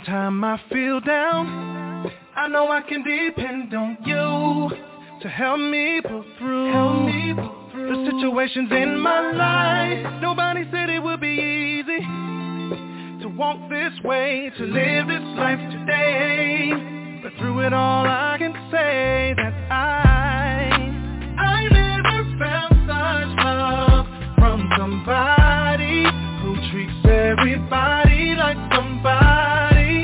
Anytime I feel down, I know I can depend on you to help me pull through the situations in my life. Nobody said it would be easy to walk this way, to live this life today. But through it all I can say that I never felt such love from somebody who treats everybody like somebody.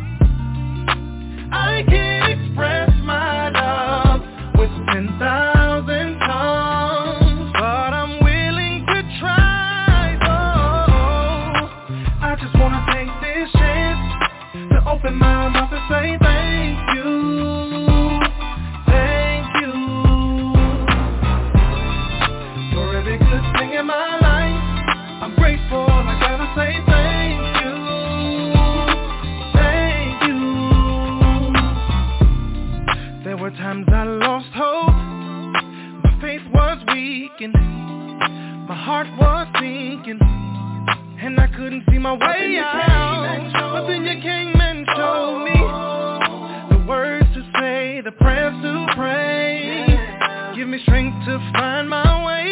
I can't express my love with 10,000 tongues, but I'm willing to try. Oh, I just wanna take this chance to open my mouth and say thank you, for every good thing in my life. I'm grateful, I gotta say thank you. There were times I lost hope, my faith was weakened, my heart was sinking, and I couldn't see my way out. But then you came and showed me the words to say, the prayers to pray. Give me strength to find my way.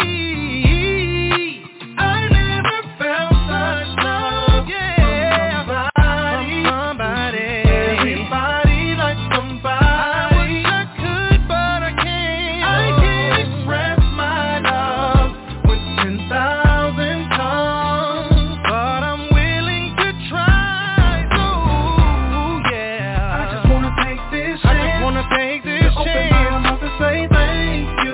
I never felt such love, from somebody. Everybody like somebody. I wish I could, but I can't. I can't express my love with 10,000 tongues, but I'm willing to try. So yeah, I just wanna take this chance. Open my mouth and say thank you,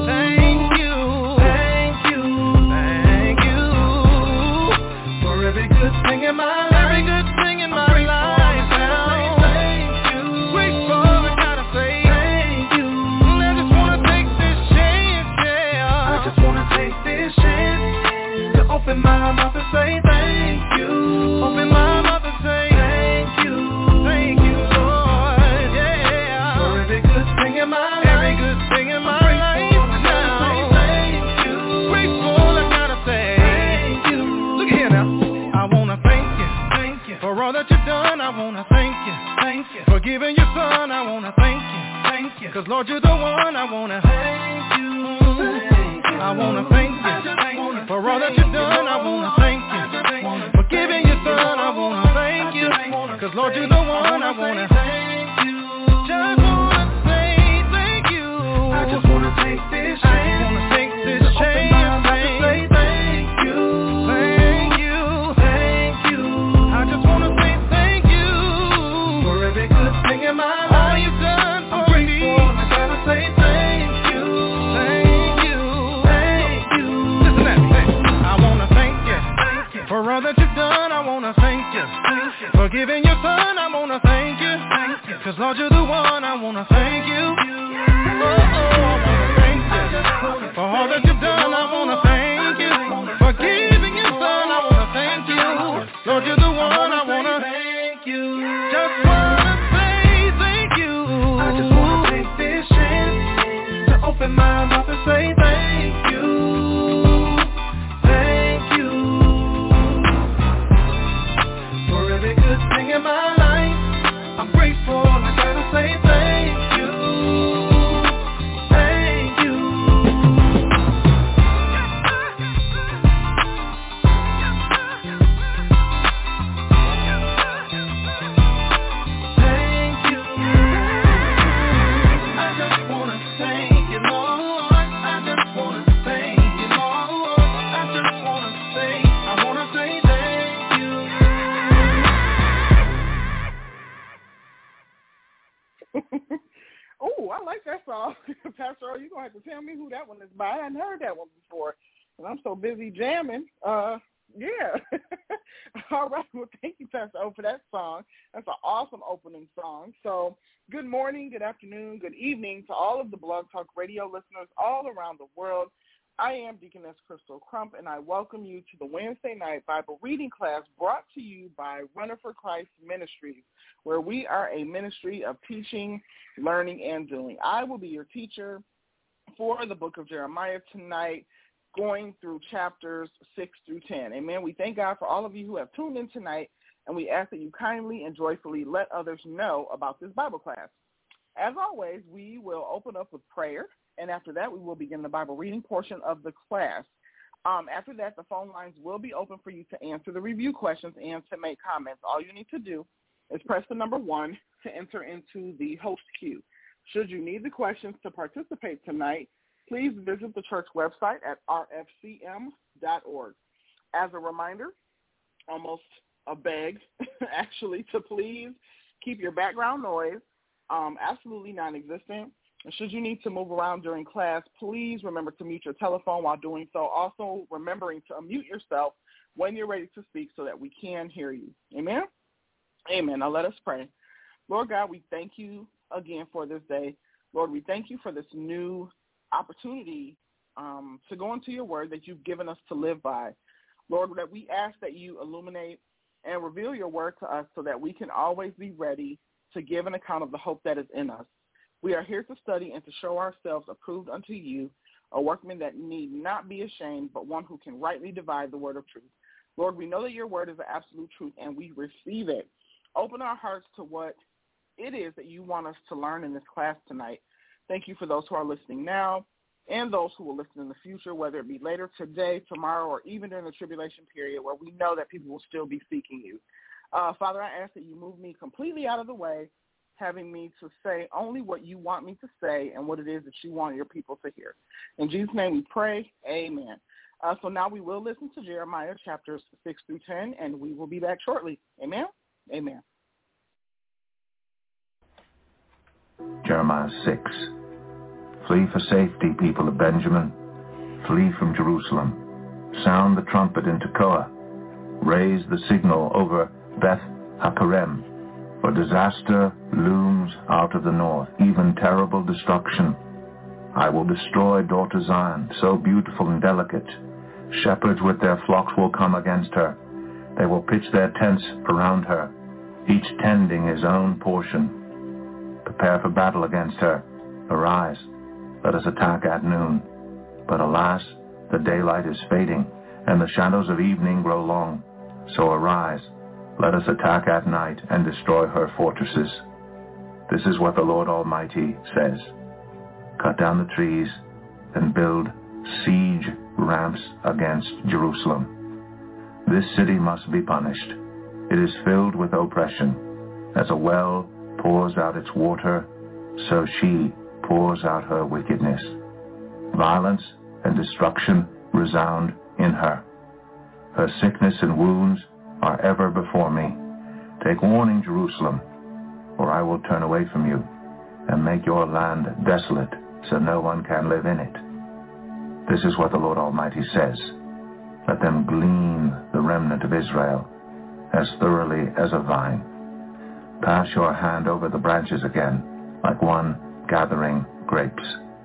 for every good thing in my life. Every good thing in my life. Thank you. Grateful, I gotta say thank you. I just wanna take this chance, yeah. I just wanna take this chance to open my mouth and say thank you. Open my mouth and say thank you, Lord, yeah. For every good thing in my life. Every good thing in my life now. Thank you. Grateful, I gotta say thank you. Look here now, I wanna thank you for all that you've done. I wanna thank you for giving your son. I wanna thank you, 'cause Lord, you're the one. I wanna thank you. I wanna thank you for all that you've done. I wanna thank you for giving your son. I wanna thank you, 'cause Lord, you're the one. I wanna thank you. Just wanna say thank you. I just wanna take this chance. I just wanna take this chance. Say thank you. I just wanna say thank you for every good thing in my life. All you've done for me. I gotta say thank you. Listen at me. I wanna thank you for all that you've done. I wanna thank you for giving your son. I wanna thank you, 'cause Lord, you're the one. I wanna thank you. I wanna thank you for all that you've done. I wanna thank you for giving your son. I wanna thank you, Lord, you're the one. I wanna thank you. Just wanna say thank you. I just wanna take this chance to open my mouth and say thank you. For every good thing in my life. I'm grateful, I gotta say thank you. Oh, I like that song. Pastor O, you're going to have to tell me who that one is by. I hadn't heard that one before, and I'm so busy jamming. Yeah. All right. Well, thank you, Pastor O, for that song. That's an awesome opening song. So good morning, good afternoon, good evening to all of the Blog Talk Radio listeners all around the world. I am Deaconess Crystal Crump, and I welcome you to the Wednesday night Bible reading class brought to you by Runner for Christ Ministries, where we are a ministry of teaching, learning, and doing. I will be your teacher for the book of Jeremiah tonight, going through chapters 6 through 10. Amen. We thank God for all of you who have tuned in tonight and we ask that you kindly and joyfully let others know about this Bible class. As always, we will open up with prayer, and after that, we will begin the Bible reading portion of the class. After that, the phone lines will be open for you to answer the review questions and to make comments. All you need to do is press the number 1 to enter into the host queue. Should you need the questions to participate tonight, please visit the church website at rfcm.org. As a reminder, almost a beg, actually, to please keep your background noise absolutely non-existent. And should you need to move around during class, please remember to mute your telephone while doing so. Also, remembering to unmute yourself when you're ready to speak so that we can hear you. Amen? Amen. Now let us pray. Lord God, we thank you again for this day. Lord, we thank you for this new opportunity to go into your word that you've given us to live by. Lord, that we ask that you illuminate and reveal your word to us so that we can always be ready to give an account of the hope that is in us. We are here to study and to show ourselves approved unto you, a workman that need not be ashamed, but one who can rightly divide the word of truth. Lord, we know that your word is the absolute truth, and we receive it. Open our hearts to what it is that you want us to learn in this class tonight. Thank you for those who are listening now and those who will listen in the future, whether it be later today, tomorrow, or even during the tribulation period where we know that people will still be seeking you. Father, I ask that you move me completely out of the way, having me to say only what you want me to say and what it is that you want your people to hear. In Jesus' name we pray, amen. So now we will listen to Jeremiah chapters 6 through 10, and we will be back shortly. Amen? Amen. Jeremiah 6. Flee for safety, people of Benjamin. Flee from Jerusalem. Sound the trumpet in Tekoa. Raise the signal over Beth Hakerem. For disaster looms out of the north, even terrible destruction. I will destroy daughter Zion, so beautiful and delicate. Shepherds with their flocks will come against her. They will pitch their tents around her, each tending his own portion. Prepare for battle against her. Arise, let us attack at noon. But alas, the daylight is fading, and the shadows of evening grow long. So arise, let us attack at night and destroy her fortresses. This is what the Lord Almighty says. Cut down the trees and build siege ramps against Jerusalem. This city must be punished. It is filled with oppression. As a well pours out its water, so she pours out her wickedness. Violence and destruction resound in her. Her sickness and wounds are ever before me. Take warning, Jerusalem, or I will turn away from you and make your land desolate, so no one can live in it. This is what the Lord Almighty says. Let them glean the remnant of Israel as thoroughly as a vine. Pass your hand over the branches again, like one gathering grapes.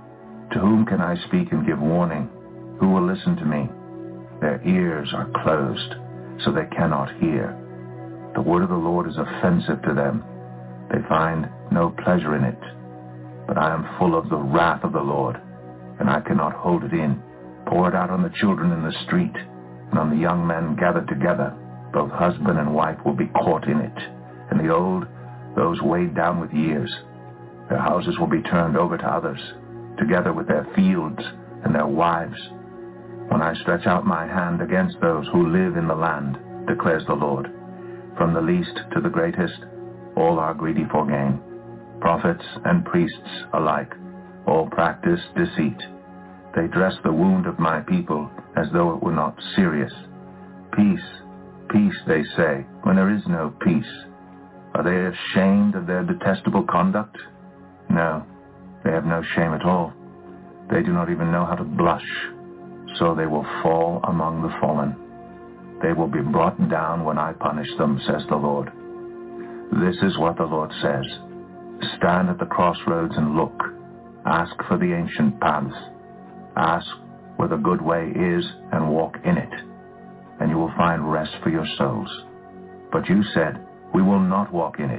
To whom can I speak and give warning? Who will listen to me? Their ears are closed, so they cannot hear. The word of the Lord is offensive to them. They find no pleasure in it. But I am full of the wrath of the Lord, and I cannot hold it in. Pour it out on the children in the street, and on the young men gathered together. Both husband and wife will be caught in it, and the old, those weighed down with years. Their houses will be turned over to others, together with their fields and their wives. When I stretch out my hand against those who live in the land, declares the Lord, from the least to the greatest, all are greedy for gain. Prophets and priests alike, all practice deceit. They dress the wound of my people as though it were not serious. Peace, peace, they say, when there is no peace. Are they ashamed of their detestable conduct? No, they have no shame at all. They do not even know how to blush. So they will fall among the fallen. They will be brought down when I punish them, says the Lord. This is what the Lord says. Stand at the crossroads and look. Ask for the ancient paths. Ask where the good way is and walk in it, and you will find rest for your souls. But you said, we will not walk in it.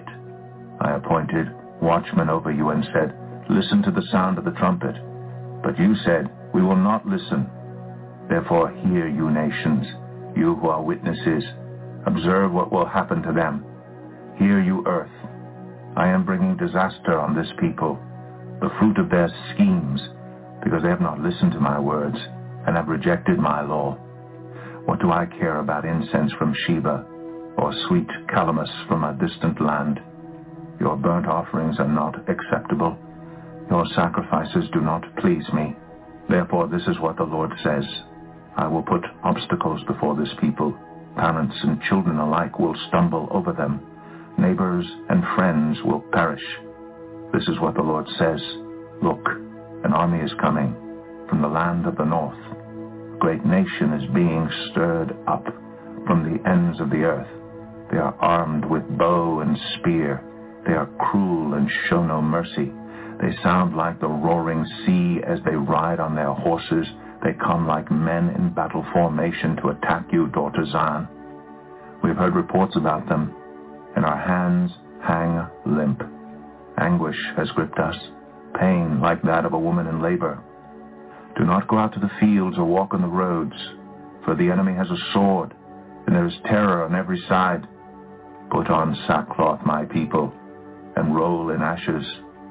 I appointed watchmen over you and said, listen to the sound of the trumpet. But you said, we will not listen. Therefore hear, you nations, you who are witnesses. Observe what will happen to them. Hear, you earth. I am bringing disaster on this people, the fruit of their schemes, because they have not listened to my words and have rejected my law. What do I care about incense from Sheba or sweet calamus from a distant land? Your burnt offerings are not acceptable. Your sacrifices do not please me. Therefore, this is what the Lord says. I will put obstacles before this people. Parents and children alike will stumble over them. Neighbors and friends will perish. This is what the Lord says. Look, an army is coming from the land of the north. A great nation is being stirred up from the ends of the earth. They are armed with bow and spear. They are cruel and show no mercy. They sound like the roaring sea as they ride on their horses. They come like men in battle formation to attack you, daughter Zion. We have heard reports about them, and our hands hang limp. Anguish has gripped us, pain like that of a woman in labor. Do not go out to the fields or walk on the roads, for the enemy has a sword, and there is terror on every side. Put on sackcloth, my people, and roll in ashes.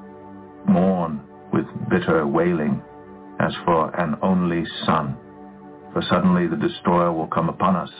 Mourn with bitter wailing, as for an only son, for suddenly the destroyer will come upon us.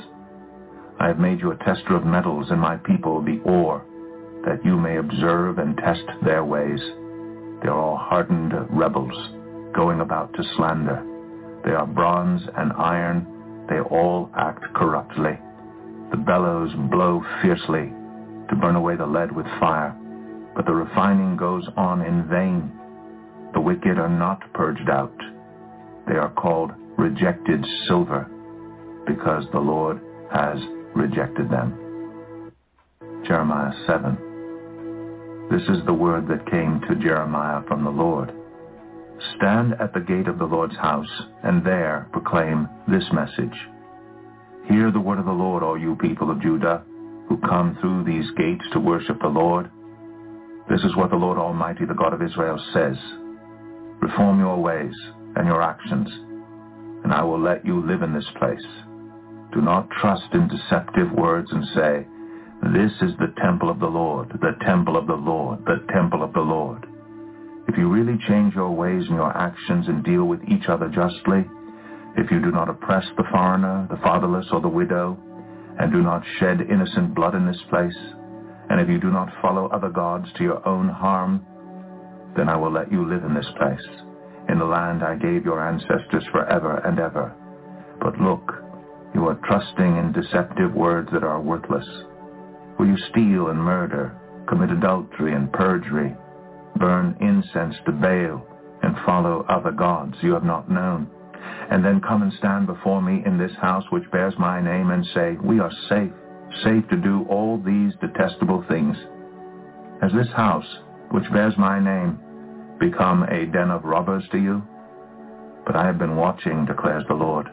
I have made you a tester of metals, and my people the ore, that you may observe and test their ways. They are all hardened rebels, going about to slander. They are bronze and iron, they all act corruptly. The bellows blow fiercely to burn away the lead with fire, but the refining goes on in vain. The wicked are not purged out. They are called rejected silver, because the Lord has rejected them. Jeremiah 7. This is the word that came to Jeremiah from the Lord. Stand at the gate of the Lord's house, and there proclaim this message. Hear the word of the Lord, all you people of Judah, who come through these gates to worship the Lord. This is what the Lord Almighty, the God of Israel, says. Reform your ways and your actions, and I will let you live in this place. Do not trust in deceptive words and say, this is the temple of the Lord, the temple of the Lord, the temple of the Lord. If you really change your ways and your actions and deal with each other justly, if you do not oppress the foreigner, the fatherless, or the widow, and do not shed innocent blood in this place, and if you do not follow other gods to your own harm, then I will let you live in this place, in the land I gave your ancestors forever and ever. But look, you are trusting in deceptive words that are worthless. Will you steal and murder, commit adultery and perjury, burn incense to Baal, and follow other gods you have not known, and then come and stand before me in this house which bears my name and say, we are safe, safe to do all these detestable things? Has this house, which bears my name, become a den of robbers to you? But I have been watching, declares the Lord.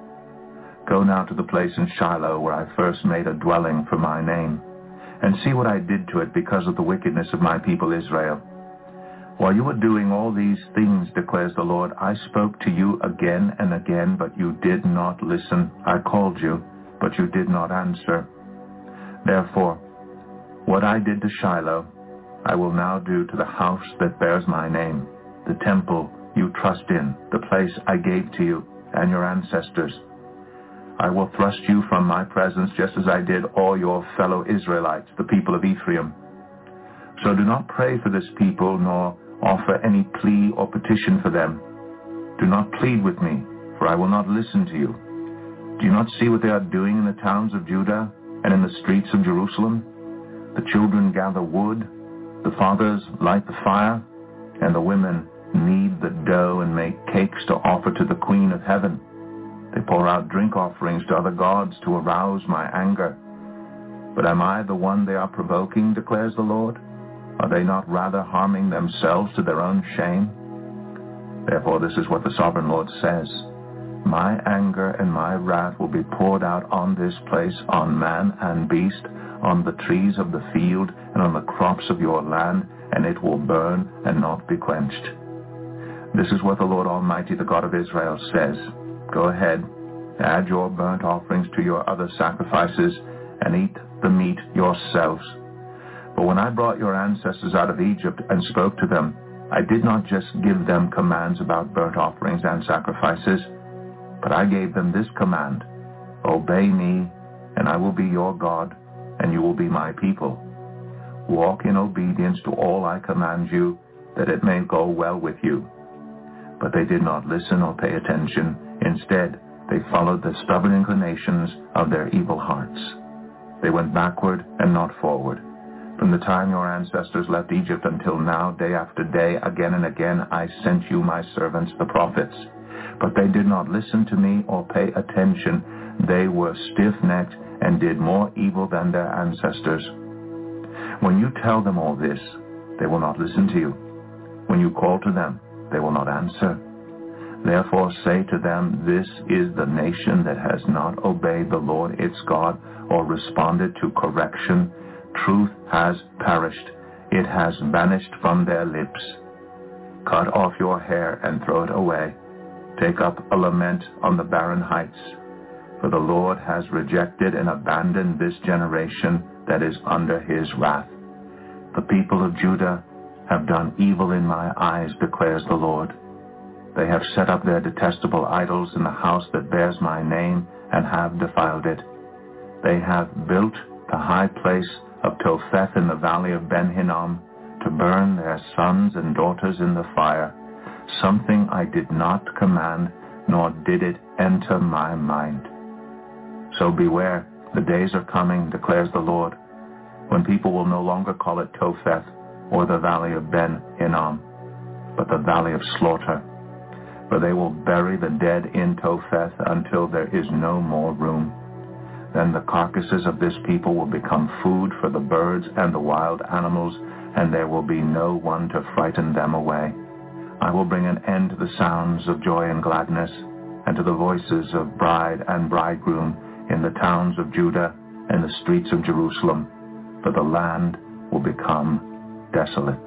Go now to the place in Shiloh where I first made a dwelling for my name, and see what I did to it because of the wickedness of my people Israel. While you were doing all these things, declares the Lord, I spoke to you again and again, but you did not listen. I called you, but you did not answer. Therefore, what I did to Shiloh, I will now do to the house that bears my name, the temple you trust in, the place I gave to you and your ancestors. I will thrust you from my presence just as I did all your fellow Israelites, the people of Ephraim. So do not pray for this people, nor offer any plea or petition for them. Do not plead with me, for I will not listen to you. Do you not see what they are doing in the towns of Judah and in the streets of Jerusalem? The children gather wood, the fathers light the fire, and the women knead the dough and make cakes to offer to the Queen of Heaven. They pour out drink offerings to other gods to arouse my anger. But am I the one they are provoking, declares the Lord? Are they not rather harming themselves to their own shame? Therefore this is what the Sovereign Lord says. My anger and my wrath will be poured out on this place, on man and beast, on the trees of the field, and on the crops of your land, and it will burn and not be quenched. This is what the Lord Almighty, the God of Israel, says. Go ahead, add your burnt offerings to your other sacrifices, and eat the meat yourselves. But when I brought your ancestors out of Egypt and spoke to them, I did not just give them commands about burnt offerings and sacrifices, but I gave them this command: obey me, and I will be your God, and you will be my people. Walk in obedience to all I command you, that it may go well with you. But they did not listen or pay attention. Instead, they followed the stubborn inclinations of their evil hearts. They went backward and not forward. From the time your ancestors left Egypt until now, day after day, again and again, I sent you my servants, the prophets. But they did not listen to me or pay attention. They were stiff-necked and did more evil than their ancestors. When you tell them all this, they will not listen to you. When you call to them, they will not answer. Therefore say to them, this is the nation that has not obeyed the Lord its God or responded to correction. Truth has perished. It has vanished from their lips. Cut off your hair and throw it away. Take up a lament on the barren heights. For the Lord has rejected and abandoned this generation that is under his wrath. The people of Judah have done evil in my eyes, declares the Lord. They have set up their detestable idols in the house that bears my name and have defiled it. They have built the high place of Topheth in the valley of Ben-Hinnom to burn their sons and daughters in the fire, something I did not command, nor did it enter my mind. So beware, the days are coming, declares the Lord, when people will no longer call it Topheth or the valley of Ben-Hinnom, but the valley of slaughter. For they will bury the dead in Topheth until there is no more room. Then the carcasses of this people will become food for the birds and the wild animals, and there will be no one to frighten them away. I will bring an end to the sounds of joy and gladness, and to the voices of bride and bridegroom in the towns of Judah and the streets of Jerusalem, for the land will become desolate.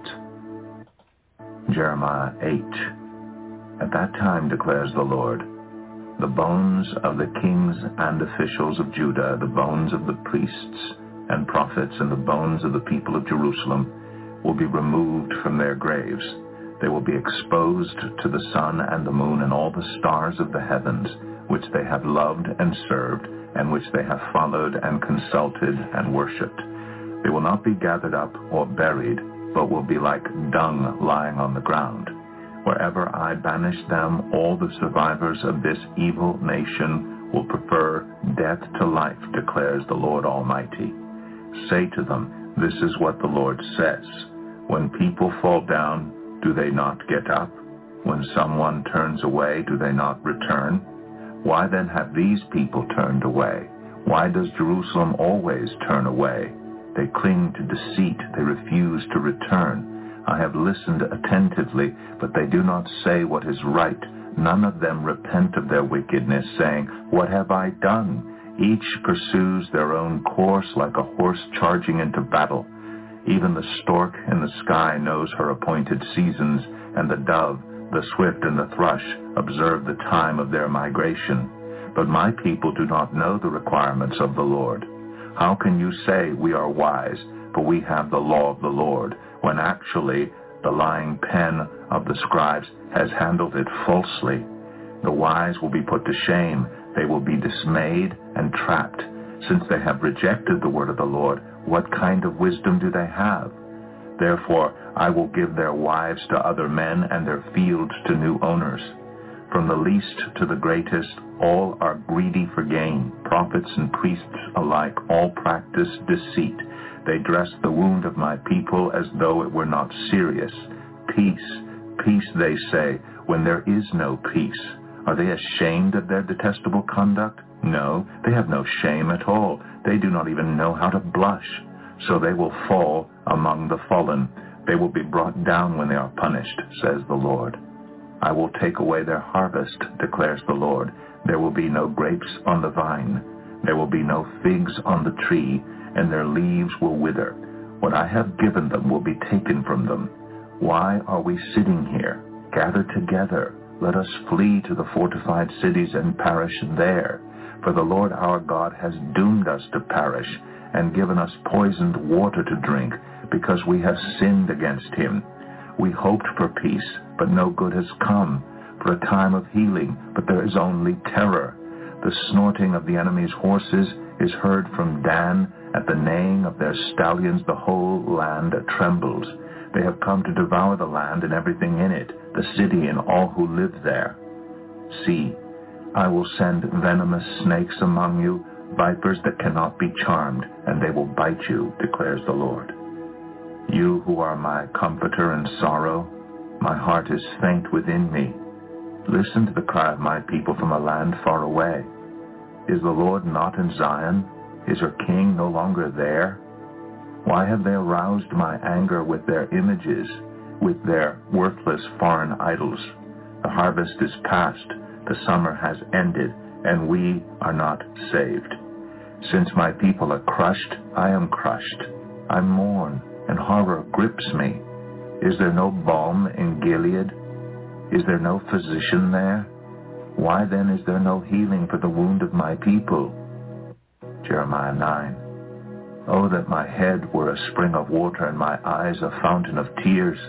Jeremiah 8. At that time, declares the Lord, the bones of the kings and officials of Judah, the bones of the priests and prophets, and the bones of the people of Jerusalem will be removed from their graves. They will be exposed to the sun and the moon and all the stars of the heavens, which they have loved and served, and which they have followed and consulted and worshipped. They will not be gathered up or buried, but will be like dung lying on the ground. Wherever I banish them, all the survivors of this evil nation will prefer death to life, declares the Lord Almighty. Say to them, this is what the Lord says. When people fall down, do they not get up? When someone turns away, do they not return? Why then have these people turned away? Why does Jerusalem always turn away? They cling to deceit. They refuse to return. I have listened attentively, but they do not say what is right. None of them repent of their wickedness, saying, what have I done? Each pursues their own course like a horse charging into battle. Even the stork in the sky knows her appointed seasons, and the dove, the swift and the thrush observe the time of their migration. But my people do not know the requirements of the Lord. How can you say we are wise, for we have the law of the Lord, when actually the lying pen of the scribes has handled it falsely? The wise will be put to shame. They will be dismayed and trapped. Since they have rejected the word of the Lord, what kind of wisdom do they have? Therefore, I will give their wives to other men and their fields to new owners. From the least to the greatest, all are greedy for gain. Prophets and priests alike, all practice deceit. They dress the wound of my people as though it were not serious. Peace, peace, they say, when there is no peace. Are they ashamed of their detestable conduct? No, they have no shame at all. They do not even know how to blush. So they will fall among the fallen. They will be brought down when they are punished, says the Lord. I will take away their harvest, declares the Lord. There will be no grapes on the vine. There will be no figs on the tree, and their leaves will wither. What I have given them will be taken from them. Why are we sitting here? Gather together. Let us flee to the fortified cities and perish there. For the Lord our God has doomed us to perish, and given us poisoned water to drink, because we have sinned against him. We hoped for peace, but no good has come, for a time of healing, but there is only terror. The snorting of the enemy's horses is heard from Dan. At the neighing of their stallions the whole land trembles. They have come to devour the land and everything in it, the city and all who live there. See, I will send venomous snakes among you, vipers that cannot be charmed, and they will bite you, declares the Lord. You who are my comforter in sorrow, my heart is faint within me. Listen to the cry of my people from a land far away. Is the Lord not in Zion? Is her king no longer there? Why have they aroused my anger with their images, with their worthless foreign idols? The harvest is past, the summer has ended, and we are not saved. Since my people are crushed, I am crushed. I mourn, and horror grips me. Is there no balm in Gilead? Is there no physician there? Why then is there no healing for the wound of my people? Jeremiah 9. Oh, that my head were a spring of water and my eyes a fountain of tears.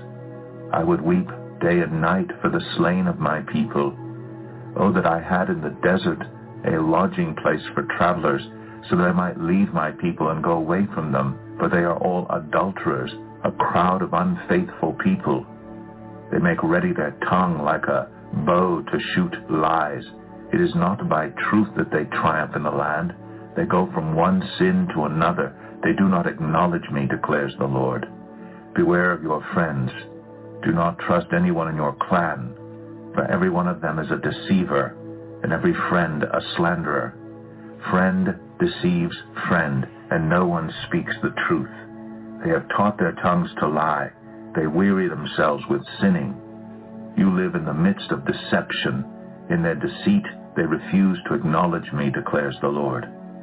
I would weep day and night for the slain of my people. Oh, that I had in the desert a lodging place for travelers, so that I might leave my people and go away from them, for they are all adulterers, a crowd of unfaithful people. They make ready their tongue like a bow to shoot lies. It is not by truth that they triumph in the land. They go from one sin to another. They do not acknowledge me, declares the Lord. Beware of your friends. Do not trust anyone in your clan, for every one of them is a deceiver, and every friend a slanderer. Friend deceives friend, and no one speaks the truth. They have taught their tongues to lie. They weary themselves with sinning. You live in the midst of deception. In their deceit they refuse to acknowledge me, declares the Lord.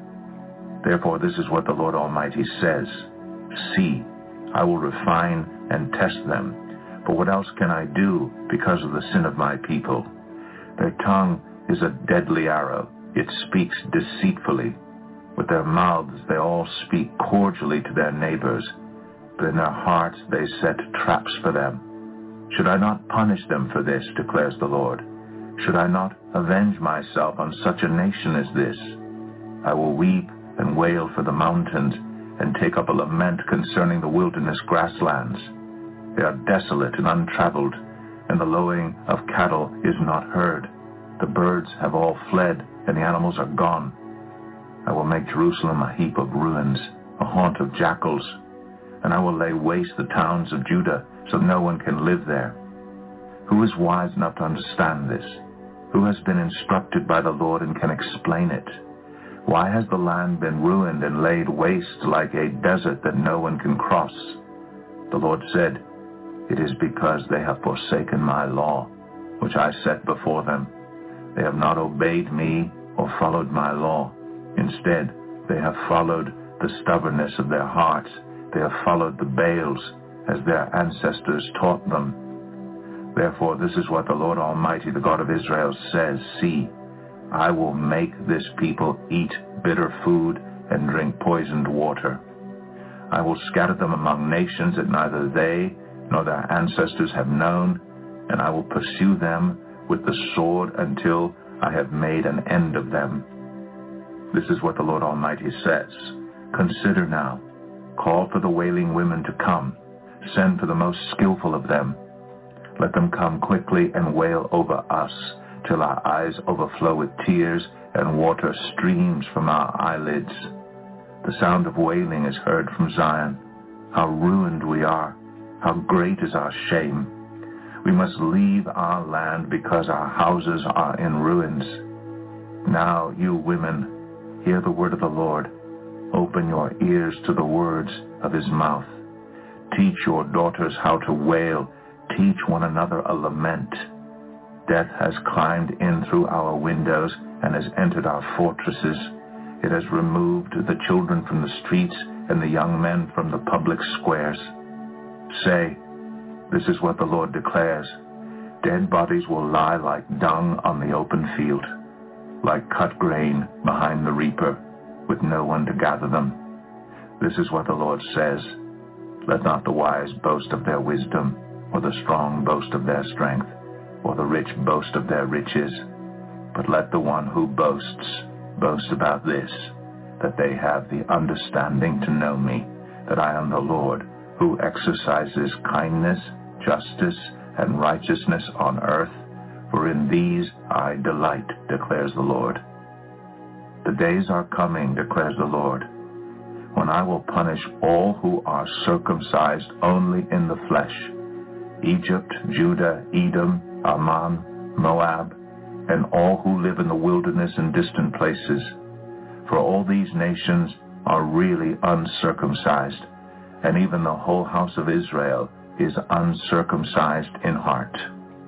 Therefore this is what the Lord Almighty says. See, I will refine and test them. For what else can I do because of the sin of my people? Their tongue is a deadly arrow. It speaks deceitfully. With their mouths they all speak cordially to their neighbors, but in their hearts they set traps for them. Should I not punish them for this, declares the Lord? Should I not avenge myself on such a nation as this? I will weep and wail for the mountains, and take up a lament concerning the wilderness grasslands. They are desolate and untraveled, and the lowing of cattle is not heard. The birds have all fled, and the animals are gone. I will make Jerusalem a heap of ruins, a haunt of jackals, and I will lay waste the towns of Judah, so no one can live there. Who is wise enough to understand this? Who has been instructed by the Lord and can explain it? Why has the land been ruined and laid waste like a desert that no one can cross? The Lord said, it is because they have forsaken my law, which I set before them. They have not obeyed me or followed my law. Instead, they have followed the stubbornness of their hearts. They have followed the Baals as their ancestors taught them. Therefore, this is what the Lord Almighty, the God of Israel, says. See, I will make this people eat bitter food and drink poisoned water. I will scatter them among nations that neither they nor their ancestors have known, and I will pursue them with the sword until I have made an end of them. This is what the Lord Almighty says. Consider now, call for the wailing women to come, send for the most skillful of them. Let them come quickly and wail over us, till our eyes overflow with tears and water streams from our eyelids. The sound of wailing is heard from Zion. How ruined we are! How great is our shame! We must leave our land because our houses are in ruins. Now, you women, hear the word of the Lord. Open your ears to the words of his mouth. Teach your daughters how to wail. Teach one another a lament. Death has climbed in through our windows and has entered our fortresses. It has removed the children from the streets and the young men from the public squares. Say, this is what the Lord declares. Dead bodies will lie like dung on the open field, like cut grain behind the reaper, with no one to gather them. This is what the Lord says. Let not the wise boast of their wisdom, or the strong boast of their strength, or the rich boast of their riches. But let the one who boasts boast about this, that they have the understanding to know me, that I am the Lord, who exercises kindness, justice, and righteousness on earth, for in these I delight, declares the Lord. The days are coming, declares the Lord, when I will punish all who are circumcised only in the flesh, Egypt, Judah, Edom, Ammon, Moab, and all who live in the wilderness and distant places. For all these nations are really uncircumcised, and even the whole house of Israel is uncircumcised in heart.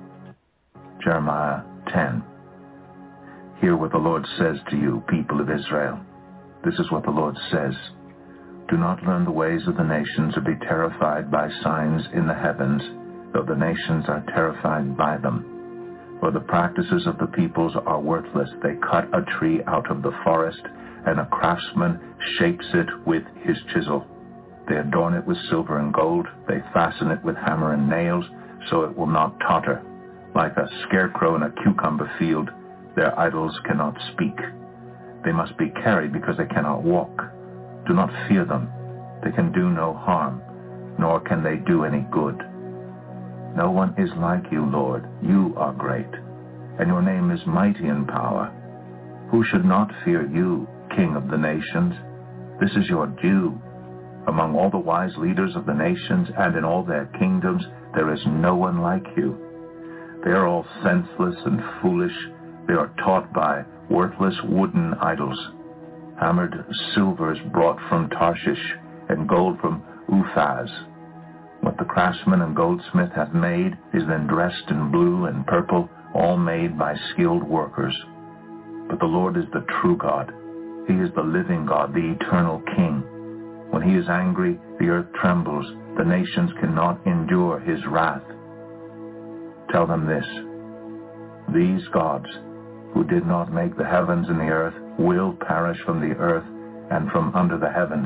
Jeremiah 10. Hear what the Lord says to you, people of Israel. This is what the Lord says. Do not learn the ways of the nations or be terrified by signs in the heavens, though the nations are terrified by them. For the practices of the peoples are worthless. They cut a tree out of the forest, and a craftsman shapes it with his chisel. They adorn it with silver and gold. They fasten it with hammer and nails, so it will not totter. Like a scarecrow in a cucumber field, their idols cannot speak. They must be carried because they cannot walk. Do not fear them. They can do no harm, nor can they do any good. No one is like you, Lord. You are great, and your name is mighty in power. Who should not fear you, King of the nations? This is your due. Among all the wise leaders of the nations and in all their kingdoms, there is no one like you. They are all senseless and foolish. They are taught by worthless wooden idols. Hammered silver is brought from Tarshish, and gold from Uphaz. What the craftsman and goldsmith have made is then dressed in blue and purple, all made by skilled workers. But the Lord is the true God. He is the living God, the eternal King. When he is angry, the earth trembles. The nations cannot endure his wrath. Tell them this. These gods, who did not make the heavens and the earth, will perish from the earth and from under the heavens.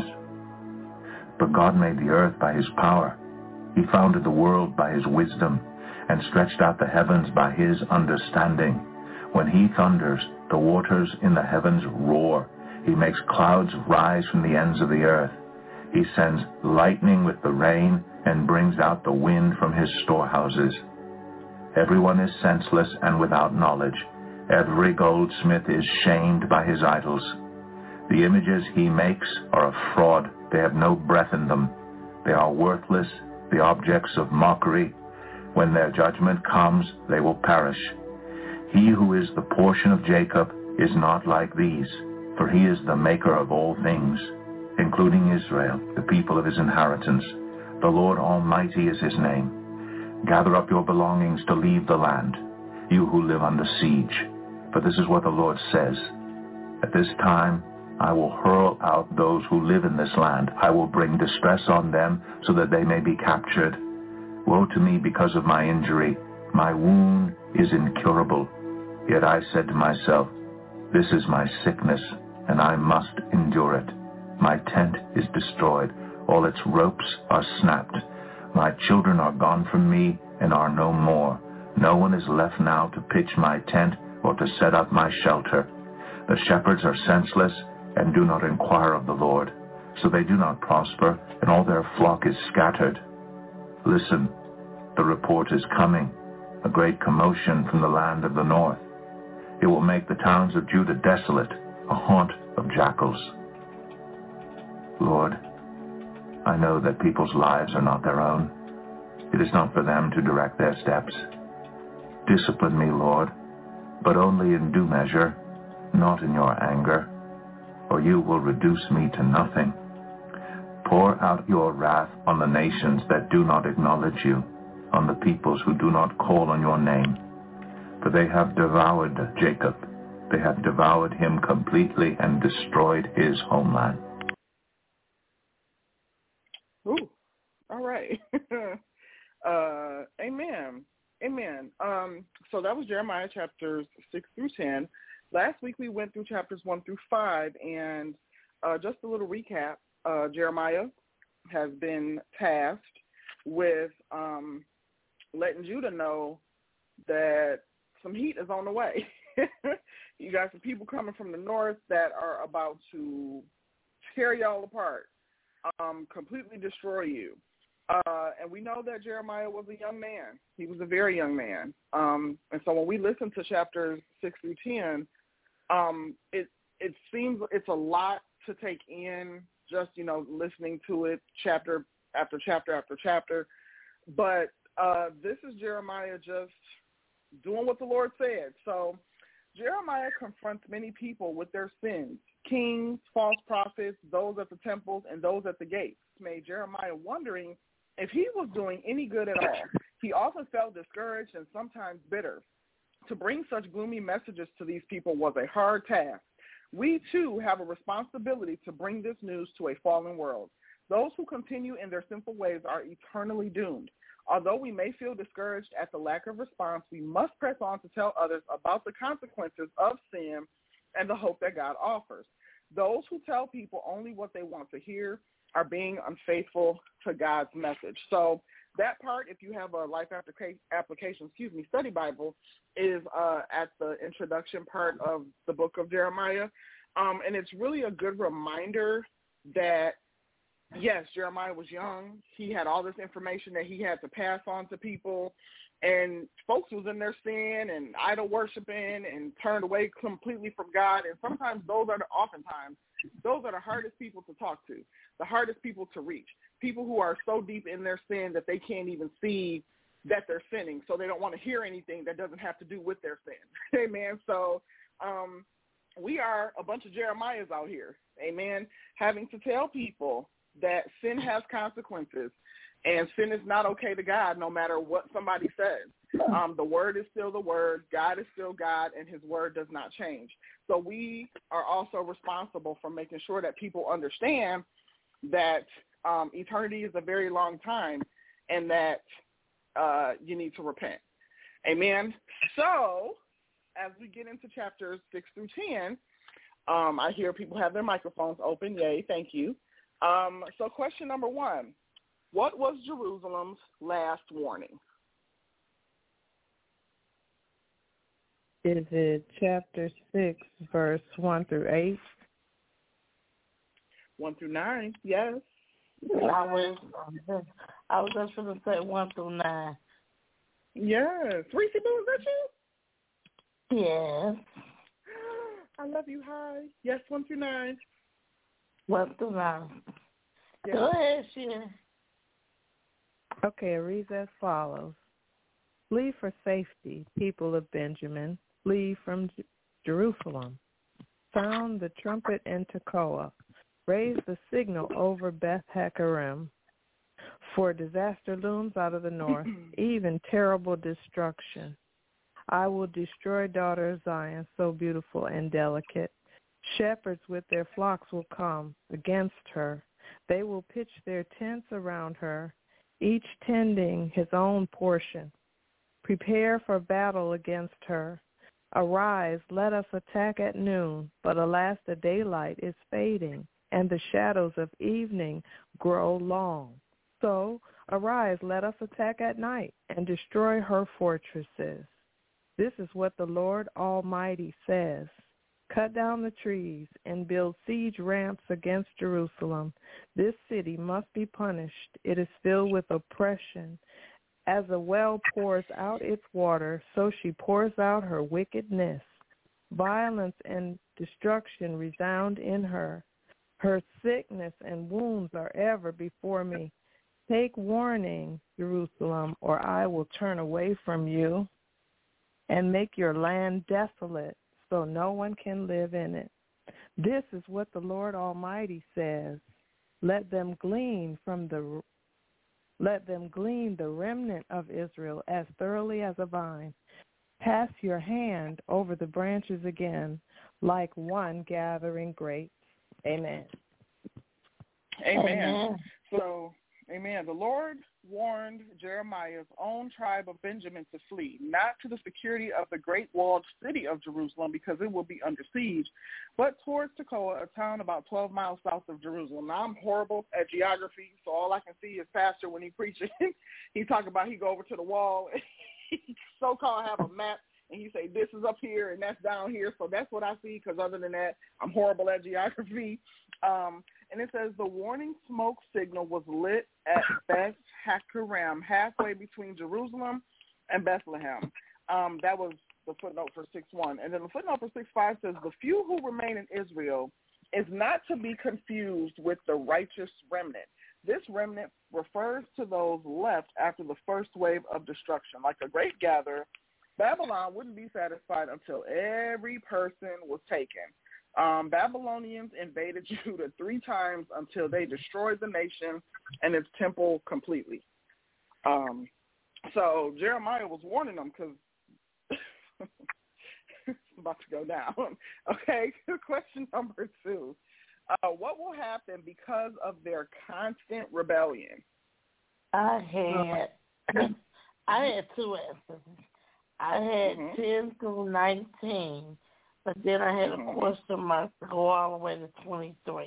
But God made the earth by his power. He founded the world by his wisdom, and stretched out the heavens by his understanding. When he thunders, the waters in the heavens roar. He makes clouds rise from the ends of the earth. He sends lightning with the rain, and brings out the wind from his storehouses. Everyone is senseless and without knowledge. Every goldsmith is shamed by his idols. The images he makes are a fraud. They have no breath in them. They are worthless, the objects of mockery. When their judgment comes, they will perish. He who is the portion of Jacob is not like these, for he is the maker of all things, including Israel, the people of his inheritance. The Lord Almighty is his name. Gather up your belongings to leave the land, you who live under siege. For this is what the Lord says. At this time, I will hurl out those who live in this land. I will bring distress on them so that they may be captured. Woe to me because of my injury. My wound is incurable. Yet I said to myself, this is my sickness, and I must endure it. My tent is destroyed. All its ropes are snapped. My children are gone from me and are no more. No one is left now to pitch my tent or to set up my shelter. The shepherds are senseless and do not inquire of the Lord, so they do not prosper, and all their flock is scattered. Listen, the report is coming, a great commotion from the land of the north. It will make the towns of Judah desolate, a haunt of jackals. Lord, I know that people's lives are not their own. It is not for them to direct their steps. Discipline me, Lord, but only in due measure, not in your anger, or you will reduce me to nothing. Pour out your wrath on the nations that do not acknowledge you, on the peoples who do not call on your name. For they have devoured Jacob. They have devoured him completely and destroyed his homeland. Ooh, all right. Amen. Amen. So that was Jeremiah chapters 6 through 10. Last week we went through chapters 1 through 5, and just a little recap. Jeremiah has been tasked with letting Judah know that some heat is on the way. You got some people coming from the north that are about to tear y'all apart, completely destroy you. And we know that Jeremiah was a young man. He was a very young man. And so when we listen to chapters 6 through 10, it seems it's a lot to take in, just, listening to it chapter after chapter after chapter. But this is Jeremiah just doing what the Lord said. So Jeremiah confronts many people with their sins, kings, false prophets, those at the temples, and those at the gates. Made Jeremiah wondering if he was doing any good at all. He often felt discouraged and sometimes bitter. To bring such gloomy messages to these people was a hard task. We, too, have a responsibility to bring this news to a fallen world. Those who continue in their sinful ways are eternally doomed. Although we may feel discouraged at the lack of response, we must press on to tell others about the consequences of sin and the hope that God offers. Those who tell people only what they want to hear are being unfaithful to God's message. So that part, if you have a Life Application, study Bible, is at the introduction part of the book of Jeremiah. And it's really a good reminder that, yes, Jeremiah was young. He had all this information that he had to pass on to people. And folks was in their sin and idol worshiping and turned away completely from God. And sometimes those are the hardest people to talk to, the hardest people to reach, people who are so deep in their sin that they can't even see that they're sinning, so they don't want to hear anything that doesn't have to do with their sin. Amen. So we are a bunch of Jeremiahs out here, amen, having to tell people that sin has consequences and sin is not okay to God no matter what somebody says. The word is still the word, God is still God, and his word does not change. So we are also responsible for making sure that people understand that eternity is a very long time and that you need to repent. Amen. So as we get into chapters 6 through 10, I hear people have their microphones open. Yay, thank you. So question number 1, what was Jerusalem's last warning? Is it chapter 6, verse 1 through 8? 1 through 9, yes. I was just going to say 1 through 9. Yes. Reese Boo, is that you? Yes. I love you. Hi. Yes, 1 through 9. 1 through 9. Yes. Go ahead, Sheila. Okay, it reads as follows. Flee for safety, people of Benjamin. Flee from Jerusalem. Sound the trumpet in Tekoa. Raise the signal over Beth Haccherem. For disaster looms out of the north, even terrible destruction. I will destroy daughter of Zion, so beautiful and delicate. Shepherds with their flocks will come against her. They will pitch their tents around her, each tending his own portion. Prepare for battle against her. Arise, let us attack at noon, but alas, the daylight is fading, and the shadows of evening grow long. So arise, let us attack at night and destroy her fortresses. This is what the Lord Almighty says. Cut down the trees and build siege ramps against Jerusalem. This city must be punished. It is filled with oppression. As a well pours out its water, so she pours out her wickedness. Violence and destruction resound in her. Her sickness and wounds are ever before me. Take warning, Jerusalem, or I will turn away from you and make your land desolate, so no one can live in it. This is what the Lord Almighty says. Let them glean the remnant of Israel as thoroughly as a vine. Pass your hand over the branches again, like one gathering grapes. Amen. Amen. So Amen. The Lord warned Jeremiah's own tribe of Benjamin to flee, not to the security of the great walled city of Jerusalem because it will be under siege, but towards Tekoa, a town about 12 miles south of Jerusalem. Now, I'm horrible at geography, so all I can see is Pastor when he preaches. He talk about he go over to the wall, he so-called have a map, and he say this is up here and that's down here. So that's what I see because other than that, I'm horrible at geography. And it says the warning smoke signal was lit at Beth Hakerem, halfway between Jerusalem and Bethlehem. That was the footnote for 6.1. And then the footnote for 6.5 says the few who remain in Israel is not to be confused with the righteous remnant. This remnant refers to those left after the first wave of destruction. Like a great gatherer, Babylon wouldn't be satisfied until every person was taken. Babylonians invaded Judah 3 times until they destroyed the nation and its temple completely. So Jeremiah was warning them because it's about to go down. Okay, question number 2. What will happen because of their constant rebellion? I had 2 answers. I had 10 through 19. But then I had a question mark to go all the way to 23.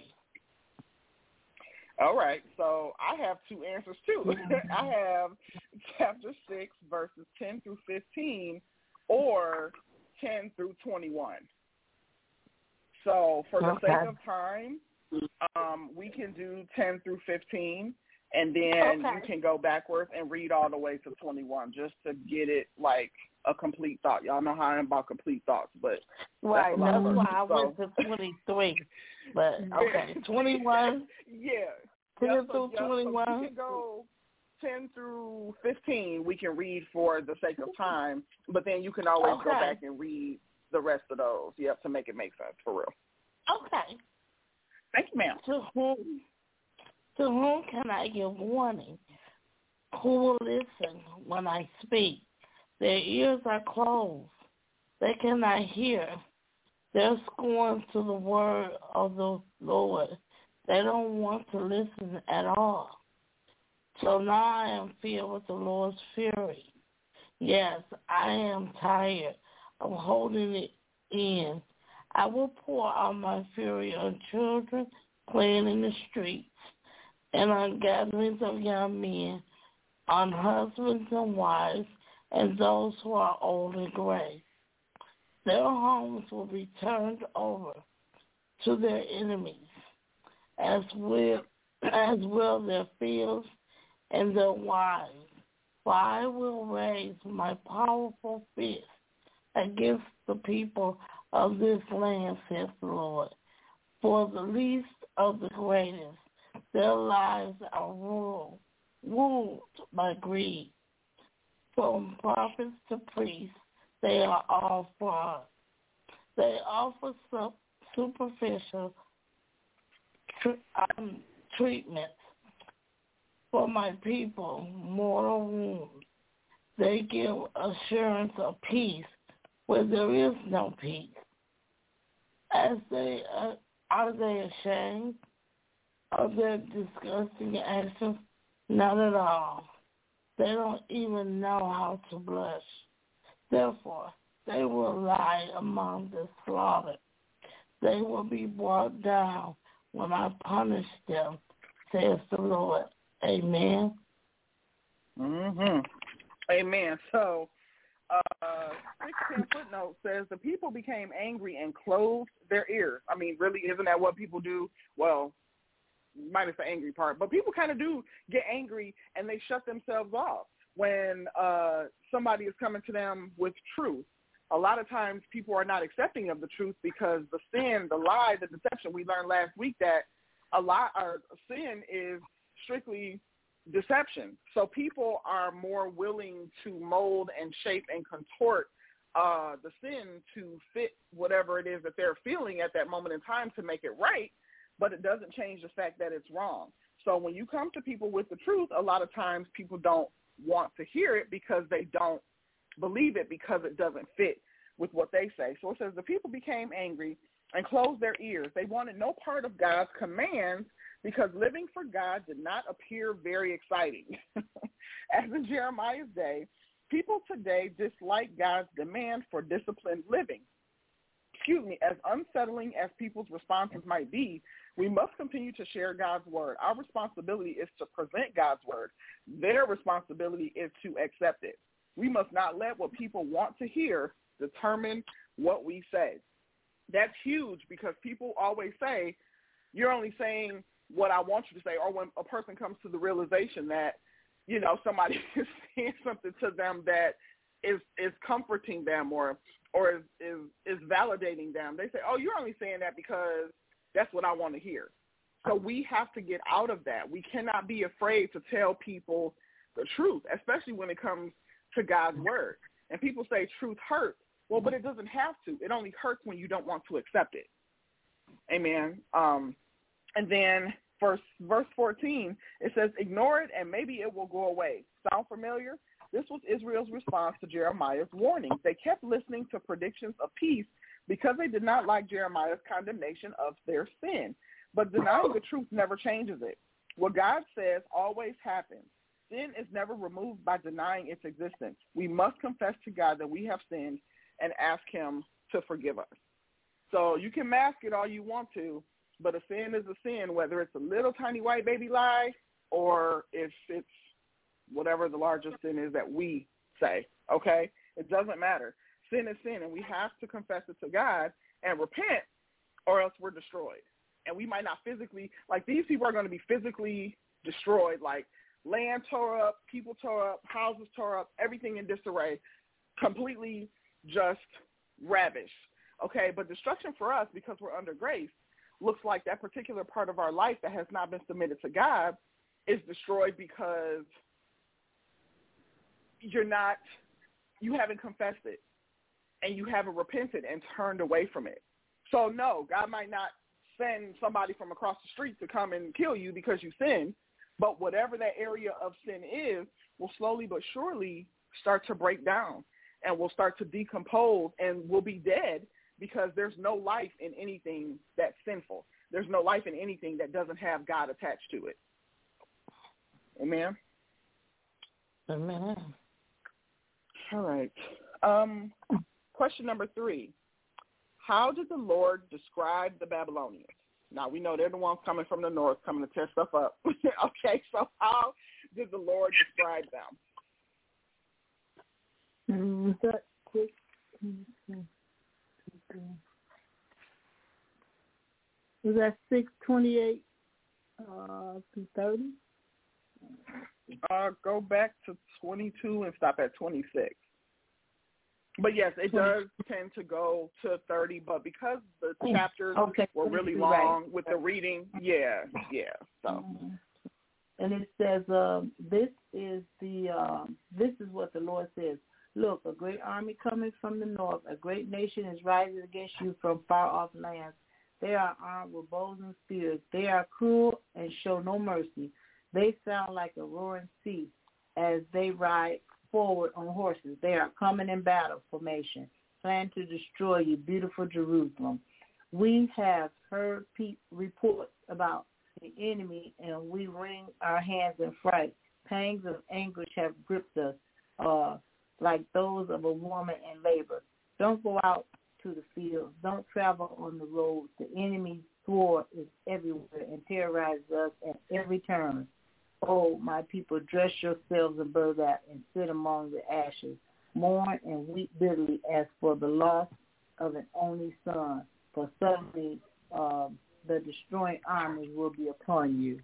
All right, so I have 2 answers too. I have chapter 6, verses 10 through 15, or 10 through 21. So for the sake of time, we can do 10 through 15, and then you can go backwards and read all the way to 21 just to get it like a complete thought. Y'all know how I am about complete thoughts, but right. That's why I went to 23. But okay, 21. Yeah. 10 through 21. So we can go 10 through 15. We can read for the sake of time, but then you can always go back and read the rest of those. You have to make it make sense for real. Okay. Thank you, ma'am. To whom can I give warning? Who will listen when I speak? Their ears are closed. They cannot hear. They're scorned to the word of the Lord. They don't want to listen at all. So now I am filled with the Lord's fury. Yes, I am tired of holding it in. I will pour out my fury on children playing in the streets and on gatherings of young men, on husbands and wives, and those who are old and gray. Their homes will be turned over to their enemies, as will their fields and their wives. For I will raise my powerful fist against the people of this land, says the Lord. For the least of the greatest, their lives are ruled by greed. From prophets to priests, they are all fraud. They offer superficial treatments for my people, mortal wounds. They give assurance of peace where there is no peace. Are they ashamed of their disgusting actions? Not at all. They don't even know how to blush. Therefore, they will lie among the slaughtered. They will be brought down when I punish them, says the Lord. Amen. Amen. So, 16 footnote says the people became angry and closed their ears. I mean, really, isn't that what people do? Well, minus the angry part, but people kind of do get angry and they shut themselves off when somebody is coming to them with truth. A lot of times people are not accepting of the truth because the sin, the lie, the deception, we learned last week that sin is strictly deception. So people are more willing to mold and shape and contort the sin to fit whatever it is that they're feeling at that moment in time to make it right, but it doesn't change the fact that it's wrong. So when you come to people with the truth, a lot of times people don't want to hear it because they don't believe it because it doesn't fit with what they say. So it says the people became angry and closed their ears. They wanted no part of God's commands because living for God did not appear very exciting. As in Jeremiah's day, people today dislike God's demand for disciplined living. As unsettling as people's responses might be, we must continue to share God's word. Our responsibility is to present God's word. Their responsibility is to accept it. We must not let what people want to hear determine what we say. That's huge, because people always say, you're only saying what I want you to say, or when a person comes to the realization that, somebody is saying something to them that is comforting them or is validating them. They say, oh, you're only saying that because that's what I want to hear. So we have to get out of that. We cannot be afraid to tell people the truth, especially when it comes to God's word. And people say truth hurts. Well, but it doesn't have to. It only hurts when you don't want to accept it. Amen. And then verse 14, it says, ignore it and maybe it will go away. Sound familiar? This was Israel's response to Jeremiah's warning. They kept listening to predictions of peace because they did not like Jeremiah's condemnation of their sin. But denying the truth never changes it. What God says always happens. Sin is never removed by denying its existence. We must confess to God that we have sinned and ask him to forgive us. So you can mask it all you want to, but a sin is a sin, whether it's a little tiny white baby lie or if it's whatever the largest sin is that we say, okay? It doesn't matter. Sin is sin, and we have to confess it to God and repent, or else we're destroyed. And we might not physically, like these people are going to be physically destroyed, like land tore up, people tore up, houses tore up, everything in disarray, completely just ravished, okay? But destruction for us, because we're under grace, looks like that particular part of our life that has not been submitted to God is destroyed because you haven't confessed it and you haven't repented and turned away from it. So no, God might not send somebody from across the street to come and kill you because you sinned, but whatever that area of sin is will slowly but surely start to break down and will start to decompose and will be dead, because there's no life in anything that's sinful. There's no life in anything that doesn't have God attached to it. Amen? Amen. All right. Question number 3. How did the Lord describe the Babylonians? Now, we know they're the ones coming from the north, coming to tear stuff up. Okay, so how did the Lord describe them? Was that 6:28 through 30? Go back to 22 and stop at 26. But yes, it does tend to go to 30, but because the chapters were really long with the reading, so. And it says, this is what the Lord says. Look, a great army coming from the north, a great nation is rising against you from far off lands. They are armed with bows and spears. They are cruel and show no mercy. They sound like a roaring sea as they ride forward on horses. They are coming in battle formation, plan to destroy you, beautiful Jerusalem. We have heard reports about the enemy, and we wring our hands in fright. Pangs of anguish have gripped us, like those of a woman in labor. Don't go out to the fields. Don't travel on the roads. The enemy's sword is everywhere and terrorizes us at every turn. Oh, my people, dress yourselves in burlap and sit among the ashes. Mourn and weep bitterly as for the loss of an only son, for suddenly the destroying armies will be upon you.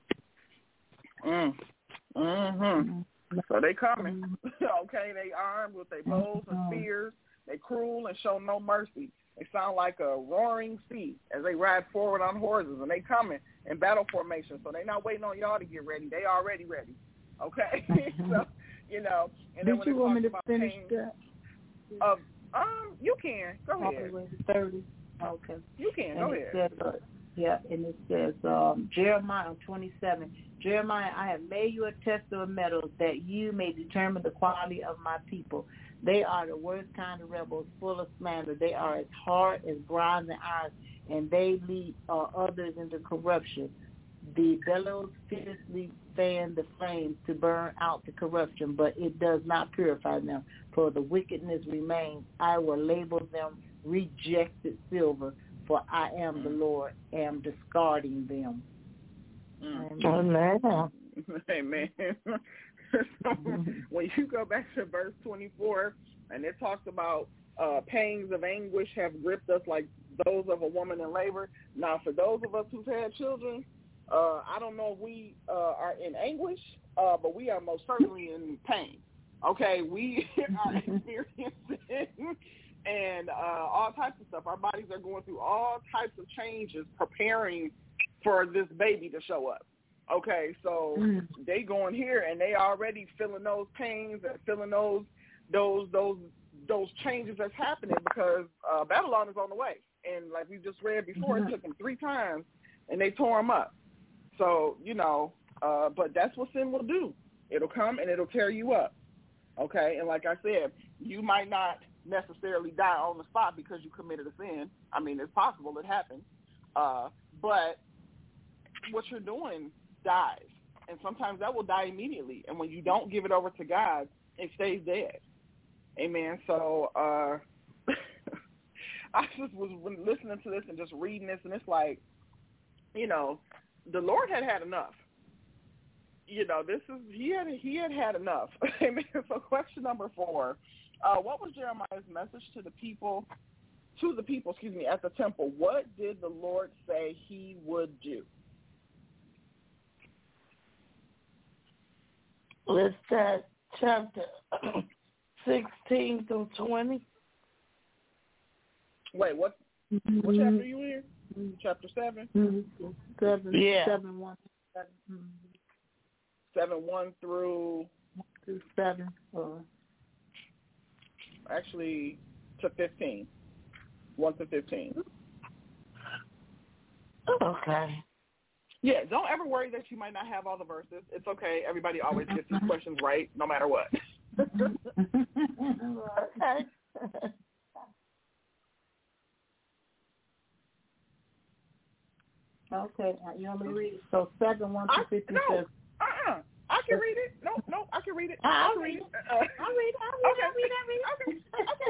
So they coming. Okay, they armed with their bows and spears. They cruel and show no mercy. They sound like a roaring sea as they ride forward on horses, and they coming in battle formation. So they not waiting on y'all to get ready. They already ready. Okay, so And then did you want me to finish that? You can go ahead. All the way to 30. Okay. You can go ahead. Says, and it says Jeremiah 27. Jeremiah, I have made you a test of metals that you may determine the quality of my people. They are the worst kind of rebels, full of slander. They are as hard as bronze and iron, and they lead others into corruption. The bellows fiercely fan the flames to burn out the corruption, but it does not purify them, for the wickedness remains. I will label them rejected silver, for I am the Lord, am discarding them. Amen. Amen. So when you go back to verse 24, and it talks about pangs of anguish have gripped us like those of a woman in labor. Now, for those of us who've had children, I don't know if we are in anguish, but we are most certainly in pain. Okay, we are experiencing and all types of stuff. Our bodies are going through all types of changes, preparing for this baby to show up. Okay, so they going here and they already feeling those pains and feeling those changes that's happening because Babylon is on the way. And like we just read before, it took them 3 times and they tore them up. So, but that's what sin will do. It'll come and it'll tear you up. Okay, and like I said, you might not necessarily die on the spot because you committed a sin. I mean, it's possible it happens. But what you're doing dies. And sometimes that will die immediately. And when you don't give it over to God, it stays dead. Amen. So I just was listening to this and just reading this, and it's like, the Lord had enough. He had enough. Amen. So question number 4, what was Jeremiah's message to the people, at the temple? What did the Lord say he would do? Let's start chapter 16 through 20. Wait, what chapter are you in? Chapter 7? 7. Yeah. 7:1. 7:1 through 7. Actually, to 15. 1 to 15. Okay. Yeah, don't ever worry that you might not have all the verses. It's okay. Everybody always gets these questions right, no matter what. Okay. Okay, you want me to read it? So 7:1 to 15 says. I can read it. No, I can read it. I'll read it. I'll read it.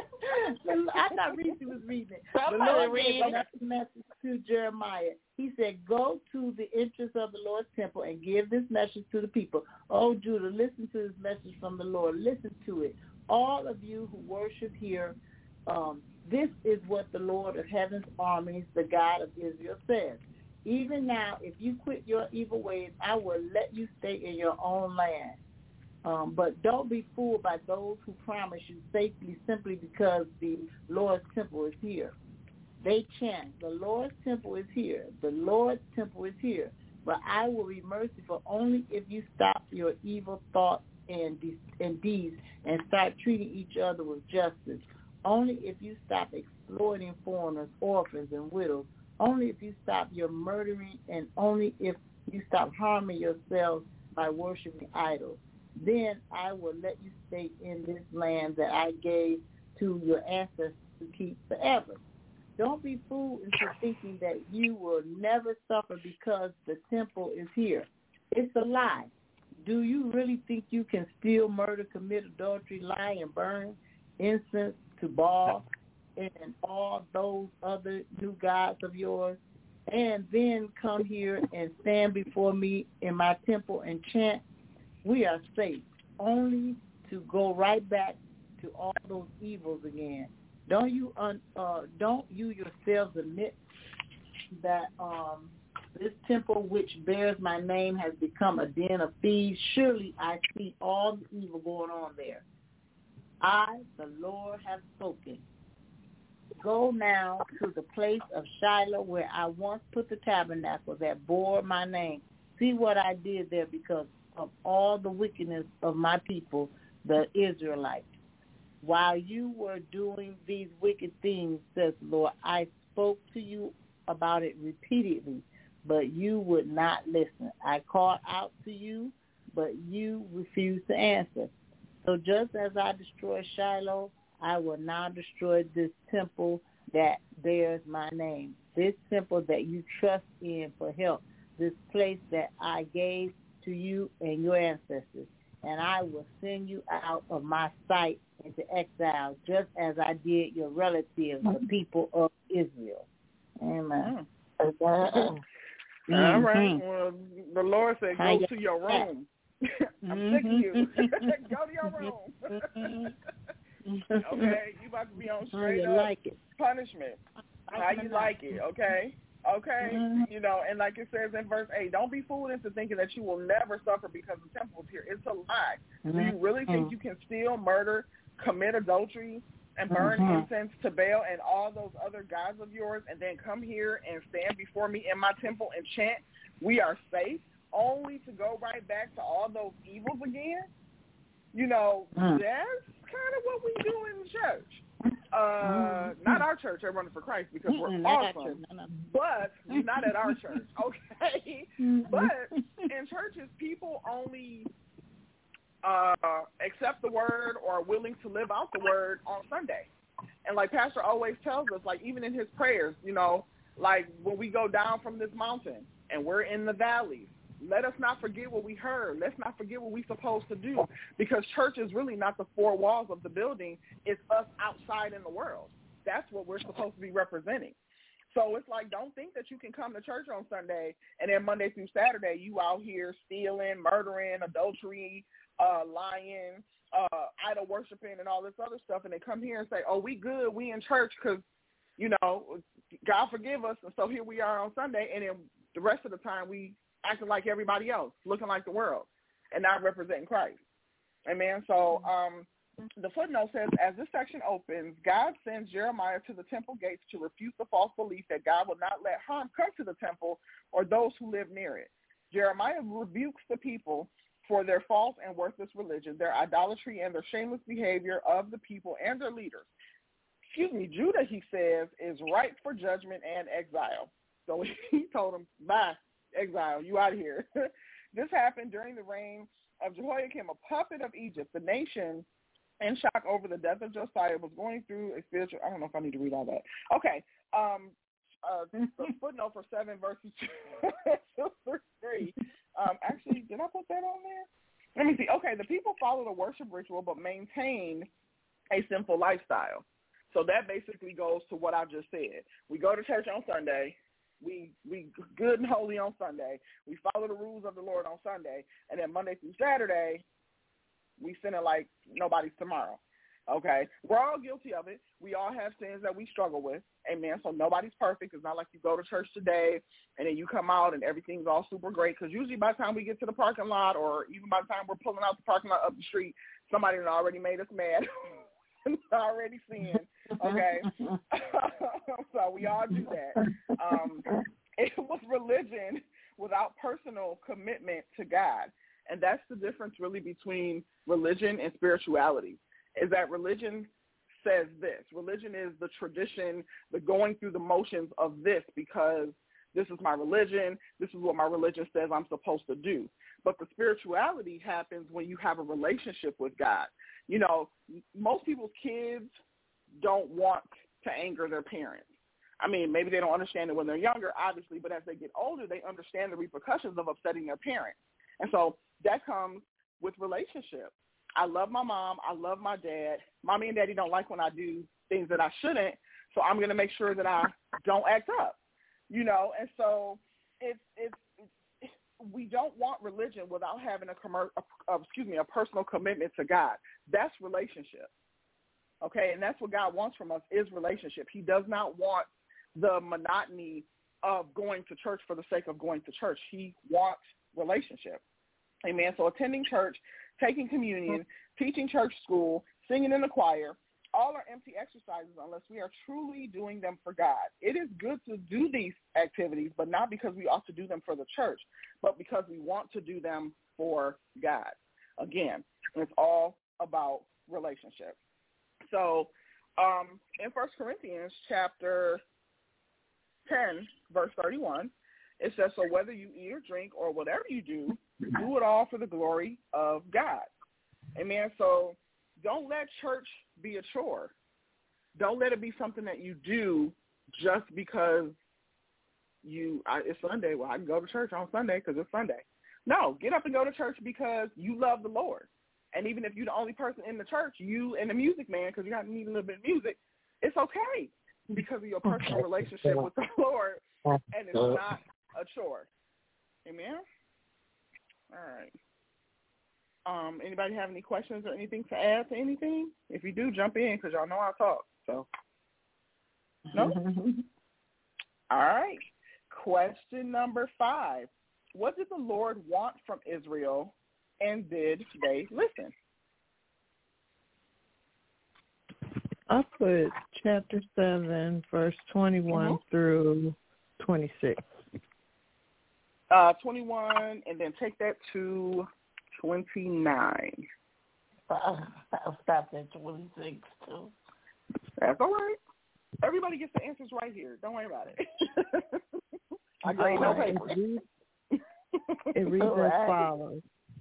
I thought Reese was reading it. The Lord gave another message to Jeremiah. He said, go to the entrance of the Lord's temple and give this message to the people. Oh, Judah, listen to this message from the Lord. Listen to it. All of you who worship here, this is what the Lord of heaven's armies, the God of Israel, says. Even now, if you quit your evil ways, I will let you stay in your own land. But don't be fooled by those who promise you safety simply because the Lord's temple is here. They chant, the Lord's temple is here. The Lord's temple is here. But I will be merciful only if you stop your evil thoughts and deeds and start treating each other with justice. Only if you stop exploiting foreigners, orphans, and widows. Only if you stop your murdering, and only if you stop harming yourselves by worshiping idols. Then I will let you stay in this land that I gave to your ancestors to keep forever. Don't be fooled into thinking that you will never suffer because the temple is here. It's a lie. Do you really think you can steal, murder, commit adultery, lie, and burn incense to Baal and all those other new gods of yours, and then come here and stand before me in my temple and chant? We are safe, only to go right back to all those evils again. Don't you yourselves admit that this temple which bears my name has become a den of thieves? Surely I see all the evil going on there. I, the Lord, have spoken. Go now to the place of Shiloh where I once put the tabernacle that bore my name. See what I did there because of all the wickedness of my people, the Israelites. While you were doing these wicked things, says the Lord, I spoke to you about it repeatedly, but you would not listen. I called out to you, but you refused to answer. So just as I destroyed Shiloh, I will now destroy this temple that bears my name, this temple that you trust in for help, this place that I gave to you and your ancestors, and I will send you out of my sight into exile, just as I did your relatives, the people of Israel. Amen. All right. Well, the Lord said, go to your room. I'm sick of you. Go to your room. Okay, you about to be on straight up punishment. How you like it, okay? Okay, you know, and like it says in verse 8, don't be fooled into thinking that you will never suffer because the temple is here. It's a lie. Do you really think you can steal, murder, commit adultery, and burn incense to Baal and all those other gods of yours, and then come here and stand before me in my temple and chant, we are safe, only to go right back to all those evils again? You know, that's kind of what we do in the church. Not our church, Everyone for Christ, because we're awesome. But not at our church, okay? But in churches, people only accept the word or are willing to live out the word on Sunday. And like Pastor always tells us, like even in his prayers, you know, like when we go down from this mountain and we're in the valleys, let us not forget what we heard. Let's not forget what we're supposed to do, because church is really not the four walls of the building. It's us outside in the world. That's what we're supposed to be representing. So it's like, don't think that you can come to church on Sunday and then Monday through Saturday you out here stealing, murdering, adultery, lying, idol worshiping, and all this other stuff, and they come here and say, oh, we good, we in church because, you know, God forgive us, and so here we are on Sunday, and then the rest of the time we acting like everybody else, looking like the world, and not representing Christ. Amen. So the footnote says, as this section opens, God sends Jeremiah to the temple gates to refute the false belief that God will not let harm come to the temple or those who live near it. Jeremiah rebukes the people for their false and worthless religion, their idolatry, and their shameless behavior of the people and their leaders. Judah, he says, is ripe for judgment and exile. So he told them, bye, exile, you out of here. This happened during the reign of Jehoiakim, a puppet of Egypt. The nation, in shock over the death of Josiah, was going through a spiritual, I don't know if I need to read all that. Okay. Footnote for 7 verses 2 through 3. Actually, did I put that on there? Let me see. Okay, the people followed a worship ritual but maintained a sinful lifestyle. So that basically goes to what I just said. We go to church on Sunday. We good and holy on Sunday. We follow the rules of the Lord on Sunday. And then Monday through Saturday, we sin it like nobody's tomorrow. Okay? We're all guilty of it. We all have sins that we struggle with. Amen? So nobody's perfect. It's not like you go to church today and then you come out and everything's all super great, because usually by the time we get to the parking lot, or even by the time we're pulling out the parking lot up the street, somebody had already made us mad. Already sin. Okay? So we all do that. It was religion without personal commitment to God. And that's the difference really between religion and spirituality, is that religion says this. Religion is the tradition, the going through the motions of this, because this is my religion, this is what my religion says I'm supposed to do. But the spirituality happens when you have a relationship with God. You know, most people's kids don't want to anger their parents. I mean, maybe they don't understand it when they're younger, obviously, but as they get older, they understand the repercussions of upsetting their parents. And so that comes with relationship. I love my mom. I love my dad. Mommy and daddy don't like when I do things that I shouldn't, so I'm going to make sure that I don't act up, you know. And so we don't want religion without having a personal commitment to God. That's relationship, okay? And that's what God wants from us, is relationship. He does not want the monotony of going to church for the sake of going to church. He wants relationship. Amen. So attending church, taking communion, teaching church school, singing in the choir, all are empty exercises unless we are truly doing them for God. It is good to do these activities, but not because we ought to do them for the church, but because we want to do them for God. Again, it's all about relationship. So in 1 Corinthians chapter 10, verse 31, it says, so whether you eat or drink or whatever you do it all for the glory of God. Amen. So don't let church be a chore. Don't let it be something that you do just because it's Sunday. Well, I can go to church on Sunday because it's Sunday. No, get up and go to church because you love the Lord. And even if you're the only person in the church, you and the music man, because you need a little bit of music, it's okay because of your personal relationship with the Lord, and it's not a chore. Amen? All right. Anybody have any questions or anything to add to anything? If you do, jump in because y'all know I talk. So, no? All right. Question number 5. What did the Lord want from Israel, and did they listen? I put chapter 7, verse 21 through 26. 21, and then take that to 29. I'll stop at 26, too. That's all right. Everybody gets the answers right here. Don't worry about it. I got no papers. It reads as follows.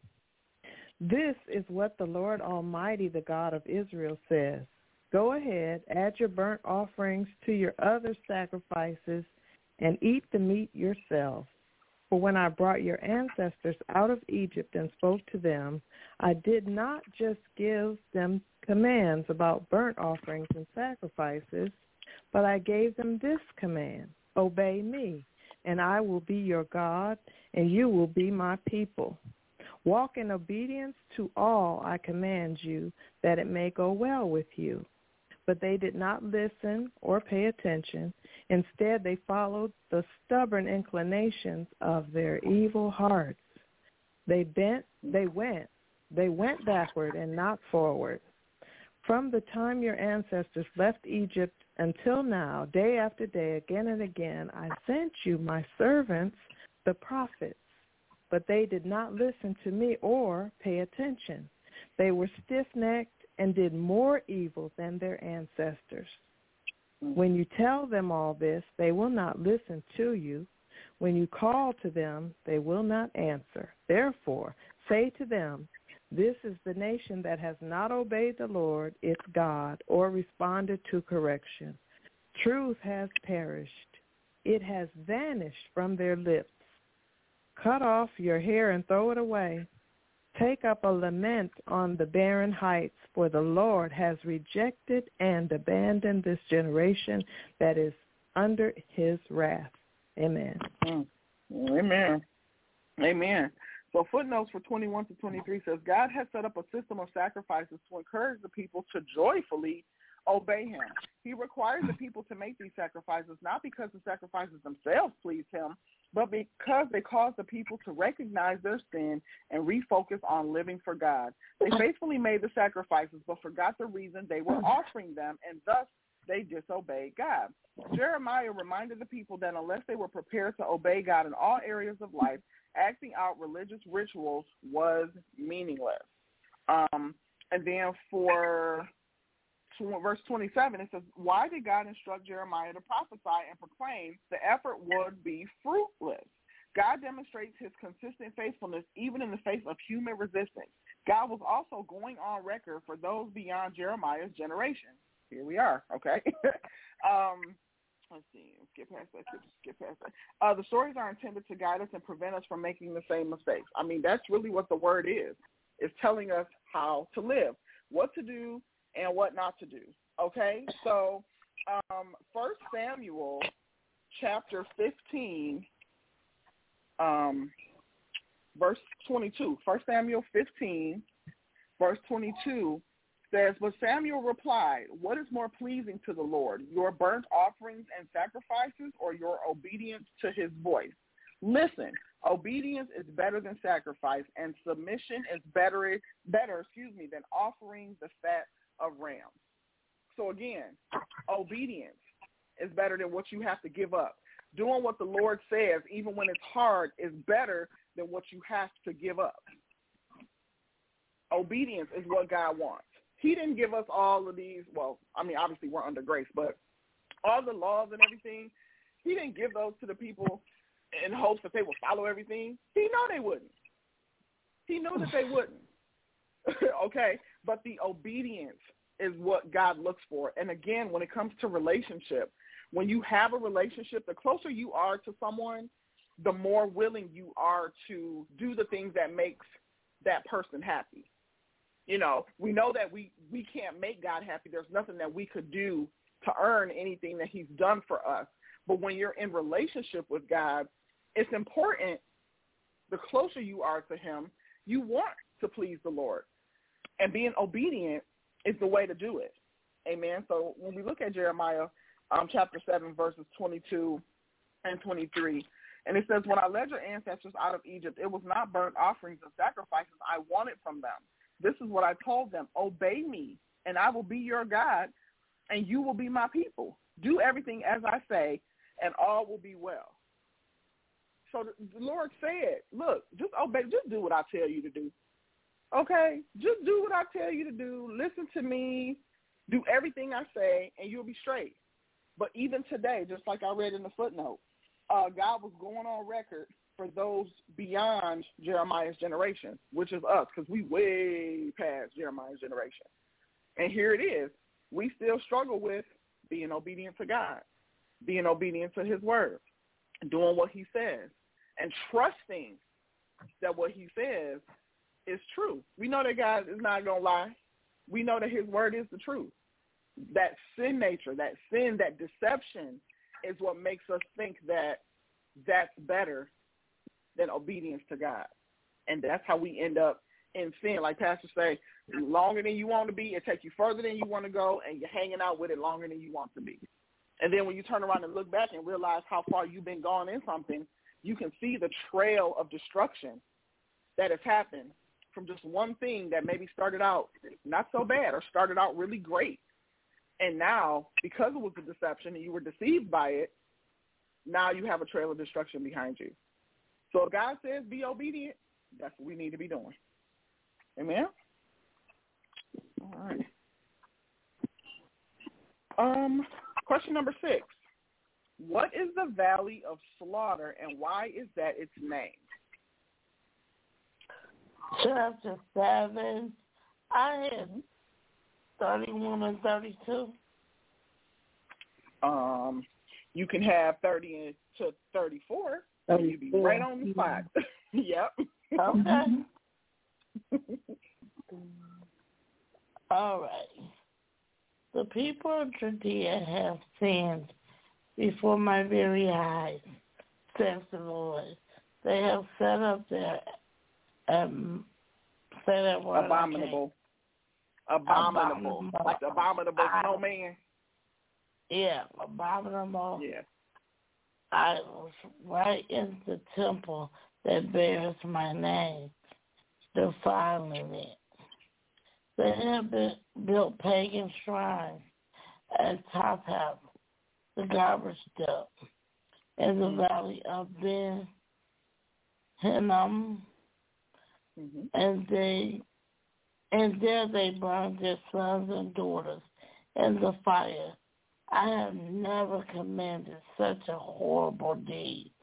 This is what the Lord Almighty, the God of Israel, says. Go ahead, add your burnt offerings to your other sacrifices, and eat the meat yourselves. For when I brought your ancestors out of Egypt and spoke to them, I did not just give them commands about burnt offerings and sacrifices, but I gave them this command, obey me, and I will be your God, and you will be my people. Walk in obedience to all I command you, that it may go well with you. But they did not listen or pay attention. Instead, they followed the stubborn inclinations of their evil hearts. They went backward and not forward. From the time your ancestors left Egypt until now, day after day, again and again, I sent you my servants, the prophets, but they did not listen to me or pay attention. They were stiff-necked and did more evil than their ancestors. When you tell them all this, they will not listen to you. When you call to them, they will not answer. Therefore, say to them, this is the nation that has not obeyed the Lord, its God, or responded to correction. Truth has perished. It has vanished from their lips. Cut off your hair and throw it away. Take up a lament on the barren heights, for the Lord has rejected and abandoned this generation that is under his wrath. Amen. Amen. Amen. So footnotes for 21 to 23 says, God has set up a system of sacrifices to encourage the people to joyfully obey him. He requires the people to make these sacrifices not because the sacrifices themselves please him, but because they cause the people to recognize their sin and refocus on living for God. They faithfully made the sacrifices but forgot the reason they were offering them, and thus they disobeyed God. Jeremiah reminded the people that unless they were prepared to obey God in all areas of life, acting out religious rituals was meaningless. And then for verse 27, it says, why did God instruct Jeremiah to prophesy and proclaim the effort would be fruitless? God demonstrates his consistent faithfulness even in the face of human resistance. God was also going on record for those beyond Jeremiah's generation. Here we are, okay? Let's see. Skip past that. The stories are intended to guide us and prevent us from making the same mistakes. I mean, that's really what the word is. It's telling us how to live, what to do, and what not to do. Okay? So 1 Samuel chapter 15, verse 22. 1 Samuel 15, verse 22 says, but Samuel replied, what is more pleasing to the Lord, your burnt offerings and sacrifices, or your obedience to his voice? Listen, obedience is better than sacrifice, and submission is better, than offering the fat of rams. So again, obedience is better than what you have to give up. Doing what the Lord says, even when it's hard, is better than what you have to give up. Obedience is what God wants. He didn't give us all of these, well, I mean, obviously we're under grace, but all the laws and everything, he didn't give those to the people in hopes that they would follow everything. He knew they wouldn't. He knew that they wouldn't. Okay? But the obedience is what God looks for. And again, when it comes to relationship, when you have a relationship, the closer you are to someone, the more willing you are to do the things that makes that person happy. You know, we know that we can't make God happy. There's nothing that we could do to earn anything that he's done for us. But when you're in relationship with God, it's important, the closer you are to him, you want to please the Lord. And being obedient is the way to do it. Amen. So when we look at Jeremiah chapter 7, verses 22 and 23, and it says, when I led your ancestors out of Egypt, it was not burnt offerings and sacrifices I wanted from them. This is what I told them. Obey me, and I will be your God, and you will be my people. Do everything as I say, and all will be well. So the Lord said, look, just obey, just do what I tell you to do. Okay? Just do what I tell you to do. Listen to me. Do everything I say, and you'll be straight. But even today, just like I read in the footnote, God was going on record for those beyond Jeremiah's generation, which is us, because we way past Jeremiah's generation. And here it is. We still struggle with being obedient to God, being obedient to his word, doing what he says, and trusting that what he says is true. We know that God is not going to lie. We know that his word is the truth. That sin nature, that sin, that deception is what makes us think that that's better than obedience to God. And that's how we end up in sin. Like Pastor say, longer than you want to be, it takes you further than you want to go, and you're hanging out with it longer than you want to be. And then when you turn around and look back and realize how far you've been gone in something, you can see the trail of destruction that has happened from just one thing that maybe started out not so bad or started out really great. And now, because it was a deception and you were deceived by it, now you have a trail of destruction behind you. So if God says be obedient, that's what we need to be doing. Amen? All right. Question number 6. What is the Valley of Slaughter, and why is that its name? Chapter 7. I had 31 and 32. You can have 30 to 34. And you'd be right on the spot. Yep. Okay. All right. The people of Judea have sinned before my very eyes, says the Lord. They have set up their abominable. Abominable. Like the abominable snowman. Yeah, abominable. Yeah. Idols right in the temple that bears my name, defiling it. They have built pagan shrines at Topheth, the garbage dump, in the valley of Ben Hinnom, and there they burned their sons and daughters in the fire. I have never commanded such a horrible deed.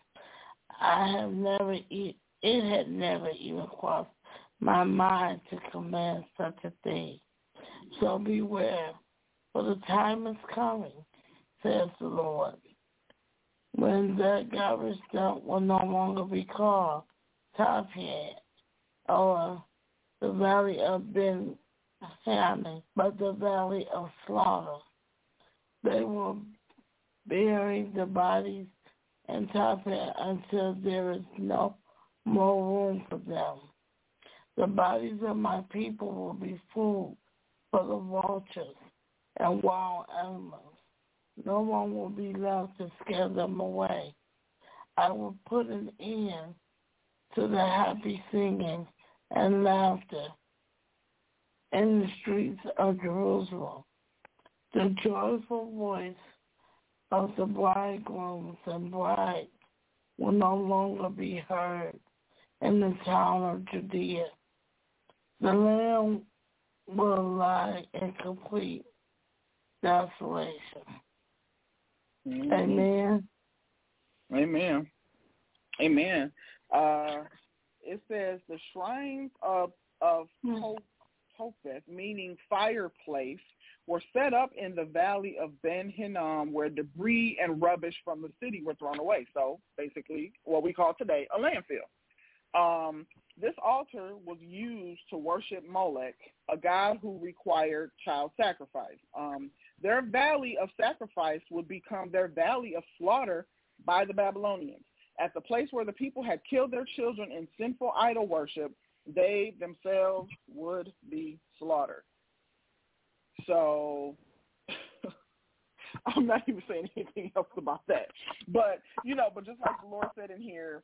It had never even crossed my mind to command such a thing. So beware, for the time is coming, says the Lord, when that garbage dump will no longer be called Topheth or the valley of Ben Hinnom, but the valley of slaughter. They will bury the bodies in Topheth until there is no more room for them. The bodies of my people will be food for the vultures and wild animals. No one will be left to scare them away. I will put an end to the happy singing and laughter in the streets of Jerusalem. The joyful voice of the bridegrooms and brides will no longer be heard in the town of Judea. The land will lie in complete desolation. Mm-hmm. Amen. Amen. Amen. It says the shrines of Topheth, meaning fireplace, were set up in the valley of Ben Hinnom, where debris and rubbish from the city were thrown away. So basically what we call today a landfill. This altar was used to worship Molech, a god who required child sacrifice. Their valley of sacrifice would become their valley of slaughter by the Babylonians. At the place where the people had killed their children in sinful idol worship, they themselves would be slaughtered. So I'm not even saying anything else about that. But, but just like the Lord said in here,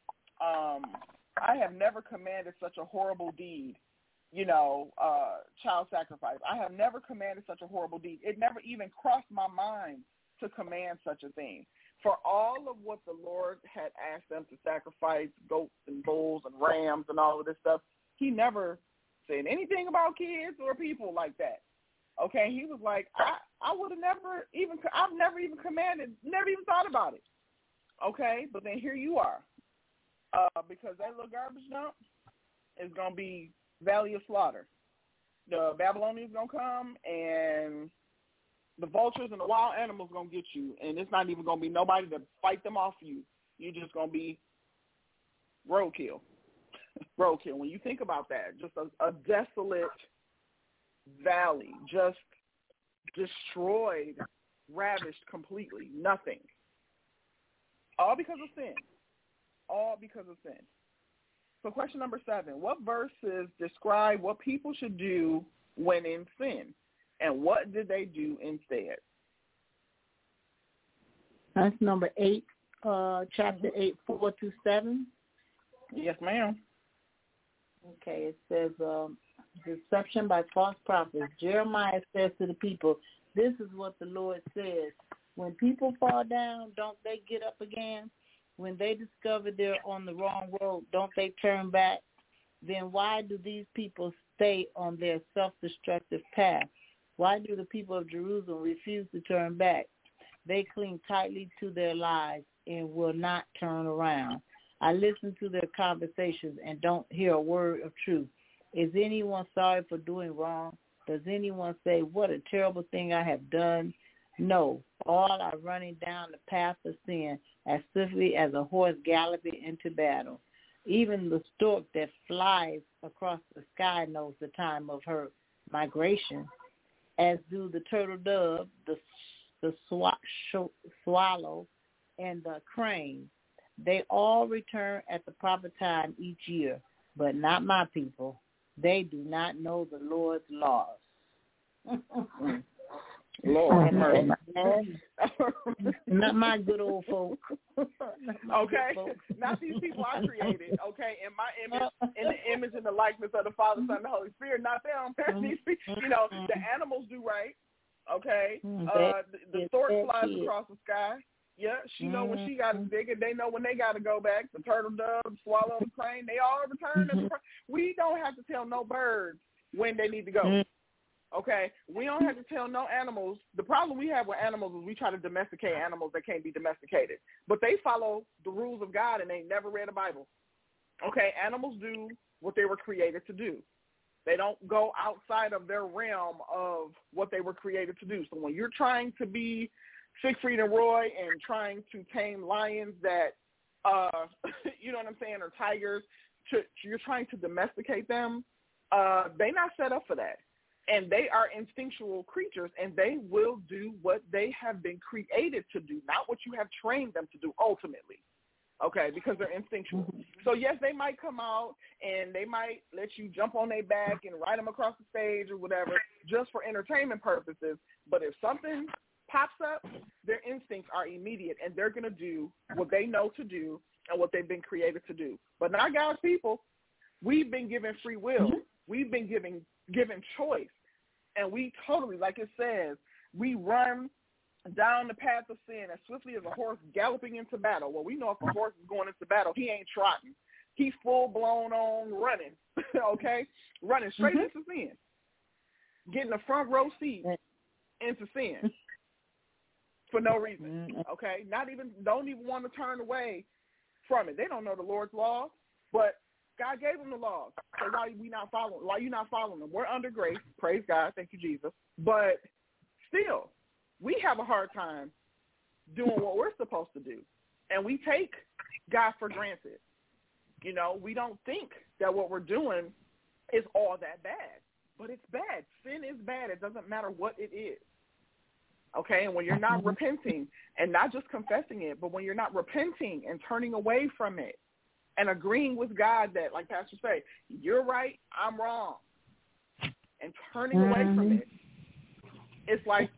I have never commanded such a horrible deed, child sacrifice. I have never commanded such a horrible deed. It never even crossed my mind to command such a thing. For all of what the Lord had asked them to sacrifice, goats and bulls and rams and all of this stuff, he never said anything about kids or people like that. Okay, he was like, I would have I've never even commanded, never even thought about it. Okay, but then here you are. Because that little garbage dump is going to be valley of slaughter. The Babylonians going to come, and the vultures and the wild animals going to get you, and it's not even going to be nobody to fight them off you. You're just going to be roadkill. Roadkill. When you think about that, just a desolate valley, just destroyed, ravished completely, nothing. All because of sin. All because of sin. So question number 7, what verses describe what people should do when in sin? And what did they do instead? That's number 8, chapter 8, 4-7. Yes, ma'am. Okay, it says, deception by false prophets. Jeremiah says to the people, this is what the Lord says. When people fall down, don't they get up again? When they discover they're on the wrong road, don't they turn back? Then why do these people stay on their self-destructive path? Why do the people of Jerusalem refuse to turn back? They cling tightly to their lies and will not turn around. I listen to their conversations and don't hear a word of truth. Is anyone sorry for doing wrong? Does anyone say, what a terrible thing I have done? No, all are running down the path of sin as swiftly as a horse galloping into battle. Even the stork that flies across the sky knows the time of her migration, as do the turtle dove, the swallow, and the crane. They all return at the proper time each year, but not my people. They do not know the Lord's laws. Lord have mercy. Not my good old folk. Okay, not these people I created. Okay, in my image, in the image and the likeness of the Father, Son, and the Holy Spirit. Not them. These people, the animals do right. Okay, the stork flies across the sky. Yeah, she know when she got to dig it. They know when they got to go back. The turtle dove, the swallow, the crane, they all return. We don't have to tell no birds when they need to go. Okay, we don't have to tell no animals. The problem we have with animals is we try to domesticate animals that can't be domesticated. But they follow the rules of God and they never read a Bible. Okay, animals do what they were created to do. They don't go outside of their realm of what they were created to do. So when you're trying to be Siegfried and Roy and trying to tame lions that, you know what I'm saying, or tigers, you're trying to domesticate them, they're not set up for that. And they are instinctual creatures, and they will do what they have been created to do, not what you have trained them to do ultimately, okay, because they're instinctual. So, yes, they might come out, and they might let you jump on their back and ride them across the stage or whatever just for entertainment purposes. But if something pops up, their instincts are immediate, and they're going to do what they know to do and what they've been created to do. But not God's people. We've been given free will. We've been given choice. And we totally, like it says, we run down the path of sin as swiftly as a horse galloping into battle. Well, we know if a horse is going into battle, he ain't trotting. He's full-blown on running, okay? Running straight into sin. Getting a front row seat into sin for no reason, okay? Don't even want to turn away from it. They don't know the Lord's laws, but God gave them the laws. So why are you not following them? We're under grace. Praise God. Thank you, Jesus. But still, we have a hard time doing what we're supposed to do. And we take God for granted. You know, we don't think that what we're doing is all that bad. But it's bad. Sin is bad. It doesn't matter what it is. Okay? And when you're not repenting and not just confessing it, but when you're not repenting and turning away from it and agreeing with God that, like Pastor say, you're right, I'm wrong, and turning away from it, it's like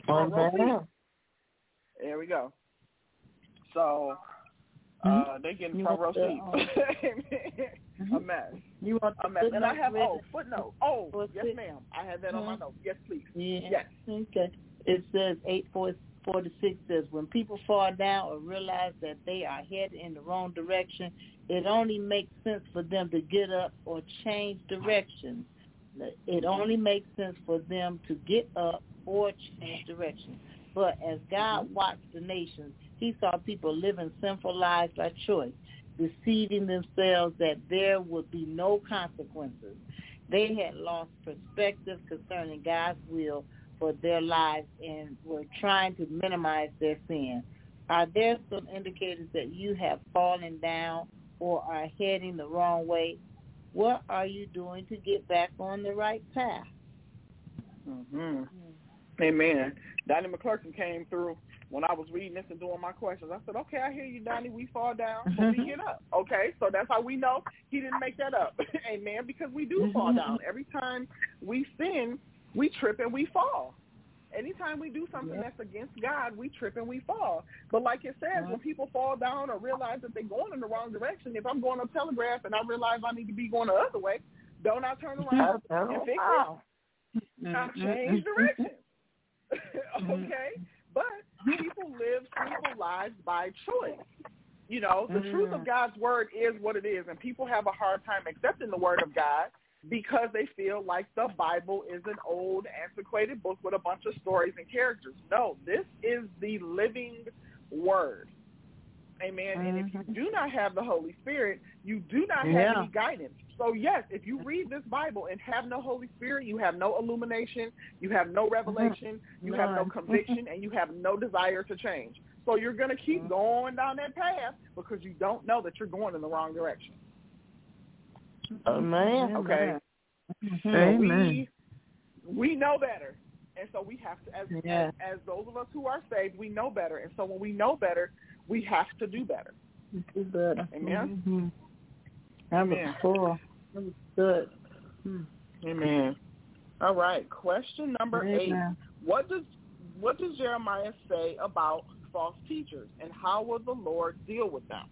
there we go. So they get in front row seat. A mess. You want a mess. And I have footnote. Yes, ma'am. I have that on my notes. Yes, please. Yeah. Yes. Okay. It says 8:46 says, when people fall down or realize that they are headed in the wrong direction, it only makes sense for them to get up or change direction. It only makes sense for them to get up or change direction. But as God watched the nations, he saw people living sinful lives by choice, deceiving themselves that there would be no consequences. They had lost perspective concerning God's will for their lives and were trying to minimize their sin. Are there some indicators that you have fallen down or are heading the wrong way? What are you doing to get back on the right path? Amen. Donnie McClurkin came through when I was reading this and doing my questions. I said, okay, I hear you, Donnie. We fall down, but we get up. Okay, so that's how we know he didn't make that up. Amen, because we do fall down. Every time we sin, we trip and we fall. Anytime we do something that's against God, we trip and we fall. But like it says, when people fall down or realize that they're going in the wrong direction, if I'm going up Telegraph and I realize I need to be going the other way, don't I turn around and fix it? I change direction. Okay? But people live sinful lives by choice. You know, the truth of God's word is what it is, and people have a hard time accepting the word of God because they feel like the Bible is an old, antiquated book with a bunch of stories and characters. No, this is the living word. Amen. And if you do not have the Holy Spirit, you do not have any guidance. So, yes, if you read this Bible and have no Holy Spirit, you have no illumination, you have no revelation, you have no conviction, and you have no desire to change. So you're going to keep going down that path because you don't know that you're going in the wrong direction. Amen. Okay. Amen. So we know better. And so we have to, as those of us who are saved, we know better. And so when we know better, we have to do better. Do better. Amen. That was cool. That was good. Amen. All right. Question number 8. What does Jeremiah say about false teachers, and how will the Lord deal with them?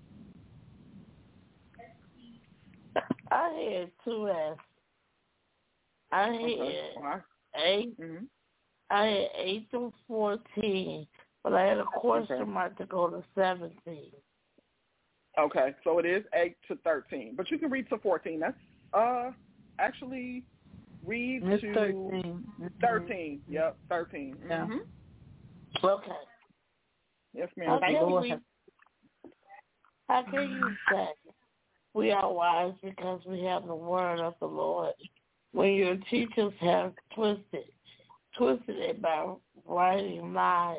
I had 2 answers. I had 8. I had 8 through 14, but I had a question mark to go to 17. Okay, so it is 8 to 13, but you can read to 14. That's actually read it's to 13. 13. Yep, 13. Yeah. Okay. Yes, ma'am. How can you say we are wise because we have the word of the Lord when your teachers have twisted it by writing lies?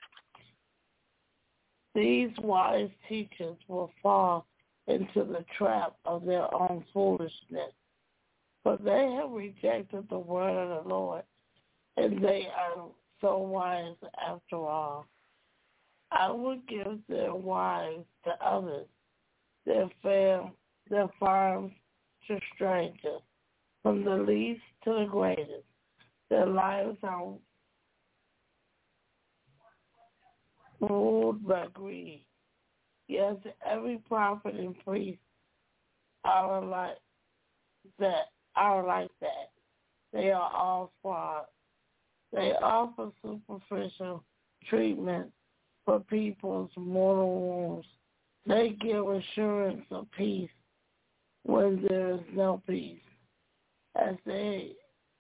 These wise teachers will fall into the trap of their own foolishness, for they have rejected the word of the Lord, and they are so wise after all. I will give their wives to others, their farms to strangers, from the least to the greatest. Their lives are ruled by greed. Yes, every prophet and priest are like that. They are all flawed. They offer superficial treatment for people's mortal wounds. They give assurance of peace when there is no peace. As they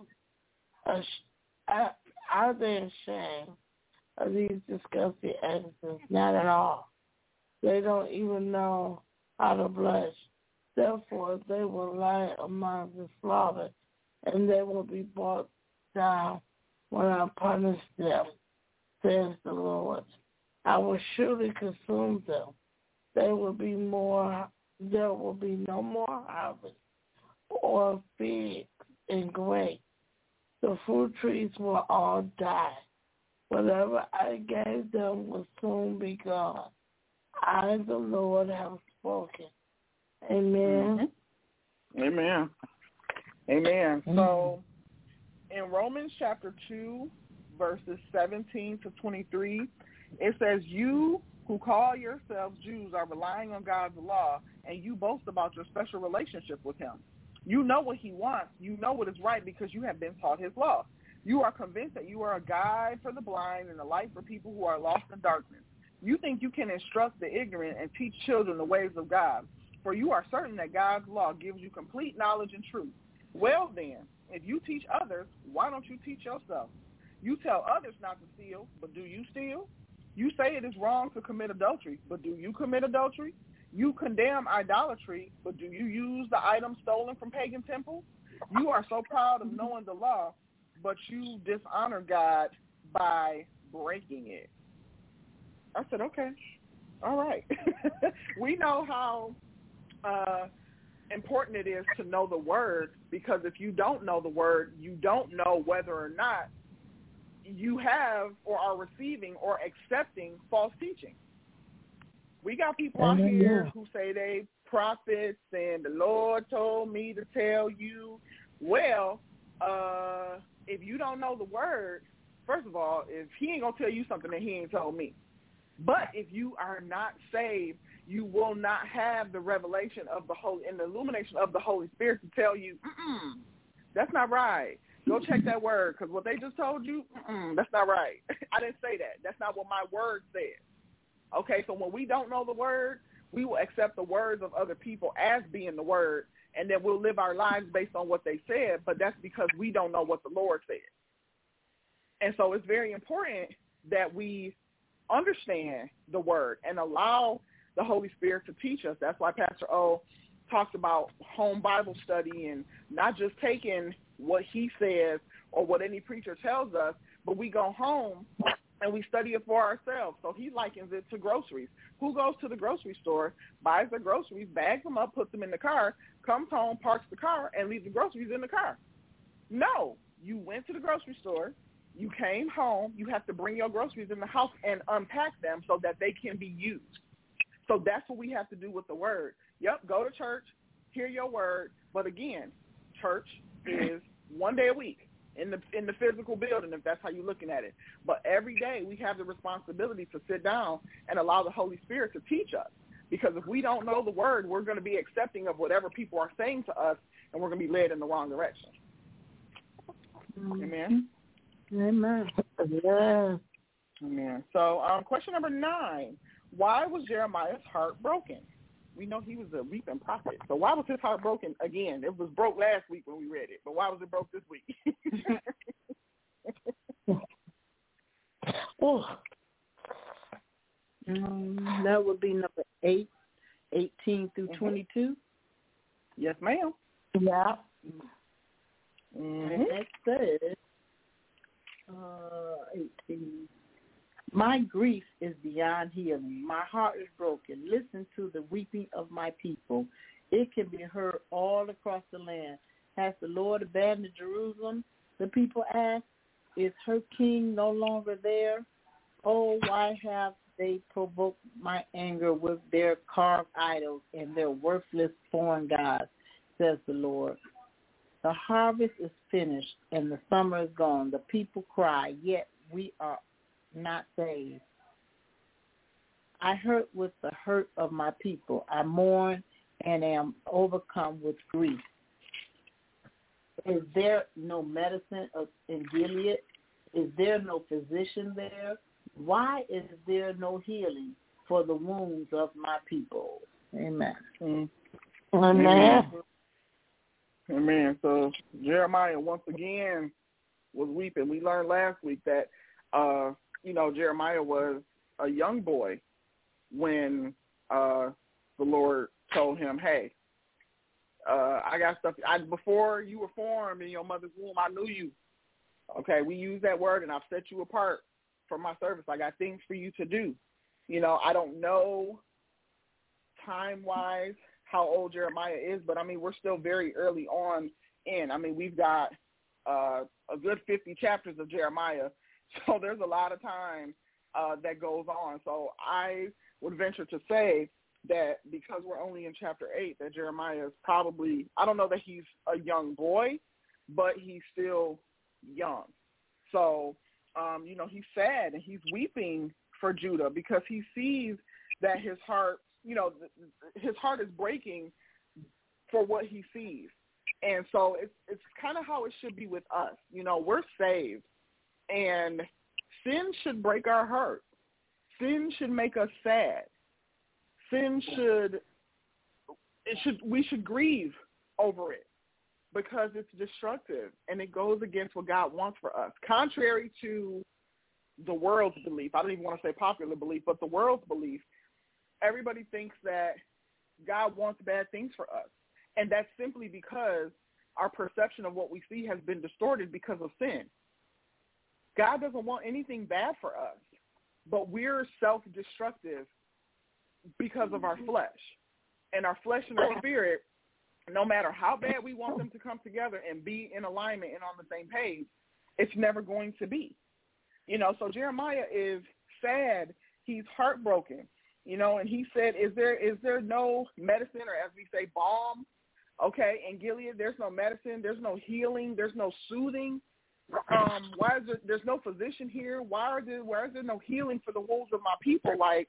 are they ashamed of these disgusting actions? Not at all. They don't even know how to blush. Therefore they will lie among the slaughter, and they will be brought down when I punish them, says the Lord. I will surely consume them. There will be no more harvest or figs and grapes. The fruit trees will all die. Whatever I gave them will soon be gone. I, the Lord, have spoken. Amen. Mm-hmm. Amen. Amen. Mm-hmm. So in Romans chapter 2, verses 17 to 23, it says, you who call yourselves Jews are relying on God's law, and you boast about your special relationship with him. You know what he wants. You know what is right because you have been taught his law. You are convinced that you are a guide for the blind and a light for people who are lost in darkness. You think you can instruct the ignorant and teach children the ways of God, for you are certain that God's law gives you complete knowledge and truth. Well then, if you teach others, why don't you teach yourself? You tell others not to steal, but do you steal? You say it is wrong to commit adultery, but do you commit adultery? You condemn idolatry, but do you use the items stolen from pagan temples? You are so proud of knowing the law, but you dishonor God by breaking it. I said, okay, all right. We know how important it is to know the word, because if you don't know the word, you don't know whether or not you have or are receiving or accepting false teaching. We got people out here who say they prophets and the Lord told me to tell you. Well, if you don't know the word, first of all, if he ain't going to tell you something that he ain't told me. But if you are not saved, you will not have the revelation of the Holy and the illumination of the Holy Spirit to tell you, that's not right. Go check that word, because what they just told you, that's not right. I didn't say that. That's not what my word said. Okay, so when we don't know the word, we will accept the words of other people as being the word, and then we'll live our lives based on what they said, but that's because we don't know what the Lord said. And so it's very important that we understand the word and allow the Holy Spirit to teach us. That's why Pastor O talks about home Bible study and not just taking what he says or what any preacher tells us, but we go home and we study it for ourselves. So he likens it to groceries. Who goes to the grocery store, buys their groceries, bags them up, puts them in the car, comes home, parks the car, and leaves the groceries in the car? No, you went to the grocery store, you came home, you have to bring your groceries in the house and unpack them so that they can be used. So that's what we have to do with the word. Yep, go to church, hear your word, but again, church is one day a week in the physical building, if that's how you're looking at it. But every day we have the responsibility to sit down and allow the Holy Spirit to teach us. Because if we don't know the word, we're going to be accepting of whatever people are saying to us, and we're going to be led in the wrong direction. Amen? Amen. Yeah. Amen. So question number 9, why was Jeremiah's heart broken? We know he was a weeping prophet. So why was his heart broken again? It was broke last week when we read it, but why was it broke this week? That would be number 8, 18 through 22. Yes, ma'am. Yeah. And it says, 18. My grief is beyond healing. My heart is broken. Listen to the weeping of my people. It can be heard all across the land. Has the Lord abandoned Jerusalem? The people ask. Is her king no longer there? Oh, why have they provoked my anger with their carved idols and their worthless foreign gods, says the Lord. The harvest is finished and the summer is gone. The people cry, yet we are not saved. I hurt with the hurt of my people. I mourn and am overcome with grief. Is there no medicine in Gilead? Is there no physician there? Why is there no healing for the wounds of my people? Amen. Amen. Amen. So Jeremiah once again was weeping. We learned last week that Jeremiah was a young boy when the Lord told him, hey, I got stuff. Before you were formed in your mother's womb, I knew you. Okay, we use that word, and I've set you apart for my service. I got things for you to do. You know, I don't know time-wise how old Jeremiah is, but, I mean, we're still very early on in. I mean, we've got a good 50 chapters of Jeremiah, so there's a lot of time that goes on. So I would venture to say that because we're only in chapter 8, that Jeremiah is probably, I don't know that he's a young boy, but he's still young. So, you know, he's sad and he's weeping for Judah because he sees that his heart, you know, his heart is breaking for what he sees. And so it's kind of how it should be with us. You know, we're saved, and sin should break our heart. Sin should make us sad. We should grieve over it because it's destructive and it goes against what God wants for us. Contrary to the world's belief, I don't even want to say popular belief, but the world's belief, everybody thinks that God wants bad things for us. And that's simply because our perception of what we see has been distorted because of sin. God doesn't want anything bad for us, but we're self-destructive because of our flesh. And our flesh and our spirit, no matter how bad we want them to come together and be in alignment and on the same page, it's never going to be. You know, so Jeremiah is sad. He's heartbroken. You know, and he said, is there no medicine, or as we say, balm? Okay, in Gilead, there's no medicine, there's no healing, there's no soothing. Why is there's no physician here? Why is there no healing for the wounds of my people? Like,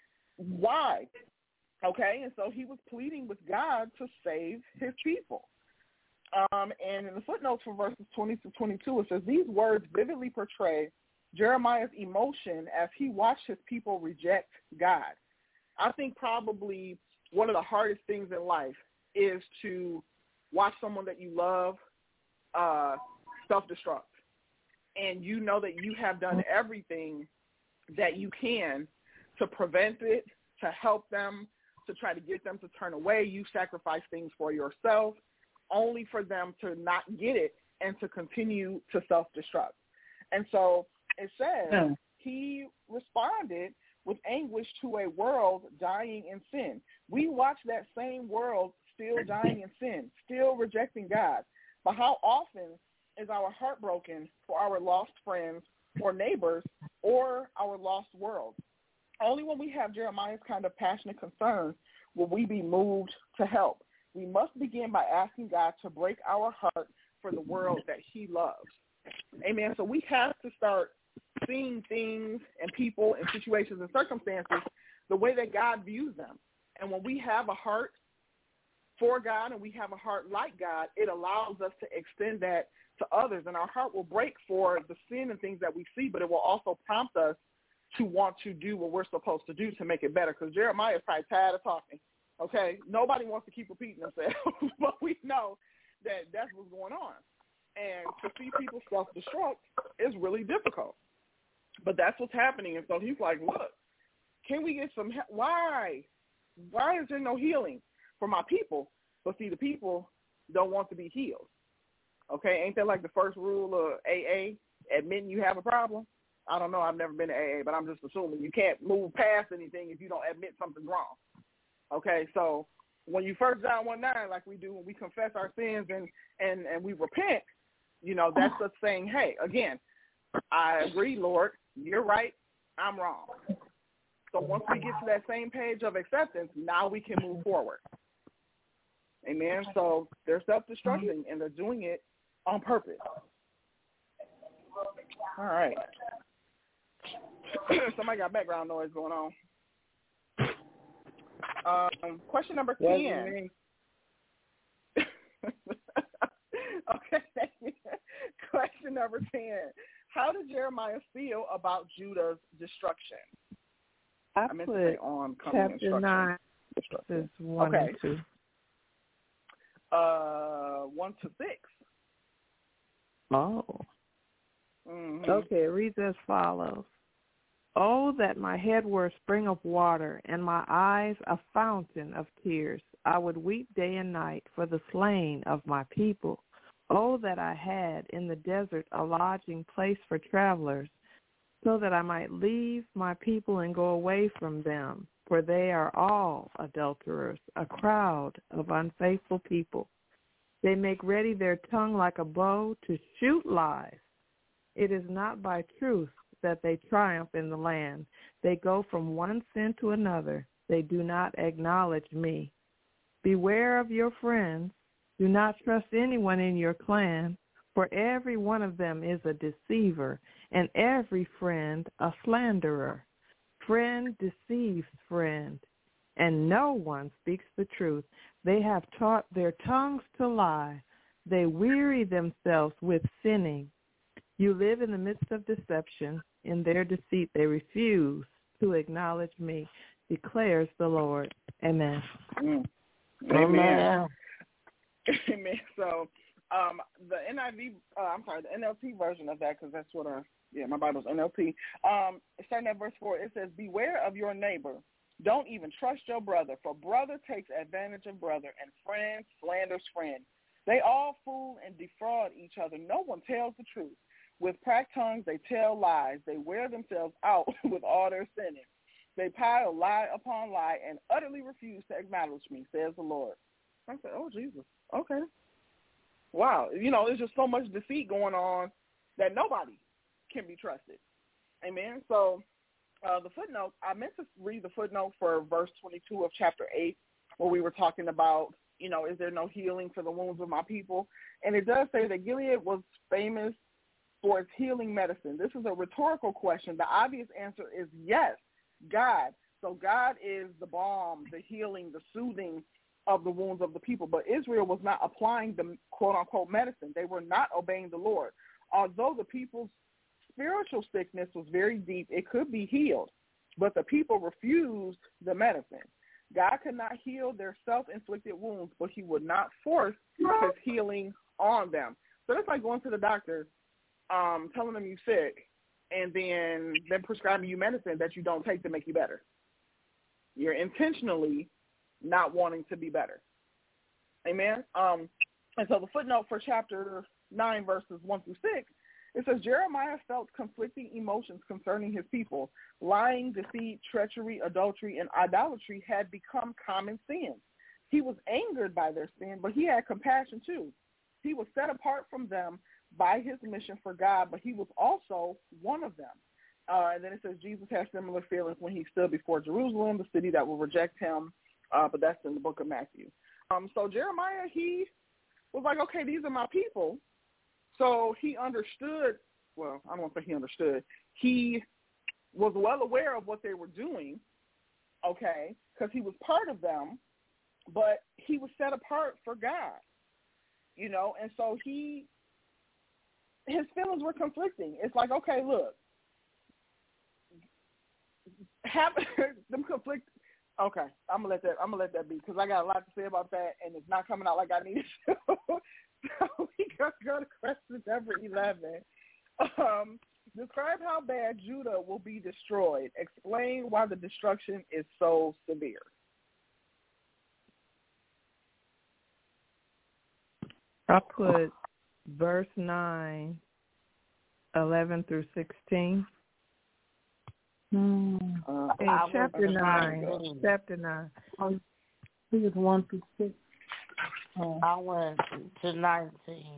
why? Okay, and so he was pleading with God to save his people. And in the footnotes for verses 20 to 22, it says, these words vividly portray Jeremiah's emotion as he watched his people reject God. I think probably one of the hardest things in life is to watch someone that you love self-destruct. And you know that you have done everything that you can to prevent it, to help them, to try to get them to turn away. You sacrifice things for yourself only for them to not get it and to continue to self-destruct. And so it says he responded with anguish to a world dying in sin. We watch that same world still dying in sin, still rejecting God. But how often is our heart broken for our lost friends or neighbors or our lost world? Only when we have Jeremiah's kind of passionate concern will we be moved to help. We must begin by asking God to break our heart for the world that he loves. Amen. So we have to start seeing things and people and situations and circumstances the way that God views them. And when we have a heart for God and we have a heart like God, it allows us to extend that to others. And our heart will break for the sin and things that we see, but it will also prompt us to want to do what we're supposed to do to make it better. Because Jeremiah is probably tired of talking. Okay? Nobody wants to keep repeating themselves, but we know that that's what's going on. And to see people self-destruct is really difficult. But that's what's happening. And so he's like, look, can we get some help? Why? Why is there no healing for my people? But see, the people don't want to be healed. Okay? Ain't that like the first rule of AA, admitting you have a problem? I don't know. I've never been to AA, but I'm just assuming you can't move past anything if you don't admit something's wrong. Okay? So when you first John 1:9, like we do when we confess our sins and we repent, you know, that's us saying, hey, again, I agree, Lord, you're right, I'm wrong. So once we get to that same page of acceptance, now we can move forward. Amen. So they're self-destructing, and they're doing it on purpose. All right. Somebody got background noise going on. Question number 10. Okay, thank you. Question number 10. How did Jeremiah feel about Judah's destruction? I meant to say on chapter 9, verses 1 and 2. 1 to 6. Oh. Mm-hmm. Okay, it reads as follows. Oh, that my head were a spring of water, and my eyes a fountain of tears. I would weep day and night for the slain of my people. Oh, that I had in the desert a lodging place for travelers, so that I might leave my people and go away from them, for they are all adulterers, a crowd of unfaithful people. They make ready their tongue like a bow to shoot lies. It is not by truth that they triumph in the land. They go from one sin to another. They do not acknowledge me. Beware of your friends. Do not trust anyone in your clan, for every one of them is a deceiver, and every friend a slanderer. Friend deceives friend, and no one speaks the truth. They have taught their tongues to lie. They weary themselves with sinning. You live in the midst of deception. In their deceit they refuse to acknowledge me, declares the Lord. Amen. Amen. Amen. So the the NLT version of that, because that's what my Bible's NLT. Starting at verse 4, it says, beware of your neighbor. Don't even trust your brother, for brother takes advantage of brother, and friend slanders friend. They all fool and defraud each other. No one tells the truth. With cracked tongues, they tell lies. They wear themselves out with all their sinning. They pile lie upon lie and utterly refuse to acknowledge me, says the Lord. I said, oh, Jesus. Okay. Wow. There's just so much deceit going on that nobody can be trusted. Amen. So the footnote, I meant to read the footnote for verse 22 of chapter 8, where we were talking about, is there no healing for the wounds of my people? And it does say that Gilead was famous for its healing medicine. This is a rhetorical question. The obvious answer is yes, God. So God is the balm, the healing, the soothing of the wounds of the people. But Israel was not applying the quote-unquote medicine. They were not obeying the Lord. Although the people's spiritual sickness was very deep, it could be healed, but the people refused the medicine. God could not heal their self-inflicted wounds, but he would not force his healing on them. So that's like going to the doctor, telling them you're sick, and then prescribing you medicine that you don't take to make you better. You're intentionally not wanting to be better. Amen? And so the footnote for chapter 9, verses 1 through 6, it says, Jeremiah felt conflicting emotions concerning his people. Lying, deceit, treachery, adultery, and idolatry had become common sins. He was angered by their sin, but he had compassion too. He was set apart from them by his mission for God, but he was also one of them. And then it says Jesus had similar feelings when he stood before Jerusalem, the city that will reject him, but that's in the book of Matthew. So Jeremiah, he was like, okay, these are my people. So he understood, well, I don't want to say he understood. He was well aware of what they were doing, okay, because he was part of them, but he was set apart for God, and so his feelings were conflicting. It's like, okay, look, have them conflict. Okay, I'm gonna let that be because I got a lot to say about that, and it's not coming out like I need it to. So we got to go to question number 11. Describe how bad Judah will be destroyed. Explain why the destruction is so severe. I put verse 9, 11 through 16. Chapter 9. Chapter 9. I think it's 1 through 6. I went to 19.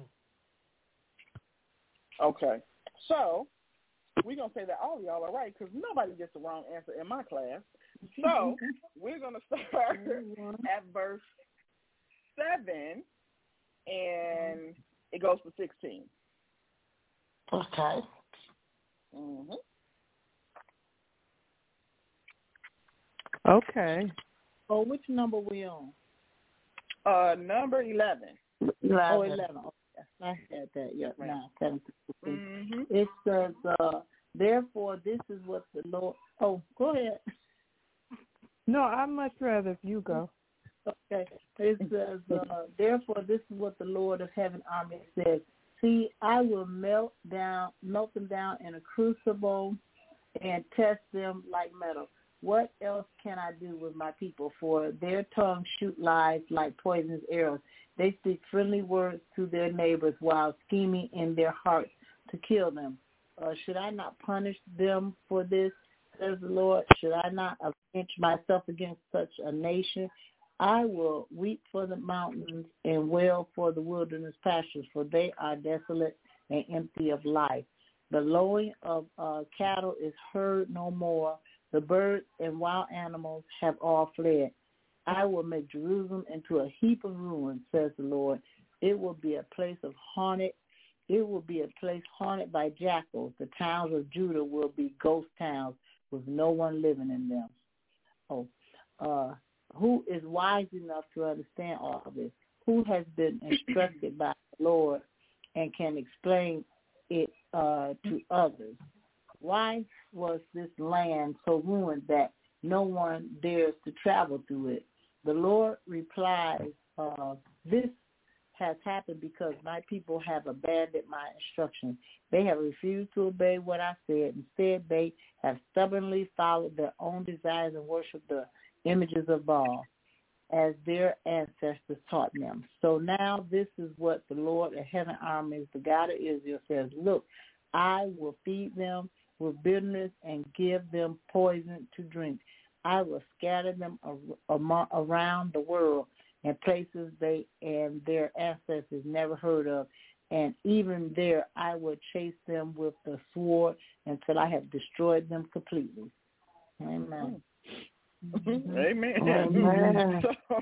Okay. So we're going to say that all of y'all are right because nobody gets the wrong answer in my class. So we're going to start at verse 7, and it goes to 16. Okay. Mm-hmm. Okay. Oh, which number we on? Number 11. 11. Oh, 11. Okay. I had that. Yep. Right. 9, 7, 16. Mm-hmm. It says, therefore, this is what the Lord. Oh, go ahead. No, I'd much rather if you go. Okay. It says, therefore, this is what the Lord of Heaven Army says. See, I will melt them down in a crucible and test them like metal. What else can I do with my people? For their tongues shoot lies like poisonous arrows. They speak friendly words to their neighbors while scheming in their hearts to kill them. Should I not punish them for this, says the Lord? Should I not avenge myself against such a nation? I will weep for the mountains and wail for the wilderness pastures, for they are desolate and empty of life. The lowing of cattle is heard no more. The birds and wild animals have all fled. I will make Jerusalem into a heap of ruins, says the Lord. It will be a place haunted by jackals. The towns of Judah will be ghost towns with no one living in them. Who is wise enough to understand all of this? Who has been instructed by the Lord and can explain it to others? Why was this land so ruined that no one dares to travel through it? The Lord replies, this has happened because my people have abandoned my instructions. They have refused to obey what I said. Instead, they have stubbornly followed their own desires and worshiped the images of Baal, as their ancestors taught them. So now this is what the Lord of heaven armies, the God of Israel, says. Look, I will feed them with bitterness and give them poison to drink. I will scatter them around the world in places they and their ancestors never heard of, and even there I will chase them with the sword until I have destroyed them completely. Amen. Amen. Amen.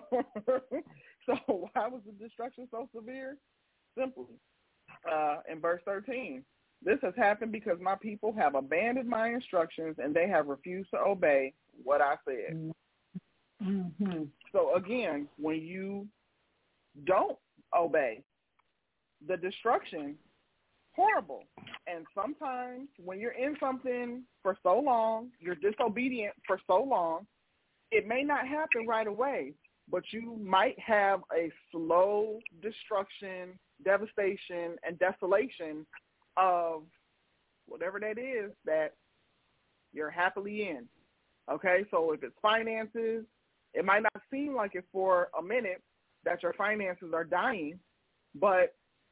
So why was the destruction so severe? Simply, in verse 13, this has happened because my people have abandoned my instructions and they have refused to obey what I said. Mm-hmm. So again, when you don't obey, the destruction, horrible. And sometimes when you're in something for so long, you're disobedient for so long, it may not happen right away, but you might have a slow destruction, devastation, and desolation of whatever that is that you're happily in. Okay, so if it's finances, it might not seem like it for a minute that your finances are dying, but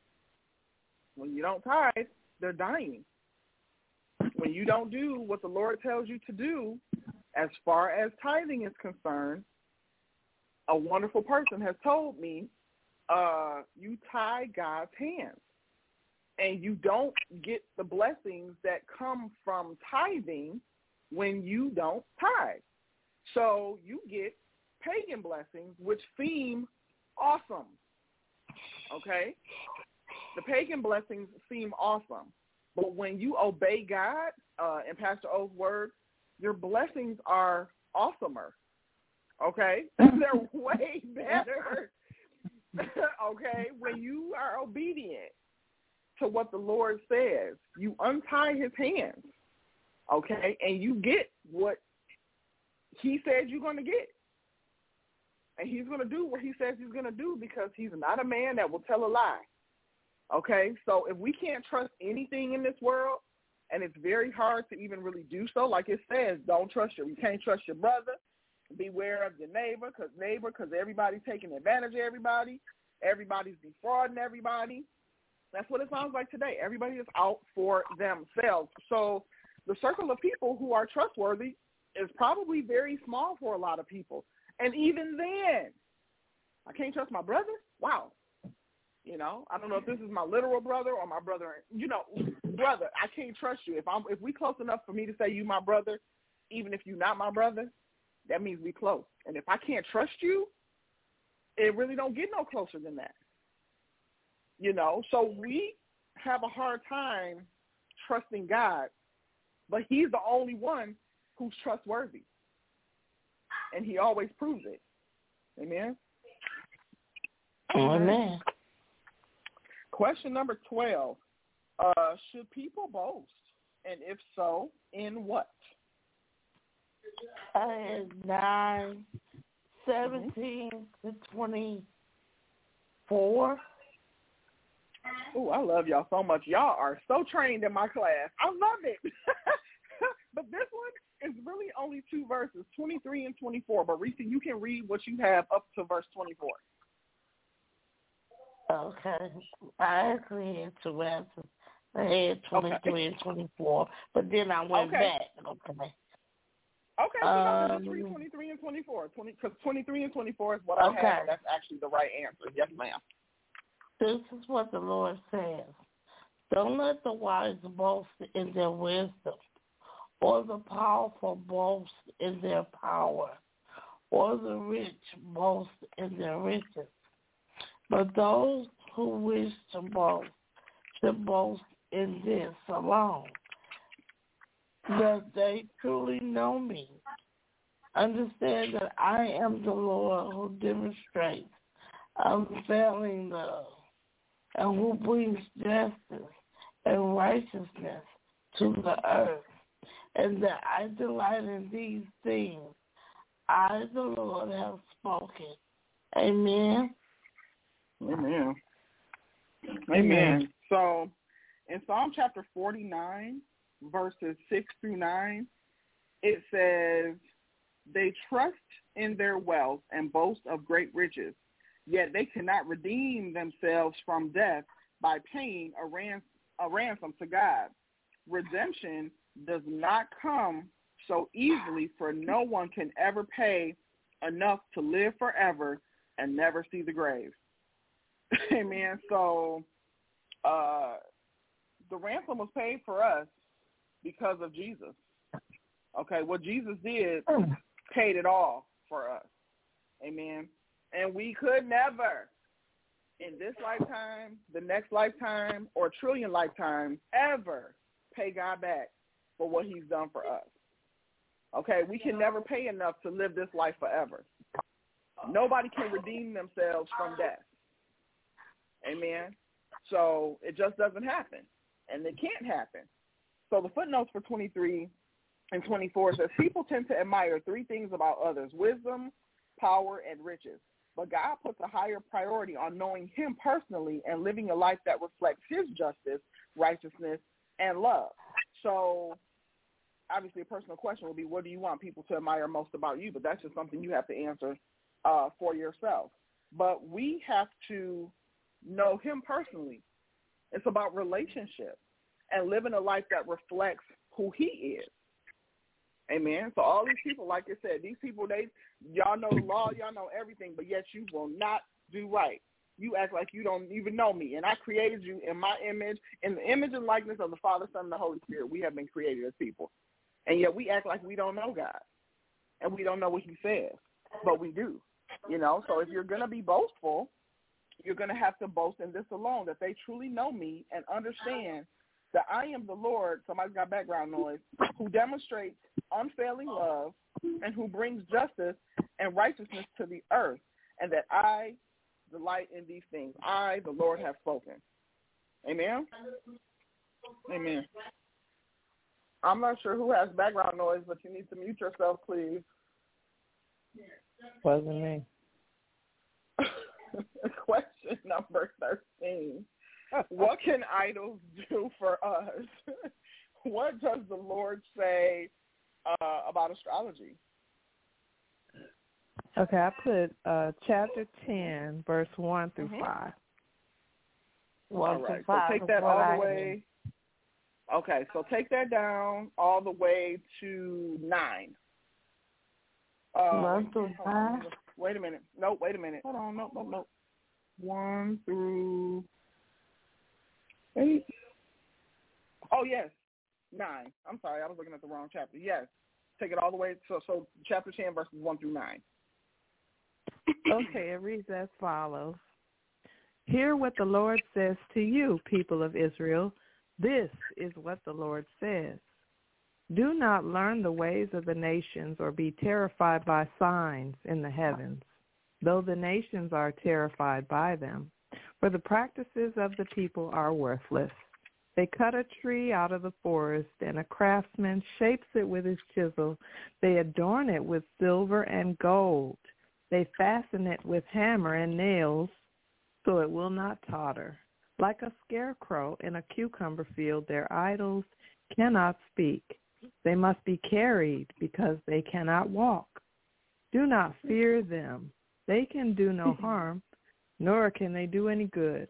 when you don't tithe, they're dying. When you don't do what the Lord tells you to do, as far as tithing is concerned, a wonderful person has told me, you tie God's hands, and you don't get the blessings that come from tithing when you don't tithe. So you get pagan blessings, which seem awesome, okay? The pagan blessings seem awesome, but when you obey God, in Pastor O's words, your blessings are awesomer, okay? They're way better, okay? When you are obedient to what the Lord says, you untie his hands, okay? And you get what he said you're going to get. And he's going to do what he says he's going to do because he's not a man that will tell a lie. Okay? So if we can't trust anything in this world, and it's very hard to even really do so, like it says, you can't trust your brother. Beware of your neighbor, because everybody's taking advantage of everybody. Everybody's defrauding everybody. That's what it sounds like today. Everybody is out for themselves. So the circle of people who are trustworthy is probably very small for a lot of people. And even then, I can't trust my brother? Wow. You know, I don't know if this is my literal brother or my brother. You know, brother, I can't trust you. If we close enough for me to say you my brother, even if you're not my brother, that means we close. And if I can't trust you, it really don't get no closer than that. You know, so we have a hard time trusting God, but he's the only one who's trustworthy. And he always proves it. Amen? Amen. Question number 12. Should people boast? And if so, in what? 9:17 to 24. Oh, I love y'all so much. Y'all are so trained in my class. I love it. But this one is really only 2 verses, 23 and 24. But Reese, you can read what you have up to verse 24. Okay. I actually had 2 answers. I had 23 and 24, but then I went back. Okay. Okay, so just read 23 and 24. Because 23 and 24 is what I have. That's actually the right answer. Yes, ma'am. This is what the Lord says. Don't let the wise boast in their wisdom, or the powerful boast in their power, or the rich boast in their riches. But those who wish to boast should boast in this alone, that they truly know me. Understand that I am the Lord who demonstrates unfailing love and who brings justice and righteousness to the earth, and that I delight in these things. I, the Lord, have spoken. Amen. Amen. Amen. So, in Psalm chapter 49, verses 6 through 9, it says, they trust in their wealth and boast of great riches, yet they cannot redeem themselves from death by paying a ransom to God. Redemption does not come so easily, for no one can ever pay enough to live forever and never see the grave. Amen. So the ransom was paid for us because of Jesus. Okay, what Jesus did paid it all for us. Amen. And we could never, in this lifetime, the next lifetime, or trillion lifetimes, ever pay God back for what he's done for us. Okay, we can never pay enough to live this life forever. Nobody can redeem themselves from death. Amen. So it just doesn't happen, and it can't happen. So the footnotes for 23 and 24 says, people tend to admire 3 things about others: wisdom, power, and riches. But God puts a higher priority on knowing him personally and living a life that reflects his justice, righteousness, and love. So obviously a personal question will be, what do you want people to admire most about you? But that's just something you have to answer for yourself. But we have to know him personally. It's about relationship and living a life that reflects who he is. Amen. So all these people, like I said, these people, y'all know the law, y'all know everything, but yet you will not do right. You act like you don't even know me. And I created you in my image, in the image and likeness of the Father, Son, and the Holy Spirit. We have been created as people. And yet we act like we don't know God. And we don't know what he says. But we do. You know, so if you're going to be boastful, you're going to have to boast in this alone, that they truly know me and understand that I am the Lord, somebody's got background noise, who demonstrates unfailing love and who brings justice and righteousness to the earth, and that I delight in these things. I, the Lord, have spoken. Amen? Amen. I'm not sure who has background noise, but you need to mute yourself, please. Wasn't me. Question number 13. What can idols do for us? What does the Lord say about astrology? Okay, I put chapter 10, verse 1 through 5. All right, so take that all the way. Okay, so take that down all the way to 9. 1 through 5? Wait a minute. No, wait a minute. Hold on. No. 1 through 8. Oh, yes. 9. I'm sorry. I was looking at the wrong chapter. Yes. Take it all the way. So chapter 10, verses 1 through 9. Okay, it reads as follows. Hear what the Lord says to you, people of Israel. This is what the Lord says. Do not learn the ways of the nations or be terrified by signs in the heavens, though the nations are terrified by them. For the practices of the people are worthless. They cut a tree out of the forest, and a craftsman shapes it with his chisel. They adorn it with silver and gold. They fasten it with hammer and nails, so it will not totter. Like a scarecrow in a cucumber field, their idols cannot speak. They must be carried because they cannot walk. Do not fear them. They can do no harm, nor can they do any good.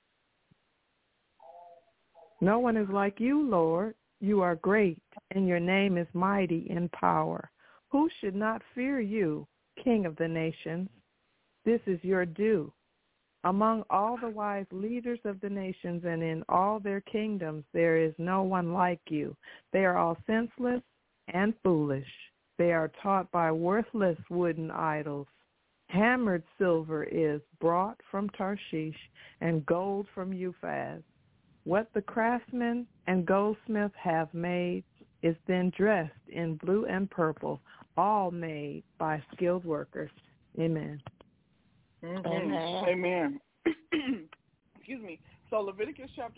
No one is like you, Lord. You are great, and your name is mighty in power. Who should not fear you, King of the nations? This is your due. Among all the wise leaders of the nations and in all their kingdoms, there is no one like you. They are all senseless and foolish. They are taught by worthless wooden idols. Hammered silver is brought from Tarshish and gold from Uphaz. What the craftsman and goldsmith have made is then dressed in blue and purple, all made by skilled workers. Amen. Mm-hmm. Amen. Amen. Excuse me. So Leviticus chapter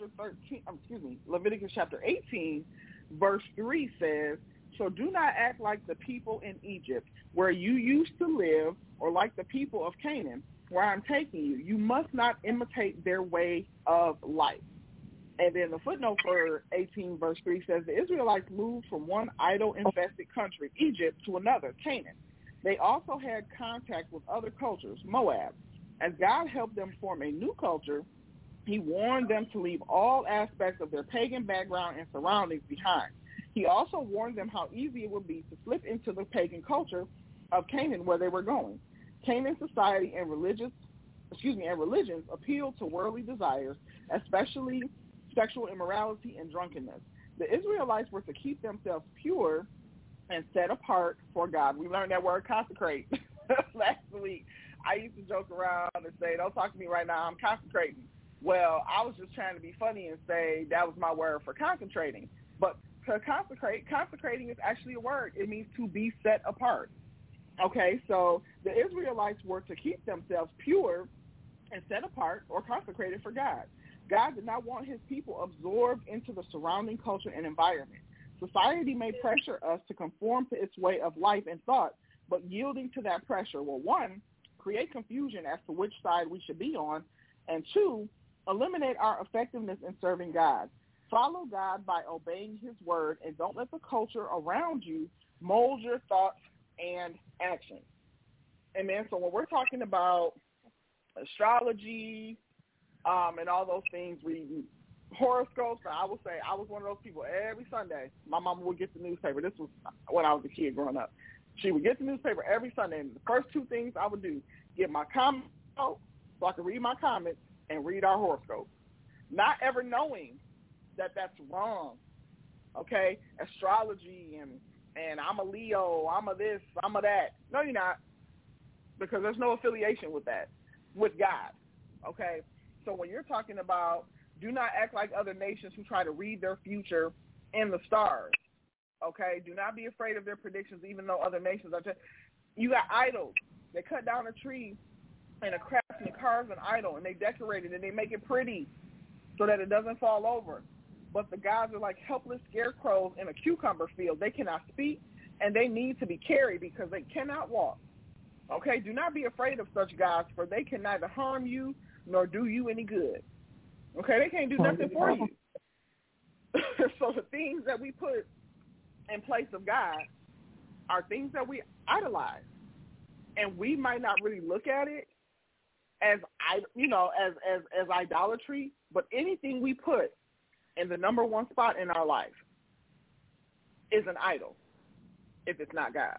18, verse 3 says, "So do not act like the people in Egypt, where you used to live, or like the people of Canaan, where I'm taking you. You must not imitate their way of life." And then the footnote for 18, verse 3 says, the Israelites moved from one idol-infested country, Egypt, to another, Canaan. They also had contact with other cultures, Moab. As God helped them form a new culture, he warned them to leave all aspects of their pagan background and surroundings behind. He also warned them how easy it would be to slip into the pagan culture of Canaan where they were going. Canaan society and religions appealed to worldly desires, especially sexual immorality and drunkenness. The Israelites were to keep themselves pure and set apart for God. We learned that word consecrate last week. I used to joke around and say, don't talk to me right now, I'm consecrating. Well, I was just trying to be funny and say that was my word for concentrating. But to consecrating is actually a word. It means to be set apart. Okay, so the Israelites were to keep themselves pure and set apart or consecrated for God. God did not want his people absorbed into the surrounding culture and environment. Society may pressure us to conform to its way of life and thought, but yielding to that pressure will, one, create confusion as to which side we should be on, and two, eliminate our effectiveness in serving God. Follow God by obeying his word, and don't let the culture around you mold your thoughts and actions. Amen. So when we're talking about astrology, and all those things, reading horoscopes, and I will say I was one of those people every Sunday. My mama would get the newspaper. This was when I was a kid growing up. She would get the newspaper every Sunday, and the first two things I would do, get my comments out so I could read my comments and read our horoscope. Not ever knowing that that's wrong, okay? Astrology and I'm a Leo, I'm a this, I'm a that. No, you're not, because there's no affiliation with that, with God, okay? So when you're talking about do not act like other nations who try to read their future in the stars, okay? Do not be afraid of their predictions, even though other nations are just, you got idols. They cut down a tree and a craftsman carves an idol, and they decorate it, and they make it pretty so that it doesn't fall over. But the guys are like helpless scarecrows in a cucumber field. They cannot speak, and they need to be carried because they cannot walk. Okay? Do not be afraid of such gods, for they can neither harm you nor do you any good. Okay, they can't do nothing for you. So the things that we put in place of God are things that we idolize, and we might not really look at it as as idolatry, but anything we put in the number one spot in our life is an idol if it's not God.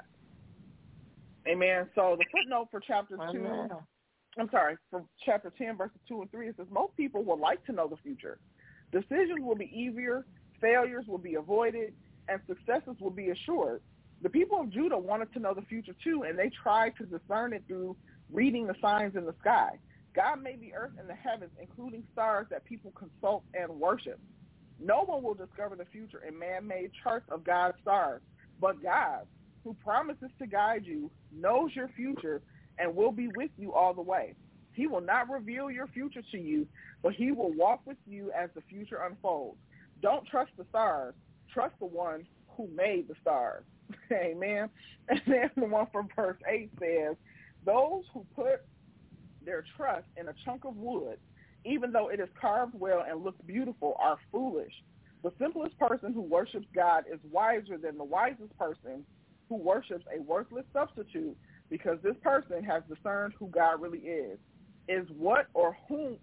Amen. So the footnote for chapter 2. For chapter 10, verses 2 and 3, it says, most people would like to know the future. Decisions will be easier, failures will be avoided, and successes will be assured. The people of Judah wanted to know the future too, and they tried to discern it through reading the signs in the sky. God made the earth and the heavens, including stars that people consult and worship. No one will discover the future in man-made charts of God's stars, but God, who promises to guide you, knows your future and will be with you all the way. He will not reveal your future to you, but he will walk with you as the future unfolds. Don't trust the stars. Trust the one who made the stars. Amen. And then the one from verse 8 says, those who put their trust in a chunk of wood, even though it is carved well and looks beautiful, are foolish. The simplest person who worships God is wiser than the wisest person who worships a worthless substitute, because this person has discerned who God really is. In what or whom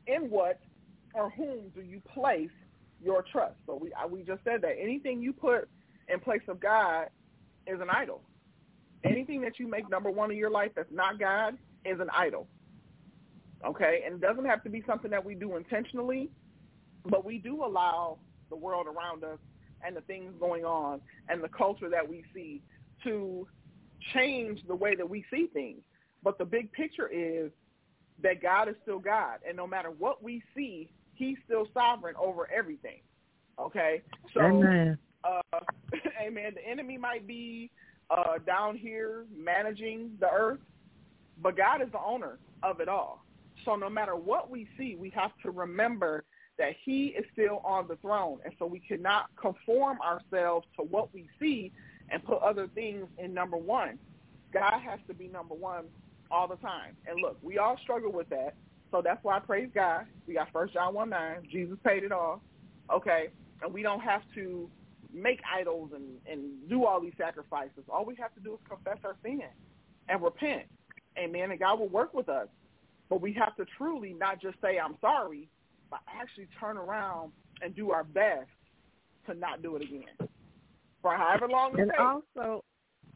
do you place your trust? So we just said that anything you put in place of God is an idol. Anything that you make number one in your life that's not God is an idol. Okay? And it doesn't have to be something that we do intentionally, but we do allow the world around us and the things going on and the culture that we see to change the way that we see things. But the big picture is that God is still God, and no matter what we see, he's still sovereign over everything. Okay? So, amen. Amen. The enemy might be down here managing the earth, but God is the owner of it all. So no matter what we see, we have to remember that he is still on the throne, and so we cannot conform ourselves to what we see and put other things in number one. God has to be number one all the time. And look, we all struggle with that, so that's why I praise God. We got 1 John 1:9. Jesus paid it all, okay? And we don't have to make idols and do all these sacrifices. All we have to do is confess our sin and repent, amen, and God will work with us. But we have to truly not just say, I'm sorry, but actually turn around and do our best to not do it again for however long it takes. And also,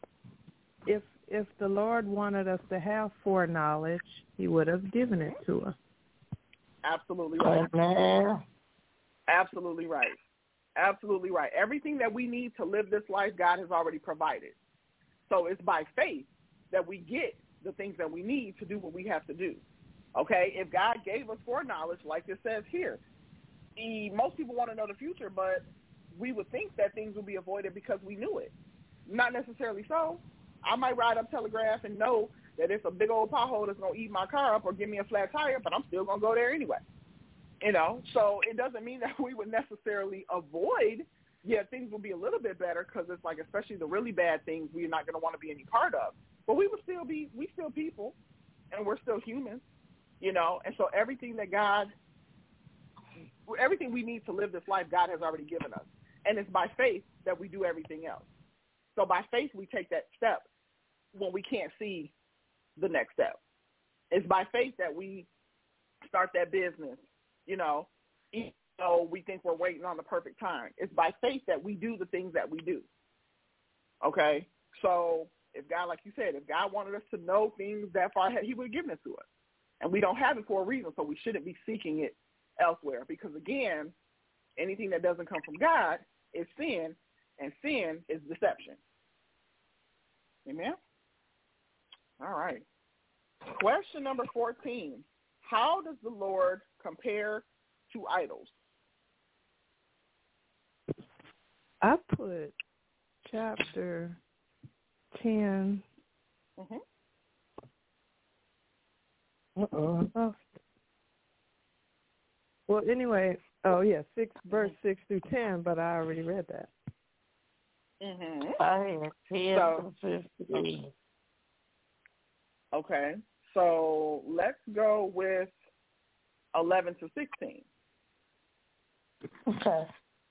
if the Lord wanted us to have foreknowledge, he would have given it to us. Absolutely right. Amen. Absolutely right. Absolutely right. Everything that we need to live this life, God has already provided. So it's by faith that we get the things that we need to do what we have to do. Okay? If God gave us foreknowledge, like it says here, most people want to know the future, but we would think that things would be avoided because we knew it. Not necessarily so. I might ride up Telegraph and know that it's a big old pothole that's going to eat my car up or give me a flat tire, but I'm still going to go there anyway. You know, so it doesn't mean that we would necessarily avoid, things will be a little bit better because it's like, especially the really bad things we're not going to want to be any part of. But we still people, and we're still humans, you know, and so everything we need to live this life, God has already given us. And it's by faith that we do everything else. So by faith, we take that step when we can't see the next step. It's by faith that we start that business, you know, even though we think we're waiting on the perfect time. It's by faith that we do the things that we do. Okay? So if God, like you said, if God wanted us to know things that far ahead, he would have given it to us. And we don't have it for a reason, so we shouldn't be seeking it elsewhere. Because, again, anything that doesn't come from God is sin, and sin is deception. Amen? All right. Question number 14. How does the Lord compare to idols? I put chapter 10. Uh-oh. Well, anyway, verse 6 through 10, but I already read that. I had 10 to 15. Okay, so let's go with 11 to 16. Okay.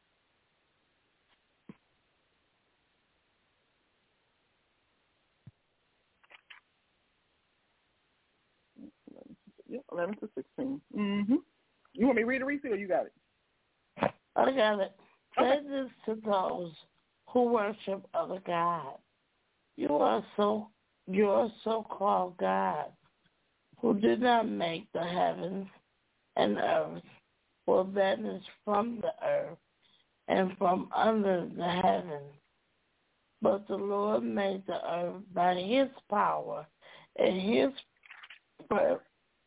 Yep, 11 to 16. Mm-hmm. You want me to read it, Reese, or you got it? I got it. Okay. Say this to those who worship other gods. Your so-called God, who did not make the heavens and earth, will vanish from the earth and from under the heavens. But the Lord made the earth by his power and his purpose.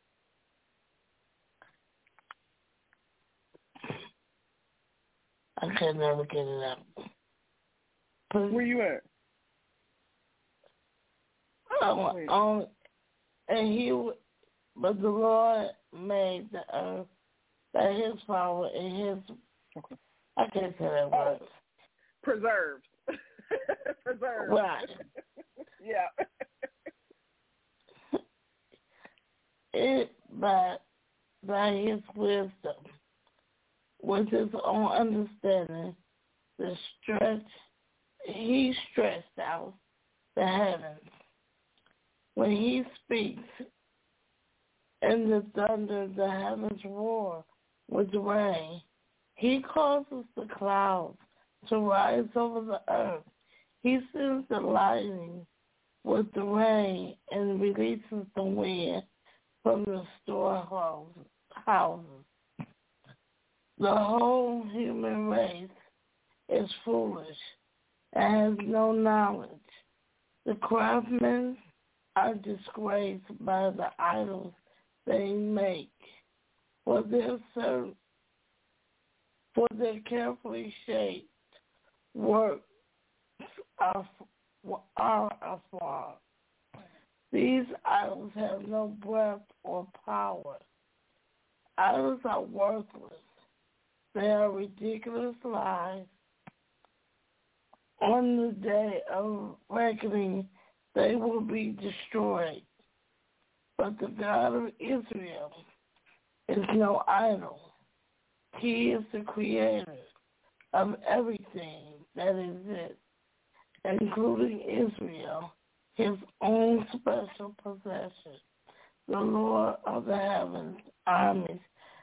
I can never get it up. Where you at? But the Lord made the earth by his power and his, I can't say that word. Preserved. Preserved. Right. Yeah. By his wisdom, with his own understanding, he stretched out the heavens. When he speaks, in the thunder the heavens roar with rain. He causes the clouds to rise over the earth. He sends the lightning with the rain and releases the wind from the storehouses. The whole human race is foolish and has no knowledge. The craftsmen are disgraced by the idols they make, for their carefully shaped works are afar. These idols have no breath or power. Idols are worthless. They are ridiculous lies. On the day of reckoning, they will be destroyed. But the God of Israel is no idol. He is the creator of everything that exists, including Israel, his own special possession. The Lord of the heavens armies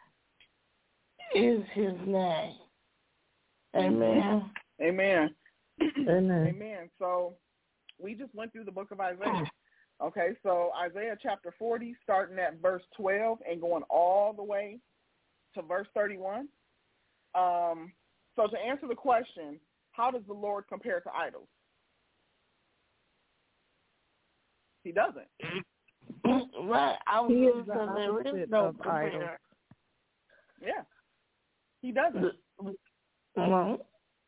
is his name. Amen. Amen. Amen. Amen. So we just went through the book of Isaiah. Okay, so Isaiah chapter 40, starting at verse 12 and going all the way to verse 31. So to answer the question, how does the Lord compare to idols? He doesn't. Right. He is the opposite of idols. Yeah. He doesn't. No.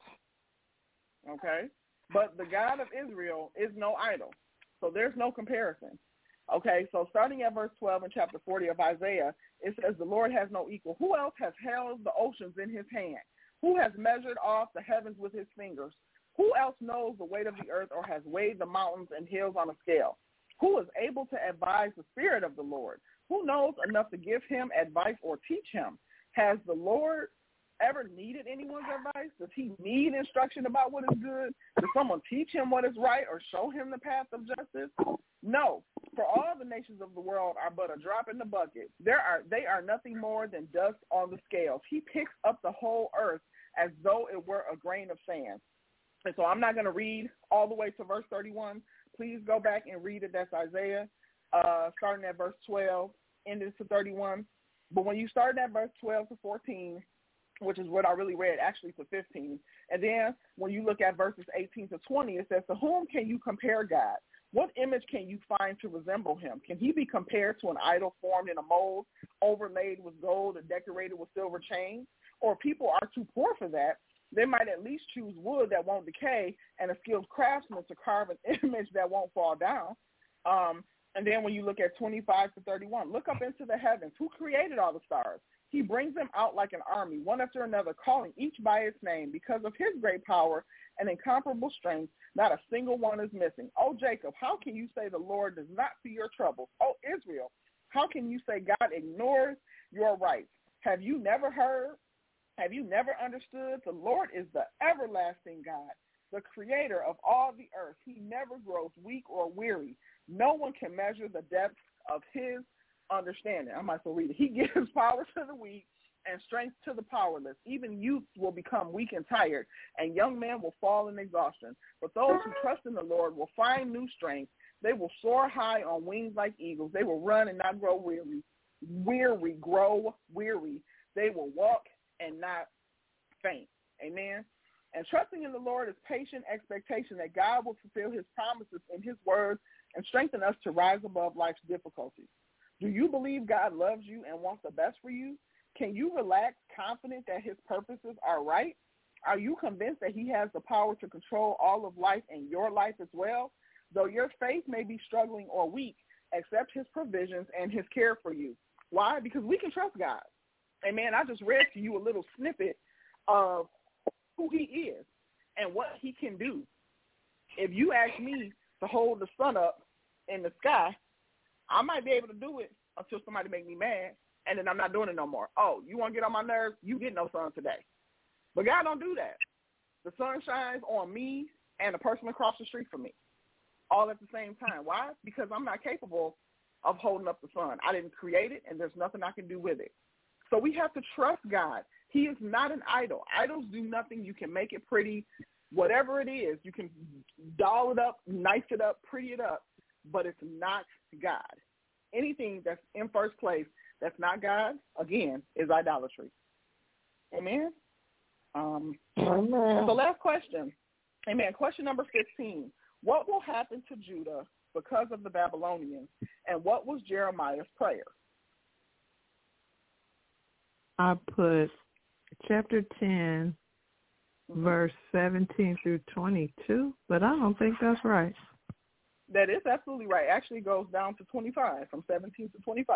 Okay. But the God of Israel is no idol. So there's no comparison. Okay, so starting at verse 12 in chapter 40 of Isaiah, it says, the Lord has no equal. Who else has held the oceans in his hand? Who has measured off the heavens with his fingers? Who else knows the weight of the earth or has weighed the mountains and hills on a scale? Who is able to advise the Spirit of the Lord? Who knows enough to give him advice or teach him? Has the Lord ever needed anyone's advice? Does he need instruction about what is good? Does someone teach him what is right or show him the path of justice? No, for all the nations of the world are but a drop in the bucket. They are nothing more than dust on the scales. He picks up the whole earth as though it were a grain of sand. And so I'm not going to read all the way to verse 31. Please go back and read it. That's Isaiah, starting at verse 12, ending to 31. But when you start at verse 12 to 14, which is what I really read, actually to 15. And then when you look at verses 18 to 20, it says, to whom can you compare God? What image can you find to resemble him? Can he be compared to an idol formed in a mold, overlaid with gold and decorated with silver chains? Or people are too poor for that. They might at least choose wood that won't decay and a skilled craftsman to carve an image that won't fall down. And then when you look at 25 to 31, look up into the heavens. Who created all the stars? He brings them out like an army, one after another, calling each by its name. Because of his great power and incomparable strength, not a single one is missing. Oh, Jacob, how can you say the Lord does not see your troubles? Oh, Israel, how can you say God ignores your rights? Have you never heard? Have you never understood? The Lord is the everlasting God, the creator of all the earth. He never grows weak or weary. No one can measure the depth of his understanding. I might as well read it. He gives power to the weak and strength to the powerless. Even youth will become weak and tired, and young men will fall in exhaustion. But those who trust in the Lord will find new strength. They will soar high on wings like eagles. They will run and not grow weary. Grow weary. They will walk and not faint. Amen. And trusting in the Lord is patient expectation that God will fulfill his promises in his words and strengthen us to rise above life's difficulties. Do you believe God loves you and wants the best for you? Can you relax, confident that his purposes are right? Are you convinced that he has the power to control all of life and your life as well? Though your faith may be struggling or weak, accept his provisions and his care for you. Why? Because we can trust God. Amen. I just read to you a little snippet of who he is and what he can do. If you ask me to hold the sun up in the sky, I might be able to do it until somebody make me mad, and then I'm not doing it no more. Oh, you want to get on my nerves? You get no sun today. But God don't do that. The sun shines on me and the person across the street from me all at the same time. Why? Because I'm not capable of holding up the sun. I didn't create it, and there's nothing I can do with it. So we have to trust God. He is not an idol. Idols do nothing. You can make it pretty. Whatever it is, you can doll it up, nice it up, pretty it up, but it's not God. Anything that's in first place that's not God, again, is idolatry. Amen? Amen. So last question. Amen. Question number 15. What will happen to Judah because of the Babylonians, and what was Jeremiah's prayer? I put chapter 10, verse 17 through 22, but I don't think that's right. That is absolutely right. Actually, it goes down to 25, from 17 to 25.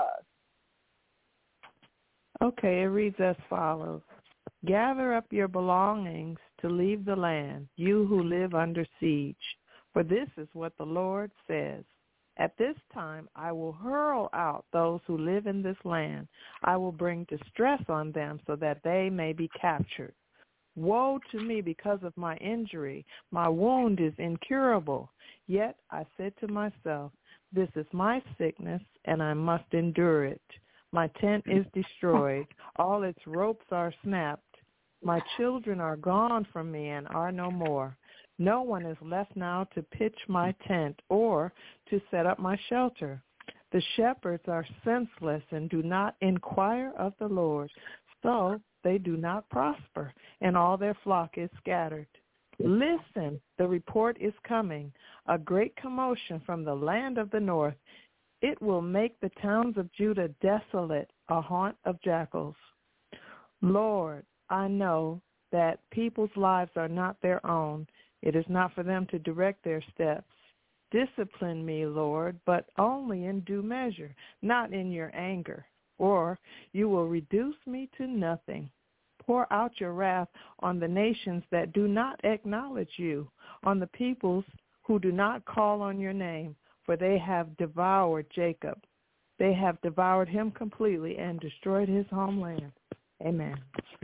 Okay, it reads as follows. Gather up your belongings to leave the land, you who live under siege. For this is what the Lord says. At this time I will hurl out those who live in this land. I will bring distress on them so that they may be captured. Woe to me because of my injury. My wound is incurable. Yet I said to myself, this is my sickness, and I must endure it. My tent is destroyed. All its ropes are snapped. My children are gone from me and are no more. No one is left now to pitch my tent or to set up my shelter. The shepherds are senseless and do not inquire of the Lord. So they do not prosper, and all their flock is scattered. Listen, the report is coming, a great commotion from the land of the north. It will make the towns of Judah desolate, a haunt of jackals. Lord, I know that people's lives are not their own. It is not for them to direct their steps. Discipline me, Lord, but only in due measure, not in your anger, or you will reduce me to nothing. Pour out your wrath on the nations that do not acknowledge you, on the peoples who do not call on your name, for they have devoured Jacob. They have devoured him completely and destroyed his homeland. Amen.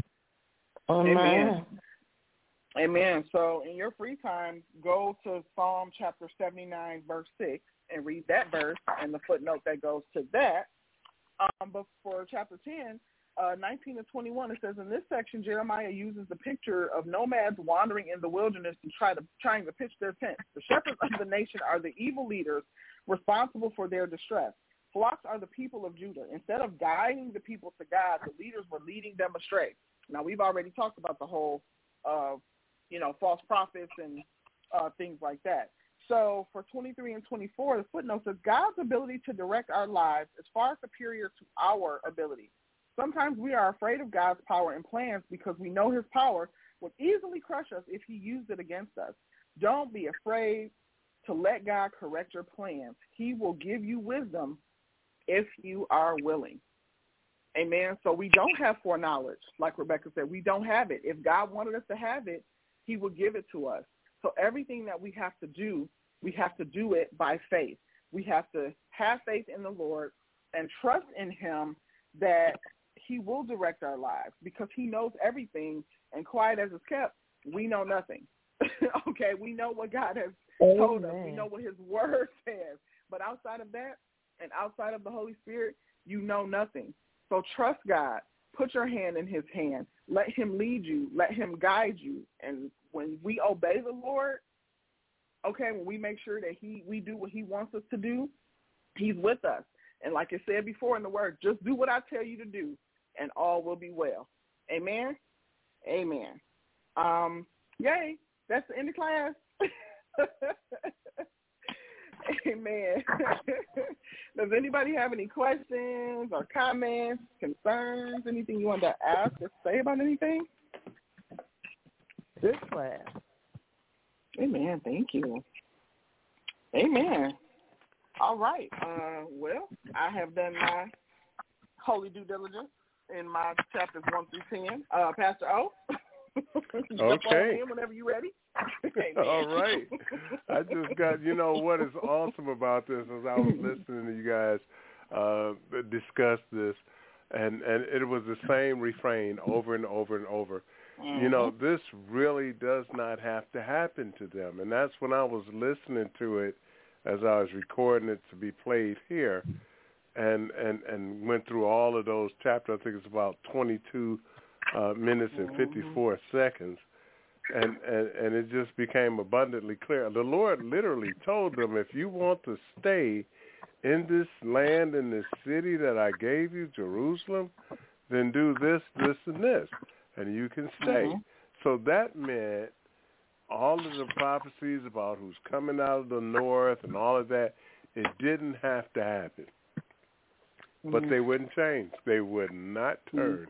Amen. Amen. So in your free time, go to Psalm chapter 79, verse 6, and read that verse and the footnote that goes to that. But for chapter 10, 19 to 21, it says, in this section, Jeremiah uses the picture of nomads wandering in the wilderness and trying to pitch their tents. The shepherds of the nation are the evil leaders responsible for their distress. Flocks are the people of Judah. Instead of guiding the people to God, the leaders were leading them astray. Now, we've already talked about the whole, false prophets and things like that. So for 23 and 24, the footnote says, God's ability to direct our lives is far superior to our ability. Sometimes we are afraid of God's power and plans because we know his power would easily crush us if he used it against us. Don't be afraid to let God correct your plans. He will give you wisdom if you are willing. Amen. So we don't have foreknowledge, like Rebecca said. We don't have it. If God wanted us to have it, he will give it to us. So everything that we have to do it by faith. We have to have faith in the Lord and trust in him that he will direct our lives because he knows everything, and quiet as it's kept, we know nothing. Okay, we know what God has told us. We know what his word says. But outside of that and outside of the Holy Spirit, you know nothing. So trust God. Put your hand in his hand. Let him lead you. Let him guide you. And when we obey the Lord, okay, when we make sure that we do what he wants us to do, he's with us. And like I said before in the word, just do what I tell you to do, and all will be well. Amen? Amen. Yay. That's the end of class. Amen. Does anybody have any questions or comments, concerns, anything you want to ask or say about anything? Good class. Amen. Thank you. Amen. All right. Well, I have done my holy due diligence in my chapters 1 through 10. Pastor O? Okay. Whenever you're ready. All right. I just got, what is awesome about this as I was listening to you guys discuss this, And it was the same refrain over and over and over. You know, this really does not have to happen to them. And that's when I was listening to it as I was recording it to be played here, and went through all of those chapters. I think it's about 22 minutes and 54 seconds. And it just became abundantly clear. The Lord literally told them, if you want to stay in this land, in this city that I gave you, Jerusalem, then do this, this, and this, and you can stay. So that meant all of the prophecies about who's coming out of the north and all of that, it didn't have to happen. But they wouldn't change. They would not turn.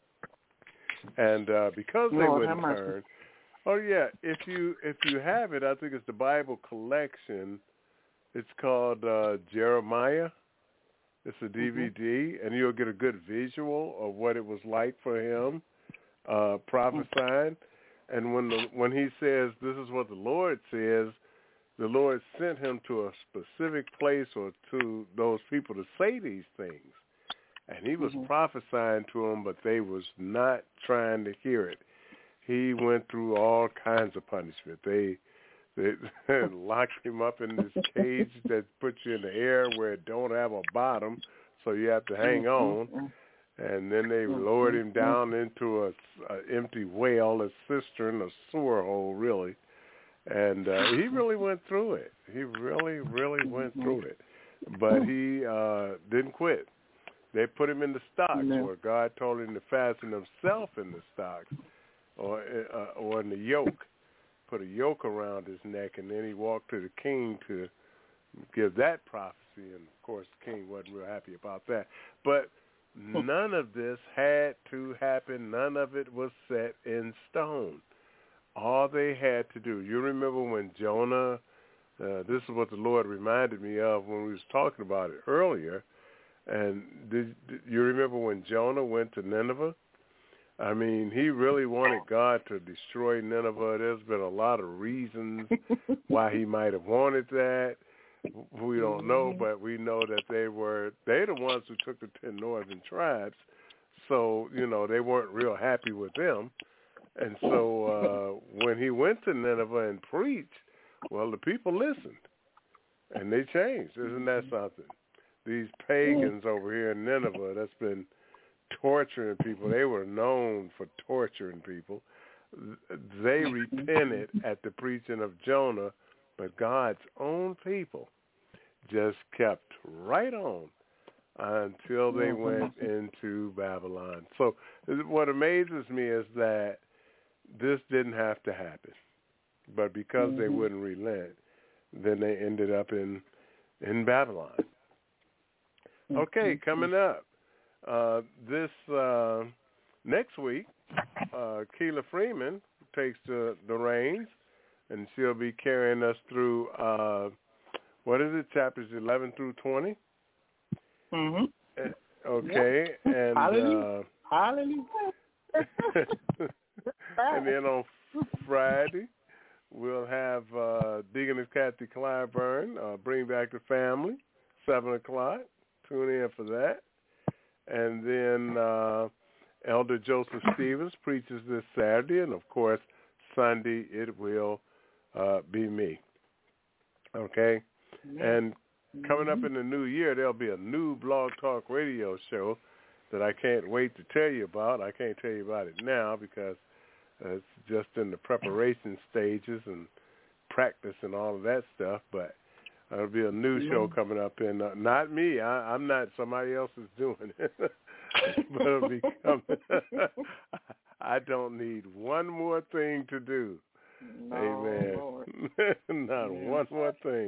And because they wouldn't turn, oh yeah, if you have it, I think it's the Bible collection. It's called Jeremiah. It's a DVD, and you'll get a good visual of what it was like for him prophesying. And when he says, this is what the Lord says, the Lord sent him to a specific place or to those people to say these things. And he was prophesying to them, but they was not trying to hear it. He went through all kinds of punishment. They locked him up in this cage that puts you in the air where it don't have a bottom, so you have to hang on. And then they lowered him down into a empty well, a cistern, a sewer hole, really. And he really went through it. He really, really went through it. But he didn't quit. They put him in the stocks where God told him to fasten himself in the stocks or in the yoke. Put a yoke around his neck, and then he walked to the king to give that prophecy. And, of course, the king wasn't real happy about that. But none of this had to happen. None of it was set in stone. All they had to do, you remember when Jonah, this is what the Lord reminded me of when we was talking about it earlier, and did you remember when Jonah went to Nineveh? I mean, he really wanted God to destroy Nineveh. There's been a lot of reasons why he might have wanted that. We don't know, but we know that they're the ones who took the 10 northern tribes. So, you know, they weren't real happy with them. And so when he went to Nineveh and preached, well, the people listened, and they changed. Isn't that something? These pagans over here in Nineveh that's been torturing people, they were known for torturing people. They repented at the preaching of Jonah, but God's own people just kept right on until they went into Babylon. So what amazes me is that this didn't have to happen, but because they wouldn't relent, then they ended up in Babylon. Okay, coming up this next week, Keela Freeman takes the reins, and she'll be carrying us through, what is it, chapters 11 through 20? Okay, and Hallelujah. and then on Friday, we'll have Deaconess Kathy Clyburn, Bring Back the Family, 7 o'clock. Tune in for that. And then Elder Joseph Stevens preaches this Saturday, and, of course, Sunday it will be me. Okay? And coming up in the new year, there'll be a new Blog Talk radio show that I can't wait to tell you about. I can't tell you about it now because it's just in the preparation stages and practice and all of that stuff, but there'll be a new show coming up, and not me. I'm not. Somebody else is doing it. But it'll be coming. I don't need one more thing to do. No, amen. Not one more thing.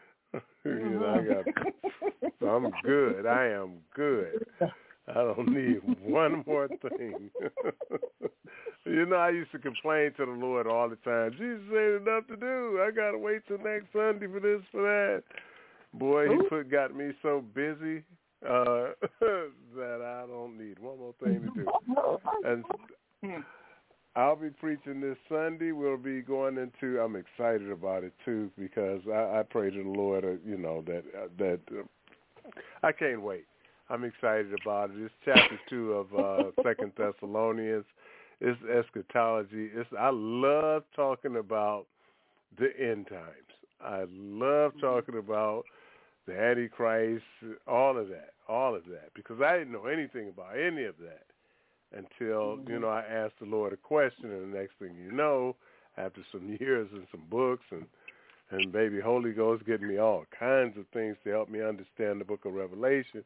So I'm good. I am good. I don't need one more thing. You know, I used to complain to the Lord all the time. Jesus ain't enough to do. I got to wait till next Sunday for this, for that. Boy, he got me so busy that I don't need one more thing to do. And I'll be preaching this Sunday. We'll be going into, I'm excited about it, too, because I pray to the Lord, you know, that I can't wait. I'm excited about it. It's chapter 2 of 2 Thessalonians. It's eschatology. I love talking about the end times. I love talking about the Antichrist, all of that, because I didn't know anything about any of that until, I asked the Lord a question, and the next thing you know, after some years and some books and baby Holy Ghost getting me all kinds of things to help me understand the book of Revelation,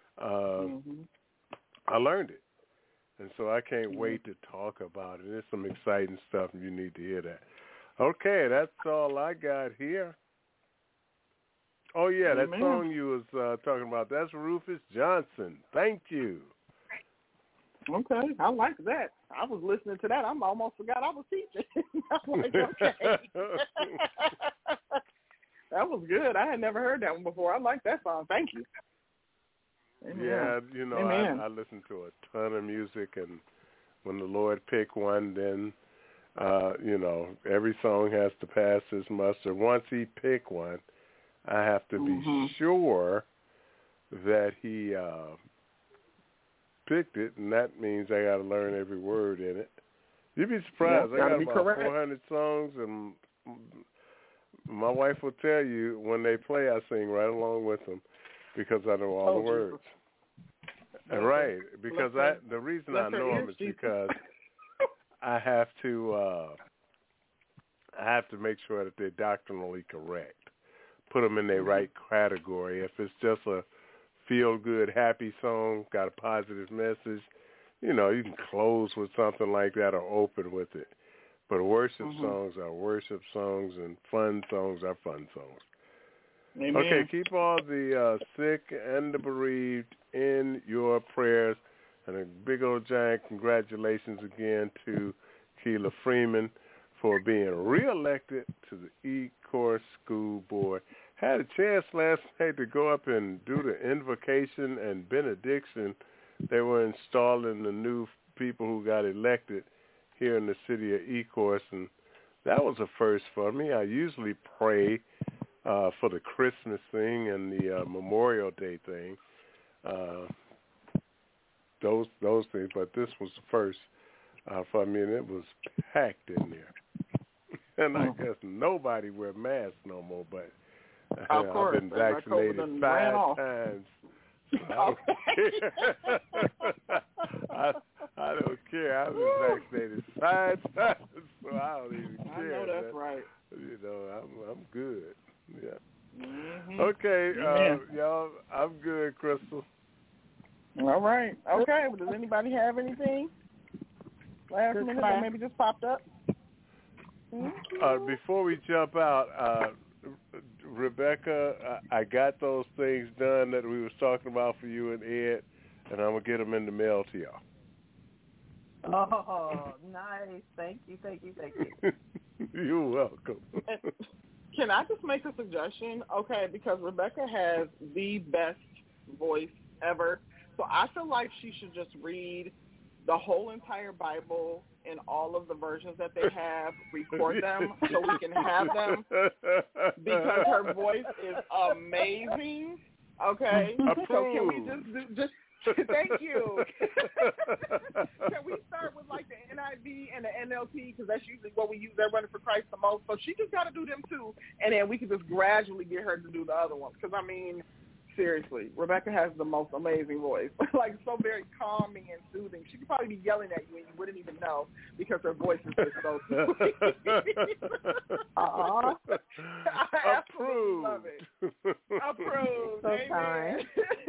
I learned it. And so I can't wait to talk about it. There's some exciting stuff, and you need to hear that. Okay, that's all I got here. Oh, yeah, that song you was talking about, that's Rufus Johnson. Thank you. Okay, I like that. I was listening to that. I almost forgot I was teaching. I'm like, okay. That was good. I had never heard that one before. I like that song. Thank you. Amen. Yeah, I listen to a ton of music, and when the Lord pick one, then, every song has to pass his muster. Once he pick one, I have to be sure that he picked it, and that means I got to learn every word in it. You'd be surprised. I got about 400 songs, and my wife will tell you when they play, I sing right along with them because I know all the words. Right, because the reason I know them is because I have to make sure that they're doctrinally correct. Put them in their right category. If it's just a feel-good, happy song, got a positive message, you can close with something like that or open with it. But worship songs are worship songs, and fun songs are fun songs. Amen. Okay, keep all the sick and the bereaved in your prayers. And a big old giant congratulations again to Keila Freeman for being reelected to the E-Course School Board. Had a chance last night to go up and do the invocation and benediction. They were installing the new people who got elected here in the city of E-Course, and that was a first for me. I usually pray for the Christmas thing and the Memorial Day thing, those things, but this was the first for me, and it was packed in there. And I guess nobody wear masks no more, but of course, I've been vaccinated 5 times. So I don't care. I don't care. I've been vaccinated 5 times, so I don't even care. I know that's right. I'm good. Yeah. Okay, y'all. I'm good, Crystal. All right. Okay. Well, does anybody have anything last minute that maybe just popped up? Before we jump out, Rebecca, I got those things done that we was talking about for you and Ed, and I'm gonna get them in the mail to y'all. Oh, nice! Thank you. You're welcome. Can I just make a suggestion? Okay, because Rebecca has the best voice ever, so I feel like she should just read the whole entire Bible in all of the versions that they have, record them so we can have them, because her voice is amazing. Okay, Approved. So can we just thank you. Can we start with like the NIV and the NLT, because that's usually what we use. They're running for Christ the most, so she just got to do them too, and then we can just gradually get her to do the other ones. Because seriously, Rebecca has the most amazing voice, like so very calming and soothing. She could probably be yelling at you and you wouldn't even know because her voice is just so sweet. I absolutely love it. Approved. So Amen. kind.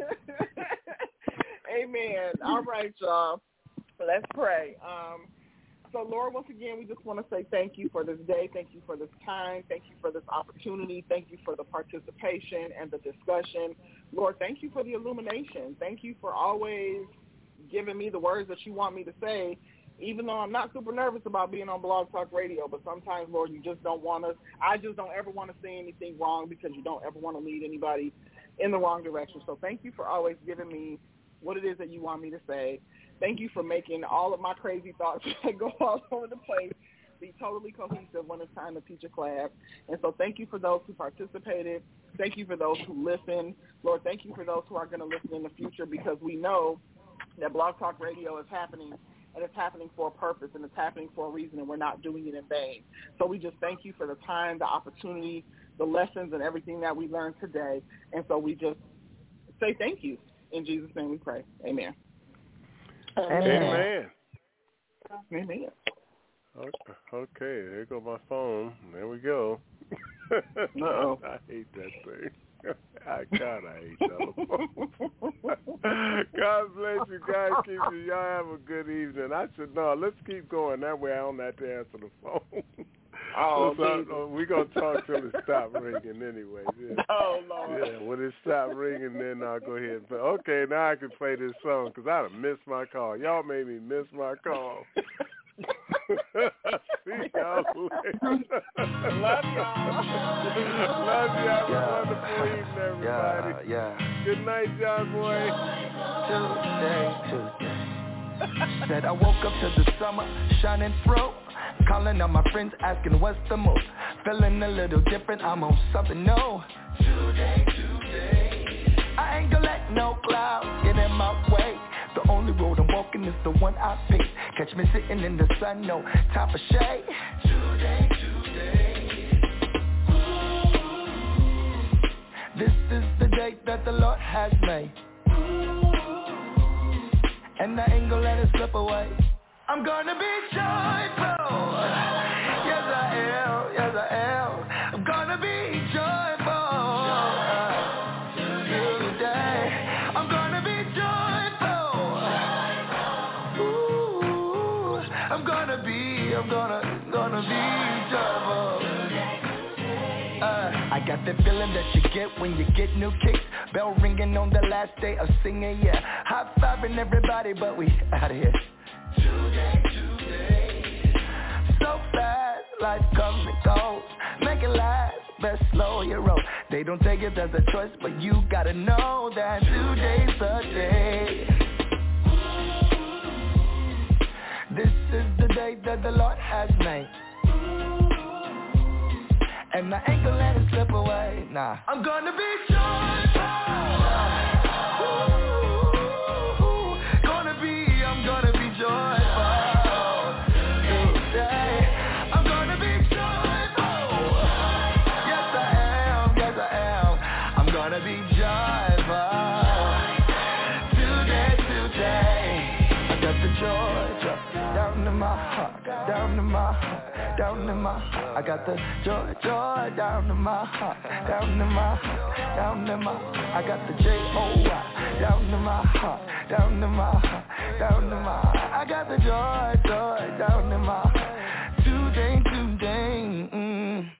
Amen. All right, y'all. Let's pray. So, Lord, once again, we just want to say thank you for this day. Thank you for this time. Thank you for this opportunity. Thank you for the participation and the discussion. Lord, thank you for the illumination. Thank you for always giving me the words that you want me to say, even though I'm not super nervous about being on Blog Talk Radio. But sometimes, Lord, you just don't want us. I just don't ever want to say anything wrong because you don't ever want to lead anybody in the wrong direction. So thank you for always giving me what it is that you want me to say. Thank you for making all of my crazy thoughts go all over the place be totally cohesive when it's time to teach a class. And so thank you for those who participated. Thank you for those who listened. Lord, thank you for those who are going to listen in the future, because we know that Blog Talk Radio is happening, and it's happening for a purpose, and it's happening for a reason, and we're not doing it in vain. So we just thank you for the time, the opportunity, the lessons, and everything that we learned today. And so we just say thank you. In Jesus' name we pray. Amen. Amen. Amen. Okay, there go my phone. There we go. Uh-oh. I hate that thing. I hate telephone. God bless you guys. Y'all have a good evening. I said, no, let's keep going. That way I don't have to answer the phone. We're going to talk till it stops ringing anyway. Yeah. Oh, Lord. Yeah, when it stops ringing, then I'll go ahead and play. Okay, now I can play this song because I done missed my call. Y'all made me miss my call. See y'all later. Love y'all. Love you. Have a wonderful evening, everybody. Yeah. Good night, John Boy. Tuesday. Said I woke up to the summer shining through. Calling on my friends asking what's the move. Feeling a little different, I'm on something new. Today. I ain't gonna let no cloud get in my way. The only road I'm walking is the one I pick. Catch me sitting in the sun, no time for shade. Today. This is the day that the Lord has made, and I ain't gonna let it slip away. I'm gonna be joyful. Yes I am. I'm gonna be joyful. Today. I'm gonna be joyful. Ooh, I'm gonna be joyful. I got that feeling that you get when you get new kicks. Bell ringing on the last day of singing, yeah. High-fiving everybody, but we out of here. Today. So fast, life comes and goes. Make it last, best slow your roll. They don't take it as a choice, but you gotta know that today's the day. This is the day that the Lord has made, and I ain't gonna let it slip away, nah. I'm gonna be joyful. I'm gonna be joyful. Today, I'm gonna be joyful. Yes I am. I'm gonna be joyful. Today. I got the joy down in my heart, down in my heart, down in my heart. I got the joy down in my heart, down in my heart, down in my heart. I got the J-O-Y down in my heart, down in my heart, down in my heart. I got the joy down in my heart. Today.